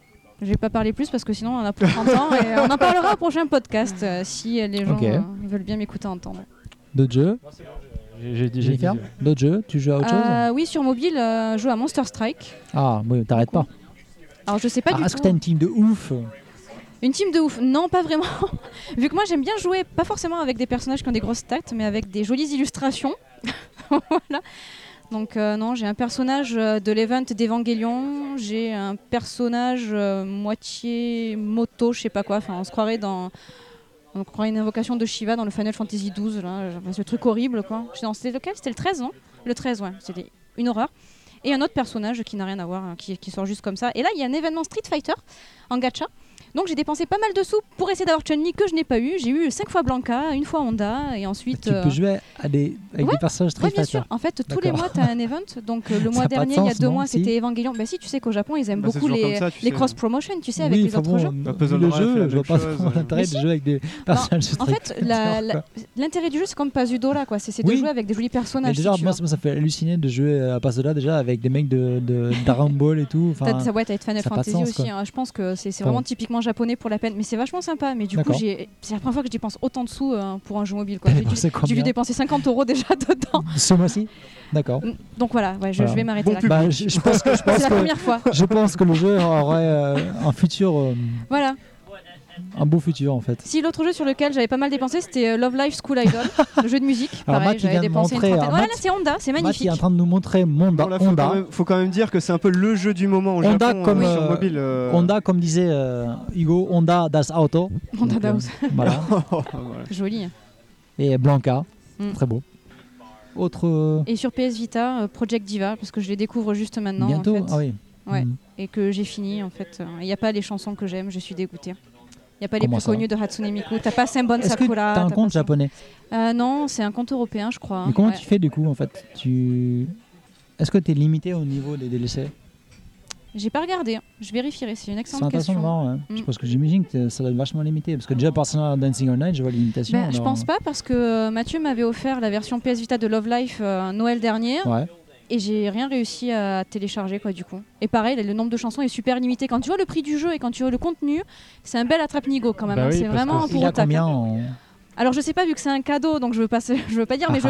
Je vais pas parler plus parce que sinon on en a pour trente ans et on en parlera au prochain podcast euh, si euh, les gens Ok. euh, veulent bien m'écouter entendre. D'autres jeux J'ai, j'ai dit- j'ai Jennifer dit- D'autres jeux Tu joues à autre chose Euh, oui, sur mobile, euh, je joue à Monster Strike. Ah, oui, t'arrêtes pas. Alors je sais pas Ah, du est-ce que tout. t'as une team de ouf Une team de ouf. Non, pas vraiment. Vu que moi j'aime bien jouer, pas forcément avec des personnages qui ont des grosses stats, mais avec des jolies illustrations. Voilà. Donc euh, non, j'ai un personnage euh, de l'event d'Evangelion, j'ai un personnage euh, moitié moto, je sais pas quoi. Enfin, on se croirait dans, on croirait une invocation de Shiva dans le Final Fantasy douze. Là, enfin, ce truc horrible quoi. Je sais- non, C'était lequel C'était le treize, non Le treize, ouais. C'était une horreur. Et un autre personnage qui n'a rien à voir, hein, qui, qui sort juste comme ça. Et là, il y a un événement Street Fighter en gacha. Donc j'ai dépensé pas mal de sous pour essayer d'avoir Chun-Li que je n'ai pas eu. J'ai eu cinq fois Blanca, une fois Honda et ensuite... Tu euh, peux jouer à des, avec ouais, des personnages ouais, Street bien Fighter. sûr. En fait, tous les D'accord. mois, tu as un event. Donc euh, le Ça mois a pas de dernier, il y a sens, deux non, mois, si c'était Evangelion. Bah si, tu sais qu'au Japon, ils aiment Bah, c'est beaucoup toujours les, comme ça, tu les sais. cross-promotions, tu sais, avec oui, les enfin autres bon, jeux. Bah, vu Puzzle le Drive fait jeu, la je vois même pas chose. trop l'intérêt Mais de si. jouer avec des personnages Street En fait, Fighter, la- la- quoi. l'intérêt du jeu, c'est comme Pazudola, quoi. C'est c'est de Oui. jouer avec des jolis Mais personnages. déjà, si tu moi, veux. ça, ça fait halluciner de jouer à Pasoda déjà avec des mecs de, de Dragon Ball et tout. T'as- Enfin, ça, ouais, t'as Final ça a pas de Fantasy sens, aussi. quoi. hein. Je pense que c'est c'est Enfin, vraiment bon. typiquement japonais pour la peine. Mais c'est vachement sympa. Mais du coup, D'accord. j'ai- c'est la première fois que je dépense autant de sous euh, pour un jeu mobile. quoi. T'as J'ai dû- dépensé j'ai combien dû dépenser cinquante euros déjà dedans. ce mois-ci D'accord. Donc voilà, ouais, je, Voilà. je vais m'arrêter Bon là. public. Bah, je, je pense que, je pense C'est la que, première fois. je pense que le jeu aurait euh, un futur, euh, Voilà. un beau futur en fait. Si l'autre jeu sur lequel j'avais pas mal dépensé, c'était euh, Love Live School Idol, le jeu de musique. Alors, Pareil, Matt, il j'avais vient de dépensé une montrer, trentaine. alors, Voilà, Matt- là, c'est Honda, c'est Matt, il magnifique. est en train de nous montrer Monda, Bon, là, faut, Honda. quand même, faut quand même dire que c'est un peu le jeu du moment au Honda Japon comme, euh, sur euh, mobile. euh. Honda, comme disait euh, Hugo, Honda das Auto. Honda Donc, euh, Daos. Voilà. Voilà. Joli. Et Blanca, Mm. très beau. Autre. euh, Et sur P S Vita, euh, Project Diva, parce que je les découvre juste maintenant. bientôt en fait. Ah oui. Ouais. Mm. Et que j'ai fini en fait. Il n'y a pas les chansons que j'aime, je suis dégoûtée. Il n'y a pas les Comment plus ça connus de Hatsune Miku. T'as pas Senbon Est-ce que Sakura. t'as un t'as compte pas ça. japonais? Euh, Non, c'est un compte européen, je crois. Mais comment Ouais. tu fais du coup en fait tu... Est-ce que tu es limité au niveau des D L C? J'ai pas regardé, je vérifierai, c'est une C'est excellente intéressant de question. voir, ouais. Mm. Parce que j'imagine que ça doit être vachement limité. Parce que déjà, Personal Dancing All Night, je vois les limitations. Ben, je alors- pense pas parce que euh, Mathieu m'avait offert la version P S Vita de Love Life euh, Noël dernier Ouais. et j'ai rien réussi à télécharger quoi du coup. Et pareil, le nombre de chansons est super limité. Quand tu vois le prix du jeu et quand tu vois le contenu, c'est un bel attrape-nigo quand même. Bah hein. oui, c'est parce vraiment que un c'est- pour Il a au tac, combien hein. en... Alors je sais pas vu que c'est un cadeau donc je veux pas je veux pas dire mais je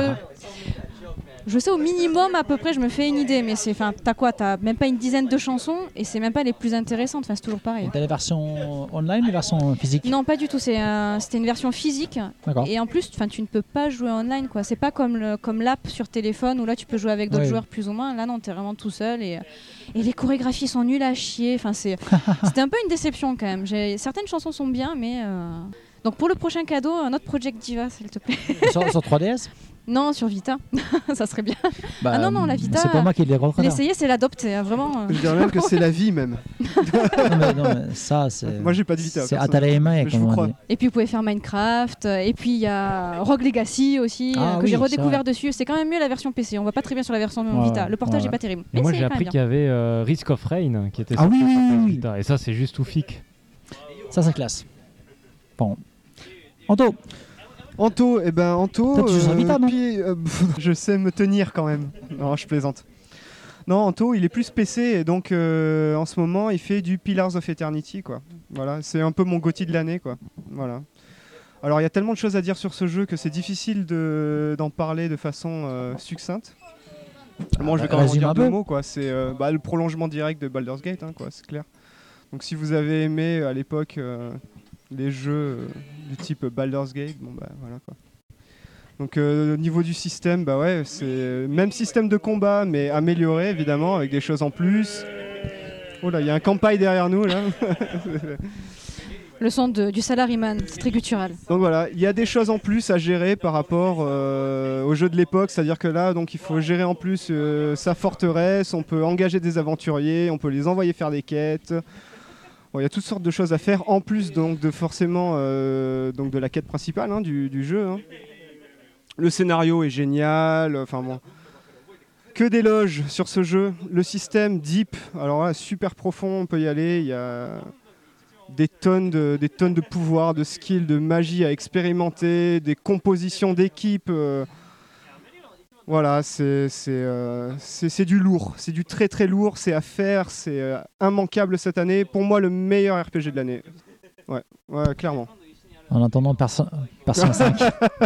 je sais au minimum à peu près je me fais une idée mais c'est enfin t'as quoi t'as même pas une dizaine de chansons et c'est même pas les plus intéressantes enfin c'est toujours pareil. T'as les versions online, les versions physiques? Non pas du tout c'est un- c'était une version physique D'accord. et en plus enfin tu ne peux pas jouer online quoi c'est pas comme le, comme l'app sur téléphone où là tu peux jouer avec d'autres Ouais. joueurs plus ou moins là non t'es vraiment tout seul et et les chorégraphies sont nulles à chier enfin c'est c'était un peu une déception quand même j'ai certaines chansons sont bien mais euh, donc pour le prochain cadeau un autre Project Diva s'il te plaît. sur, sur trois D S? Non, sur Vita, ça serait bien. Bah, Ah non, non, la Vita, C'est pas moi qui l'ai recréé. L'essayer, c'est l'adopter, hein, vraiment. euh. Je dirais même que c'est la vie même. non, mais, non, mais ça, c'est. Moi j'ai pas de Vita. C'est personnellement. Atalaïma, Mais je comme vous on crois. dit. Et puis vous pouvez faire Minecraft, euh, et puis il y a Rogue Legacy aussi, Ah euh, que oui, j'ai c'est redécouvert vrai. dessus. C'est quand même mieux la version P C, on va pas très bien sur la version Ouais, Vita. ouais, Le portage ouais. est pas terrible. Et Mais moi c'est j'ai quand même appris bien. qu'il y avait euh, Risk of Rain qui était Ah sorti oui, oui, sur oui, P S oui. Vita. Et ça c'est juste tout fic. Ça, c'est classe. Bon. Anto, Anto, eh ben Anto, Toi, tu joues sur Vita, non puis, euh, je sais me tenir quand même. Non, je plaisante. Non, Anto, il est plus P C et donc euh, en ce moment, il fait du Pillars of Eternity, quoi. Voilà, c'est un peu mon G O T Y de l'année, quoi. Voilà. Alors, il y a tellement de choses à dire sur ce jeu que c'est difficile de, d'en parler de façon euh, succincte. Moi, je vais quand même en Résume dire un deux peu. mots, quoi. C'est euh, bah, le prolongement direct de Baldur's Gate, hein, quoi. C'est clair. Donc, si vous avez aimé à l'époque euh, les jeux euh, du type Baldur's Gate, bon bah voilà quoi. Donc euh, au niveau du système, bah ouais, c'est même système de combat mais amélioré évidemment avec des choses en plus. Oh là, il y a un campagne derrière nous là. Le son de, du Salaryman, c'est très culturel. Donc voilà, il y a des choses en plus à gérer par rapport euh, au jeu de l'époque, c'est-à-dire que là, donc il faut gérer en plus euh, sa forteresse, on peut engager des aventuriers, on peut les envoyer faire des quêtes. Bon, il y a toutes sortes de choses à faire en plus donc de forcément euh, donc de la quête principale hein, du, du jeu. Hein. Le scénario est génial, enfin bon. Que d'éloges sur ce jeu. Le système deep, alors là, super profond, on peut y aller. Il y a des tonnes de, des tonnes de pouvoir, de skills, de magie à expérimenter, des compositions d'équipe. Euh, voilà, c'est c'est, euh, c'est c'est du lourd, c'est du très très lourd, c'est à faire, c'est euh, immanquable cette année. Pour moi, le meilleur R P G de l'année. Ouais, ouais, clairement. en attendant Perso- Persona cinq.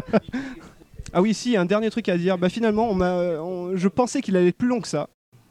Ah oui, si, un dernier truc à dire. Bah finalement, on m'a, on- je pensais qu'il allait être plus long que ça.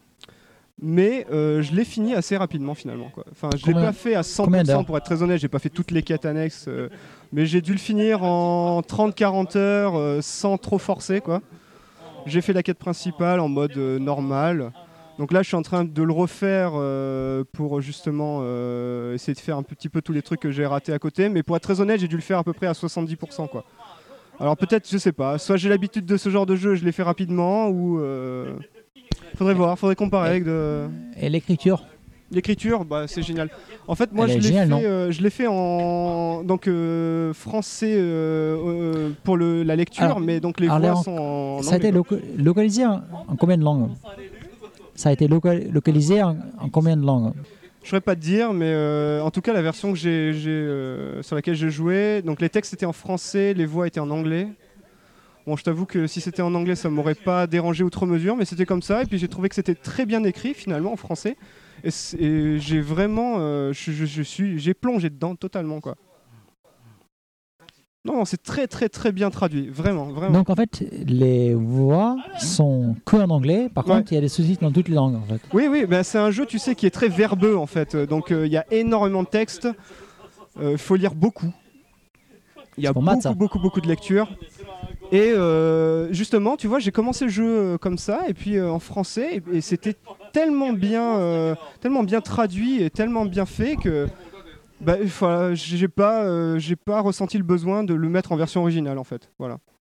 Mais euh, je l'ai fini assez rapidement finalement. Quoi. Enfin, je l'ai Combien- pas fait à cent combien pour cent d'heures pour être très honnête. J'ai pas fait toutes les quêtes annexes. euh, mais j'ai dû le finir en trente à quarante heures euh, sans trop forcer. Quoi. J'ai fait la quête principale en mode euh, normal. Donc là, je suis en train de le refaire euh, pour justement euh, essayer de faire un petit peu tous les trucs que j'ai ratés à côté. Mais pour être très honnête, j'ai dû le faire à peu près à soixante-dix pour cent. Quoi. Alors peut-être, je sais pas, soit j'ai l'habitude de ce genre de jeu, je les fais rapidement, ou... Euh... Faudrait voir, faudrait comparer avec de... Et l'écriture? L'écriture, bah, c'est génial. En fait, moi, Elle je est l'ai, géniale, non fait, euh, je l'ai fait en donc, euh, français euh, euh, pour le, la lecture, Alors, mais donc les alors, voix en- sont en Ça a été anglais, quoi. loca- localisé en, en combien de langues? Ça a été loca- localisé en, en combien de langues? Je saurais pas te dire, mais euh, en tout cas, la version que j'ai, j'ai, euh, sur laquelle j'ai joué, donc les textes étaient en français, les voix étaient en anglais. Bon, je t'avoue que si c'était en anglais, ça m'aurait pas dérangé outre mesure, mais c'était comme ça. Et puis j'ai trouvé que c'était très bien écrit finalement en français. Et, c- et j'ai vraiment, euh, je, je- je suis, j'ai plongé dedans totalement quoi. Non, non, c'est très très très bien traduit, vraiment, vraiment. Donc en fait, les voix sont que en anglais. Par Ouais. contre, il y a des sous-titres dans toutes les langues en fait. Oui, oui, bah, c'est un jeu, tu sais, qui est très verbeux en fait. Donc il y a énormément de textes. Il faut lire beaucoup. Il y a C'est pour Matt, beaucoup, ça. beaucoup, beaucoup de lectures. Et euh, justement, tu vois, j'ai commencé le jeu euh, comme ça, et puis euh, en français, et, et c'était tellement bien, euh, tellement bien traduit et tellement bien fait que bah, voilà, j'ai pas, euh, j'ai pas ressenti le besoin de le mettre en version originale en fait. Voilà.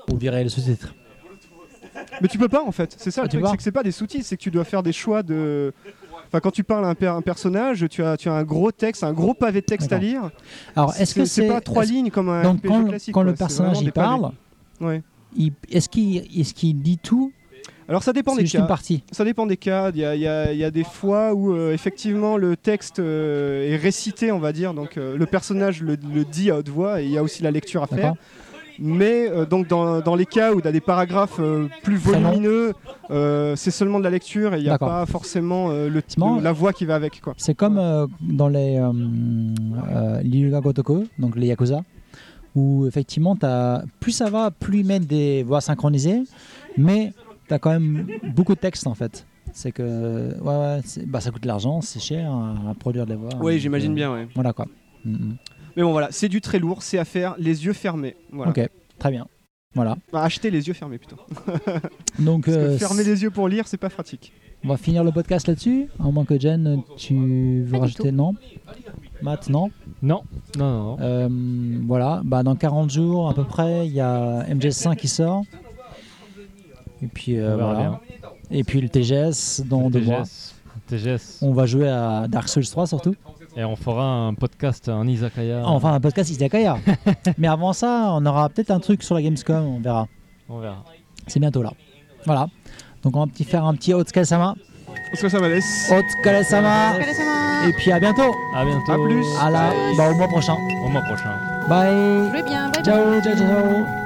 ou virer le sous-titre. Mais tu peux pas en fait, c'est ça le Ah, tu truc, vois c'est que c'est pas des sous-titres, c'est que tu dois faire des choix de... Enfin quand tu parles à un, per- un personnage, tu as, tu as un gros texte, un gros pavé de texte à D'accord. lire. Alors, est-ce que c'est c'est pas trois est-ce- lignes comme un donc R P G quand, classique. quand quoi, le c'est personnage vraiment il des pavés. parle, Ouais. il- est-ce qu'il est-ce qu'il dit tout? Alors ça dépend C'est des juste une cas. partie. Ça dépend des cas. Il y a, il y a- il y a des fois où euh, effectivement le texte euh, est récité, on va dire. Donc euh, le personnage le, le dit à haute voix et il y a aussi la lecture à faire. D'accord. Mais euh, donc dans, dans les cas où tu as des paragraphes euh, plus Très long. volumineux, euh, c'est seulement de la lecture et il n'y a D'accord. pas forcément euh, le, C'est marrant. le- la voix qui va avec. Quoi. C'est comme euh, dans les euh, euh, Ryuga Gotoku, donc les Yakuza, où effectivement, t'as, plus ça va, plus ils mettent des voix synchronisées, mais tu as quand même beaucoup de texte en fait. C'est que ouais, ouais, c'est- bah, ça coûte de l'argent, c'est cher à, à produire des voix. Oui, Donc, j'imagine euh, bien. Ouais. Voilà quoi. Mhm. Mais bon, voilà, c'est du très lourd, c'est à faire les yeux fermés. Voilà. Ok, très bien. Voilà. Bah, acheter les yeux fermés plutôt. Donc, Parce que euh, fermer les yeux pour lire, c'est pas pratique. on va finir le podcast là-dessus. À moins que Jen, tu veux Pas du rajouter non Matt, non Non, non, non. non. Euh, Voilà, bah, dans quarante jours à peu près, il y a M G S cinq qui sort. Et puis euh, On verra voilà. bien. Et puis le T G S dans deux mois. T G S. T G S. On va jouer à Dark Souls trois surtout. Et on fera un podcast, un izakaya. Ah, enfin un podcast Izakaya. Mais avant ça, on aura peut-être un truc sur la Gamescom, on verra. On verra. C'est bientôt là. Voilà. Donc on va petit faire un petit Otsukare-sama. Otsukare-sama desu. Otsukare-sama. Et puis à bientôt. À bientôt. À plus. À la, bah, au mois prochain. Au mois prochain. Bye. Jouez bien, bye bye. Ciao, ciao, ciao.